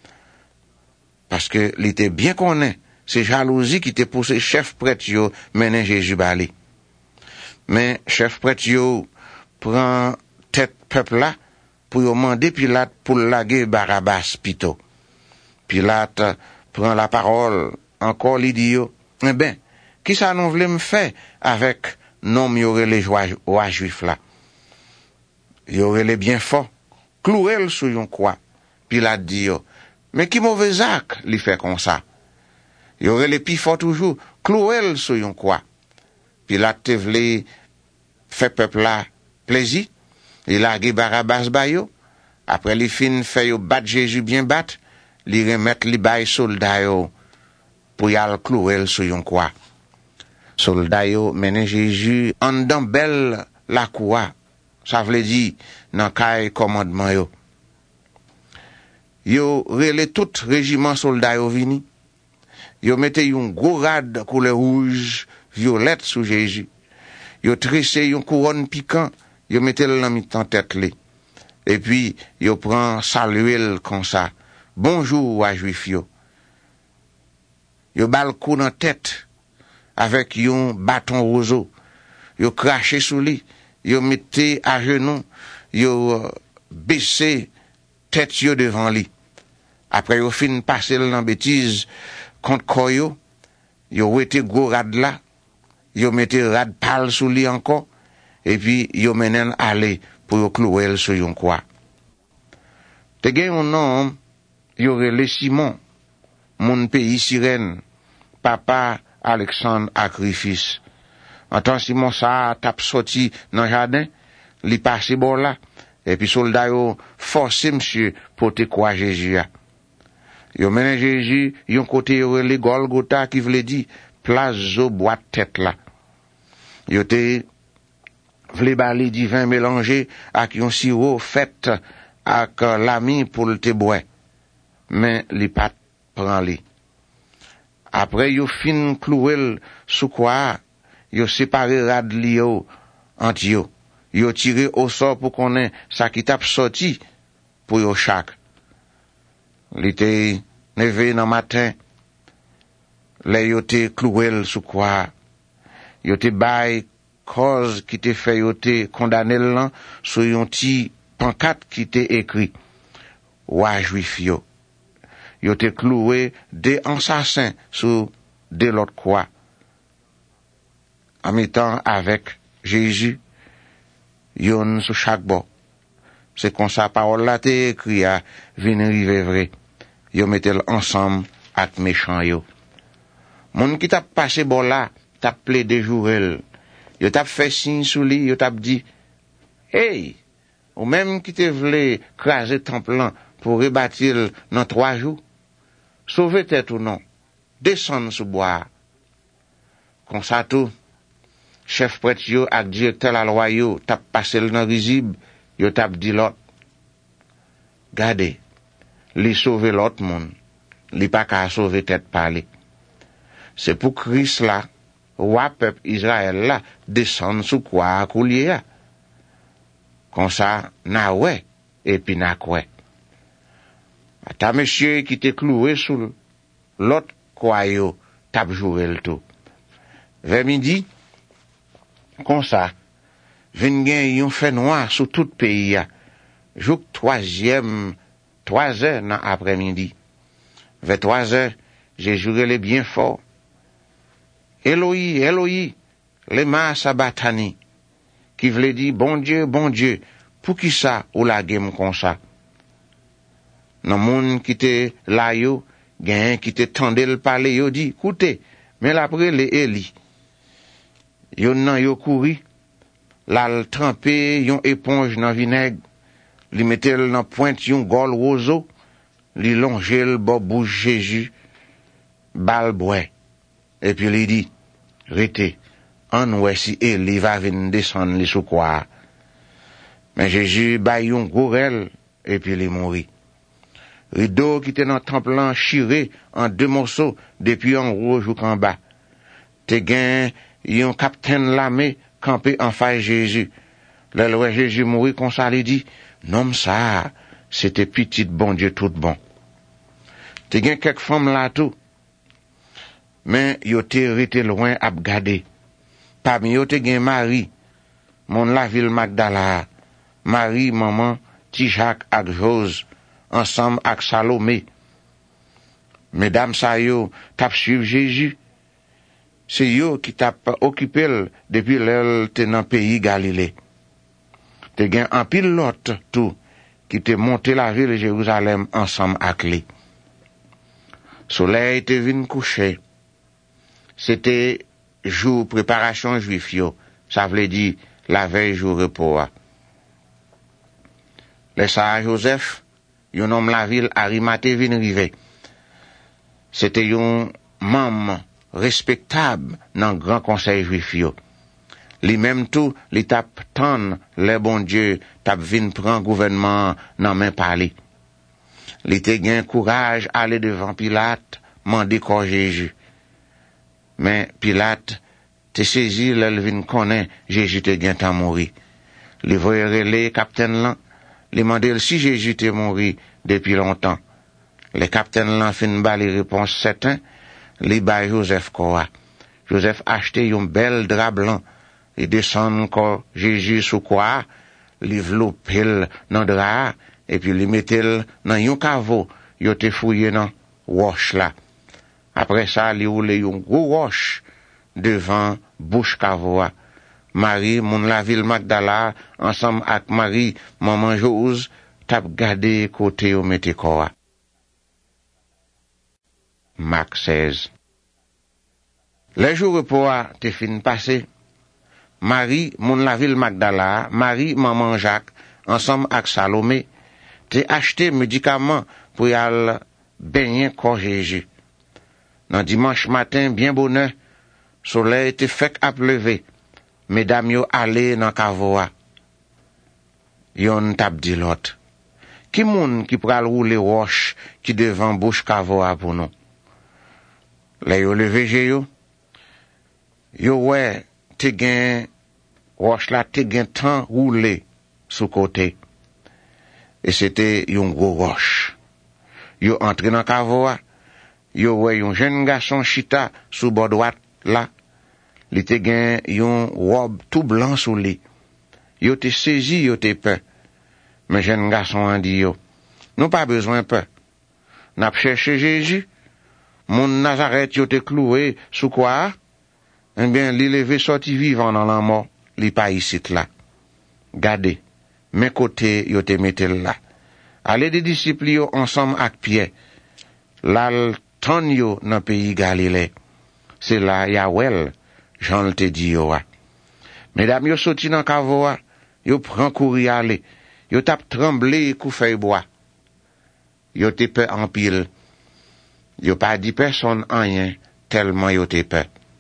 Parce que il était bien connaît, c'est jalousie qui te poussé chef prêtre yo mener Jésus bali. Mais chef prêtre yo prend tête peuple là pour demander Pilate pour laguer Barabbas pito. Pilate prend la parole, encore li dit yo, eh ben, qui ça nous voulait me faire avec nom y'aurait les rois juifs là? Y'aurait les bien forts, clouer sous yon croix. Pilate dit yo, mais qui mauvais acte li fait comme ça? Y'aurait les pi forts toujours, clouer sous yon croix. Pilate te vle fait peuple là plaisir. Il a Barabbas ba yo. Après li fin fait yo bat Jésus bien bat, li remettre li bay soldat yo pour y al clouer sur yon croix. Soldat yo mène Jésus en dans belle la croix. Ça veut dire dans kay commandement yo. Yo relé tout régiment soldat yo vini. Yo mette yon gros rad couleur rouge, violette sous Jésus. Yo tressé yon couronne piquant, yo mette le dans mi-temps tête li. Et puis yo prend saluel comme ça. Bonjour à juif yo. Yo bal coup dans tête avec yon bâton roseau. Yo craché sous lui, yo mette à genoux, yo baissé tête yo devant lui. Après yo fin passer dans bêtise contre koyo, yo wete gros rad là, yo mette rad pal sous lui encore, et puis yo menen aller pour yo clouer sur yon croix. Te gen yon nom, yo rele Simon, mon pays Sirène, papa Alexandre Akrifis. En tant Simon ça tap sorti dans jardin, li passe bon là, et puis soldat yo forcé monsieur pour te croire Jésus. Yo mène Jésus, yon côté yo rele Golgotha qui vle di place zo boîte tête là. Yo te vle bali divin mélangé ak yon sirop fait ak l'ami pour le te boire. Mais li pat prend li. Après yo fin clouel sous quoi, yo séparé rad li yo ant yo. Yo tiré au sort pour connaît ça qui tap sorti pour yo chaque. Li te neve nan matin, le yo te clouel sous quoi, yo te bay cause qui te fait yo te condamné lan sous yon ti pancarte qui te écrit wa juif yo. Yo te cloué des assassins sous de l'autre croix. En mettant avec Jésus, yon sous chaque bord. C'est comme ça parole là te écrit à venir rive vrai. Yo mettel ensemble ak méchant yo. Moun qui t'a passé bon là, t'a plaidé jourel. Yo t'a fait signe sous li, yo t'a dit, hey, ou même qui te vle craser temple pour rebâtir dans 3 jours, sauver tête ou non, descendre sous bois. Comme ça tout, chef prêtre yo ak directeur la loi yo, t'a passé le nan risible, yo t'a dit l'autre. Gardez. Li sauver l'autre monde, li pas qu'à sauver tête parler. C'est pour Christ là, roi peuple Israël là, descendre sous quoi coulier. Comme ça, na ouais, et puis na quoi. Ta monsieur qui t'est cloué sous l'autre quoi yo, tap joué le tout. Vers midi, comme ça, vin gen yon fait noir sous tout pays. Jouk 3 heures dans après-midi. Vers 3 heures, j'ai juré les bien fort. Eloi, Eloi, les ma sabatani, qui voulait dire, bon Dieu, pour qui ça ou la game comme ça? Nan moun qui te la yo, gen qui te tende le parler yo dit, écoutez, mais l'après les Eli. Yo nan yo couri, la trempé yon éponge nan vinaigre, li mettel nan pointe yon gol roseau, li longel bo bouche Jésus, bal bois. Et puis li dit, rete, an wè si Eli va vin descendre li sou quoi. Mais Jésus bay yon gourel, et puis li mouri. Rideau qui était dans le temple chiré en 2 morceaux, depuis en haut jusqu'en bas. Te gen yon capitaine l'armée campé en face Jésus. Le loi Jésus mourit comme ça, il dit, non ça, c'était petit bon Dieu tout bon. Te gen quelques femmes là tout, mais yo te rete loin ap gade. Parmi yo te gen Marie, mon la ville Magdala, Marie maman, ti Jacques ak Jose, ensemble ak Salomé. Mesdames sa yo tap suivre Jésus. C'est yo qui tap occupé depuis l'elle te nan pays Galilée. Te gen un pilote tout qui te monté la ville de Jérusalem ensemble ak li. Soleil te vin coucher. C'était jour préparation juif yo. Ça veut dire la veille jour repos. Laissa Joseph, yon homme la ville Arimathée vin rive. C'était yon membre respectable dans grand conseil juif yo. Li même tout, li tap tan le bon Dieu tap vin pran gouvernement nan men pali. Li te gen courage aller devant Pilate, mande corps Jésus. Mais Pilate te saisi l'el vin konnen Jésus te gen tan mouri. Li voye rele capitaine lan, li mande si Jésus te mouri depuis longtemps. Le capitaine lan fin ba li réponse certain, li bay Joseph Koa. Joseph acheté yon bel drap blanc, li descend ko Jésus sous quoi, li vlopel nan drap, et puis li metel nan yon caveau, yo te fouye nan roche la. Après ça, li oule yon gros roche devant bouche caveau. Marie, moun la ville Magdala, ensemble ak Marie, maman Jose, tap gade côté yo mette koa. Marc 16. Les jours repos te fin passé. Marie, moun la ville Magdala, Marie, maman Jacques, ensemble ak Salomé, te acheté médicaments pour yal baigner corps Jésus. Dans dimanche matin, bien bonheur, soleil te fek ap levé. Mesdames yo ale nan kavoa. Yon tap di lot. Ki moun ki pral roule roche ki devant bouche kavoa pour nous? Le yo leve yo, yo wè te gen roche la te gen tan roule sous côté. Et c'était yon gros roche. Yo entre nan kavoa, yo wè yon jeune garçon chita sous bord droite là. Li te gen yon robe tout blanc sous li. Yo te saisi, yo te peur. Mais jeune garçon a dit yo, nous pas besoin peur. N'a cherché Jésus. Mon Nazareth yo te cloué sous quoi? Eh bien, li levé sorti vivant dans la mort, li pas ici là. Gade, mes côtés yo te mettel là. Allez des disciples yo ensemble ak Pierre. L'al ton yo dans pays Galilée. C'est là Yahweh. Jean te dit yo a. Mesdames yo soti nan kavoa, yo pran kouri ale, yo tap tremble kou feuille bois. Yo te pe en pile. Yo pas dit personne rien, tellement yo te pe.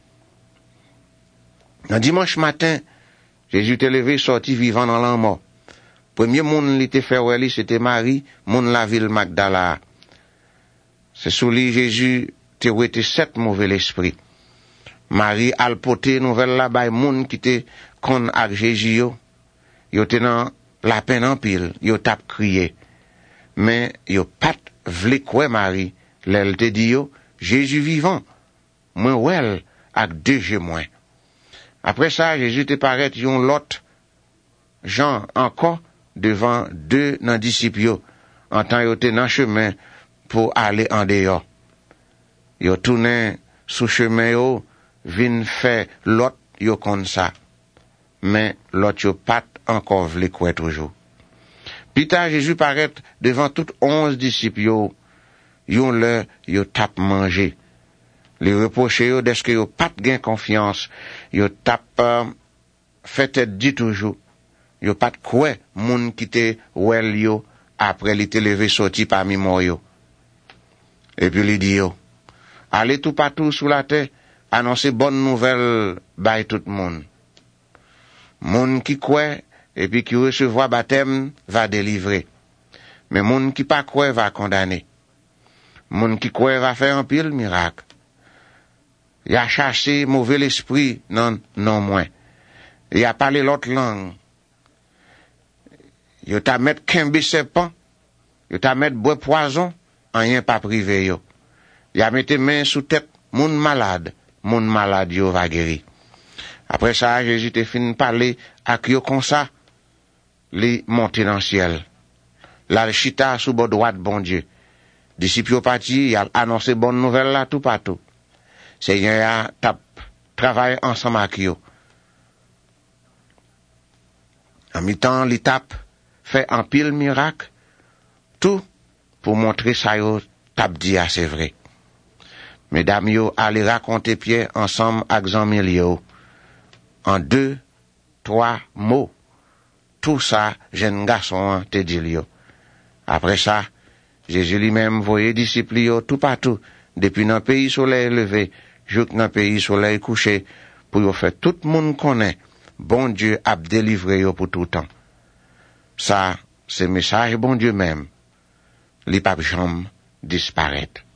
Un dimanche matin, Jésus te levé sorti vivant dans la mort. Premier moun li te fait weli, c'était Marie, moun la ville Magdala. C'est sous lui Jésus te wete 7 mauvais esprits. Marie al pote nouvelle la bay moun qui te kon ak Jésus yo te nan la peine en pile, yo tap crié. Mais yo pat vle kwe Marie, l'elle te dit yo, Jésus vivant, moins wel ak 2 jeux moins. Après ça, Jésus te paraît yon lot, Jean encore devant 2 nan disciples yo, en temps yo te nan chemin pour aller en dehors. Yo tourné sous chemin yo, vin fait l'autre yo kon ça. Mais l'autre yo pat encore vle kwe toujours. Pita Jésus paraît devant tout 11 disciples yo, yon le yo tap manger. Les reprocher yo deske yo pat gen confiance, yo tap fait dit toujours. Yo pat kwe moun ki te wel yo après li te levé sorti parmi mort yo. Et puis li dit yo, allez tout partout sous la terre, annoncer bonne nouvelle by tout le monde. Moun qui croit et puis qui recevra baptême va délivrer. Mais moun qui pas croit va condamner. Moun qui croit va faire un pile miracle. Il a chassé mauvais l'esprit non moins. Il a parlé l'autre langue. Il t'a mettre kembe serpent, il t'a mettre bois poison, rien pas privé yo. Il a mettre main sous tête moun malade yo va guérir. Après ça, Jésus te fin parler ak yo comme ça, li monter dans le ciel. La chita sous bord droite bon Dieu. Disciples yo parti, il a annoncé bonne nouvelle là tout partout. Seigneur a tap travaille ensemble ak yo. En mi-temps, li tap fait un pile miracle, tout pour montrer ça yo tap dit c'est vrai. Mesdames yo allez raconter Pierre ensemble avec Jean-Milio en 2, 3 mots. tout ça, jeune garçon te dit yo. Après ça, Jésus lui-même voyait disciples yo tout partout, depuis dans pays soleil levé, jusqu'à dans pays soleil couché, pour yo faire tout le monde connaît, bon Dieu a délivré yo pour tout temps. Ça, c'est message bon Dieu même, li pa jamais disparaître.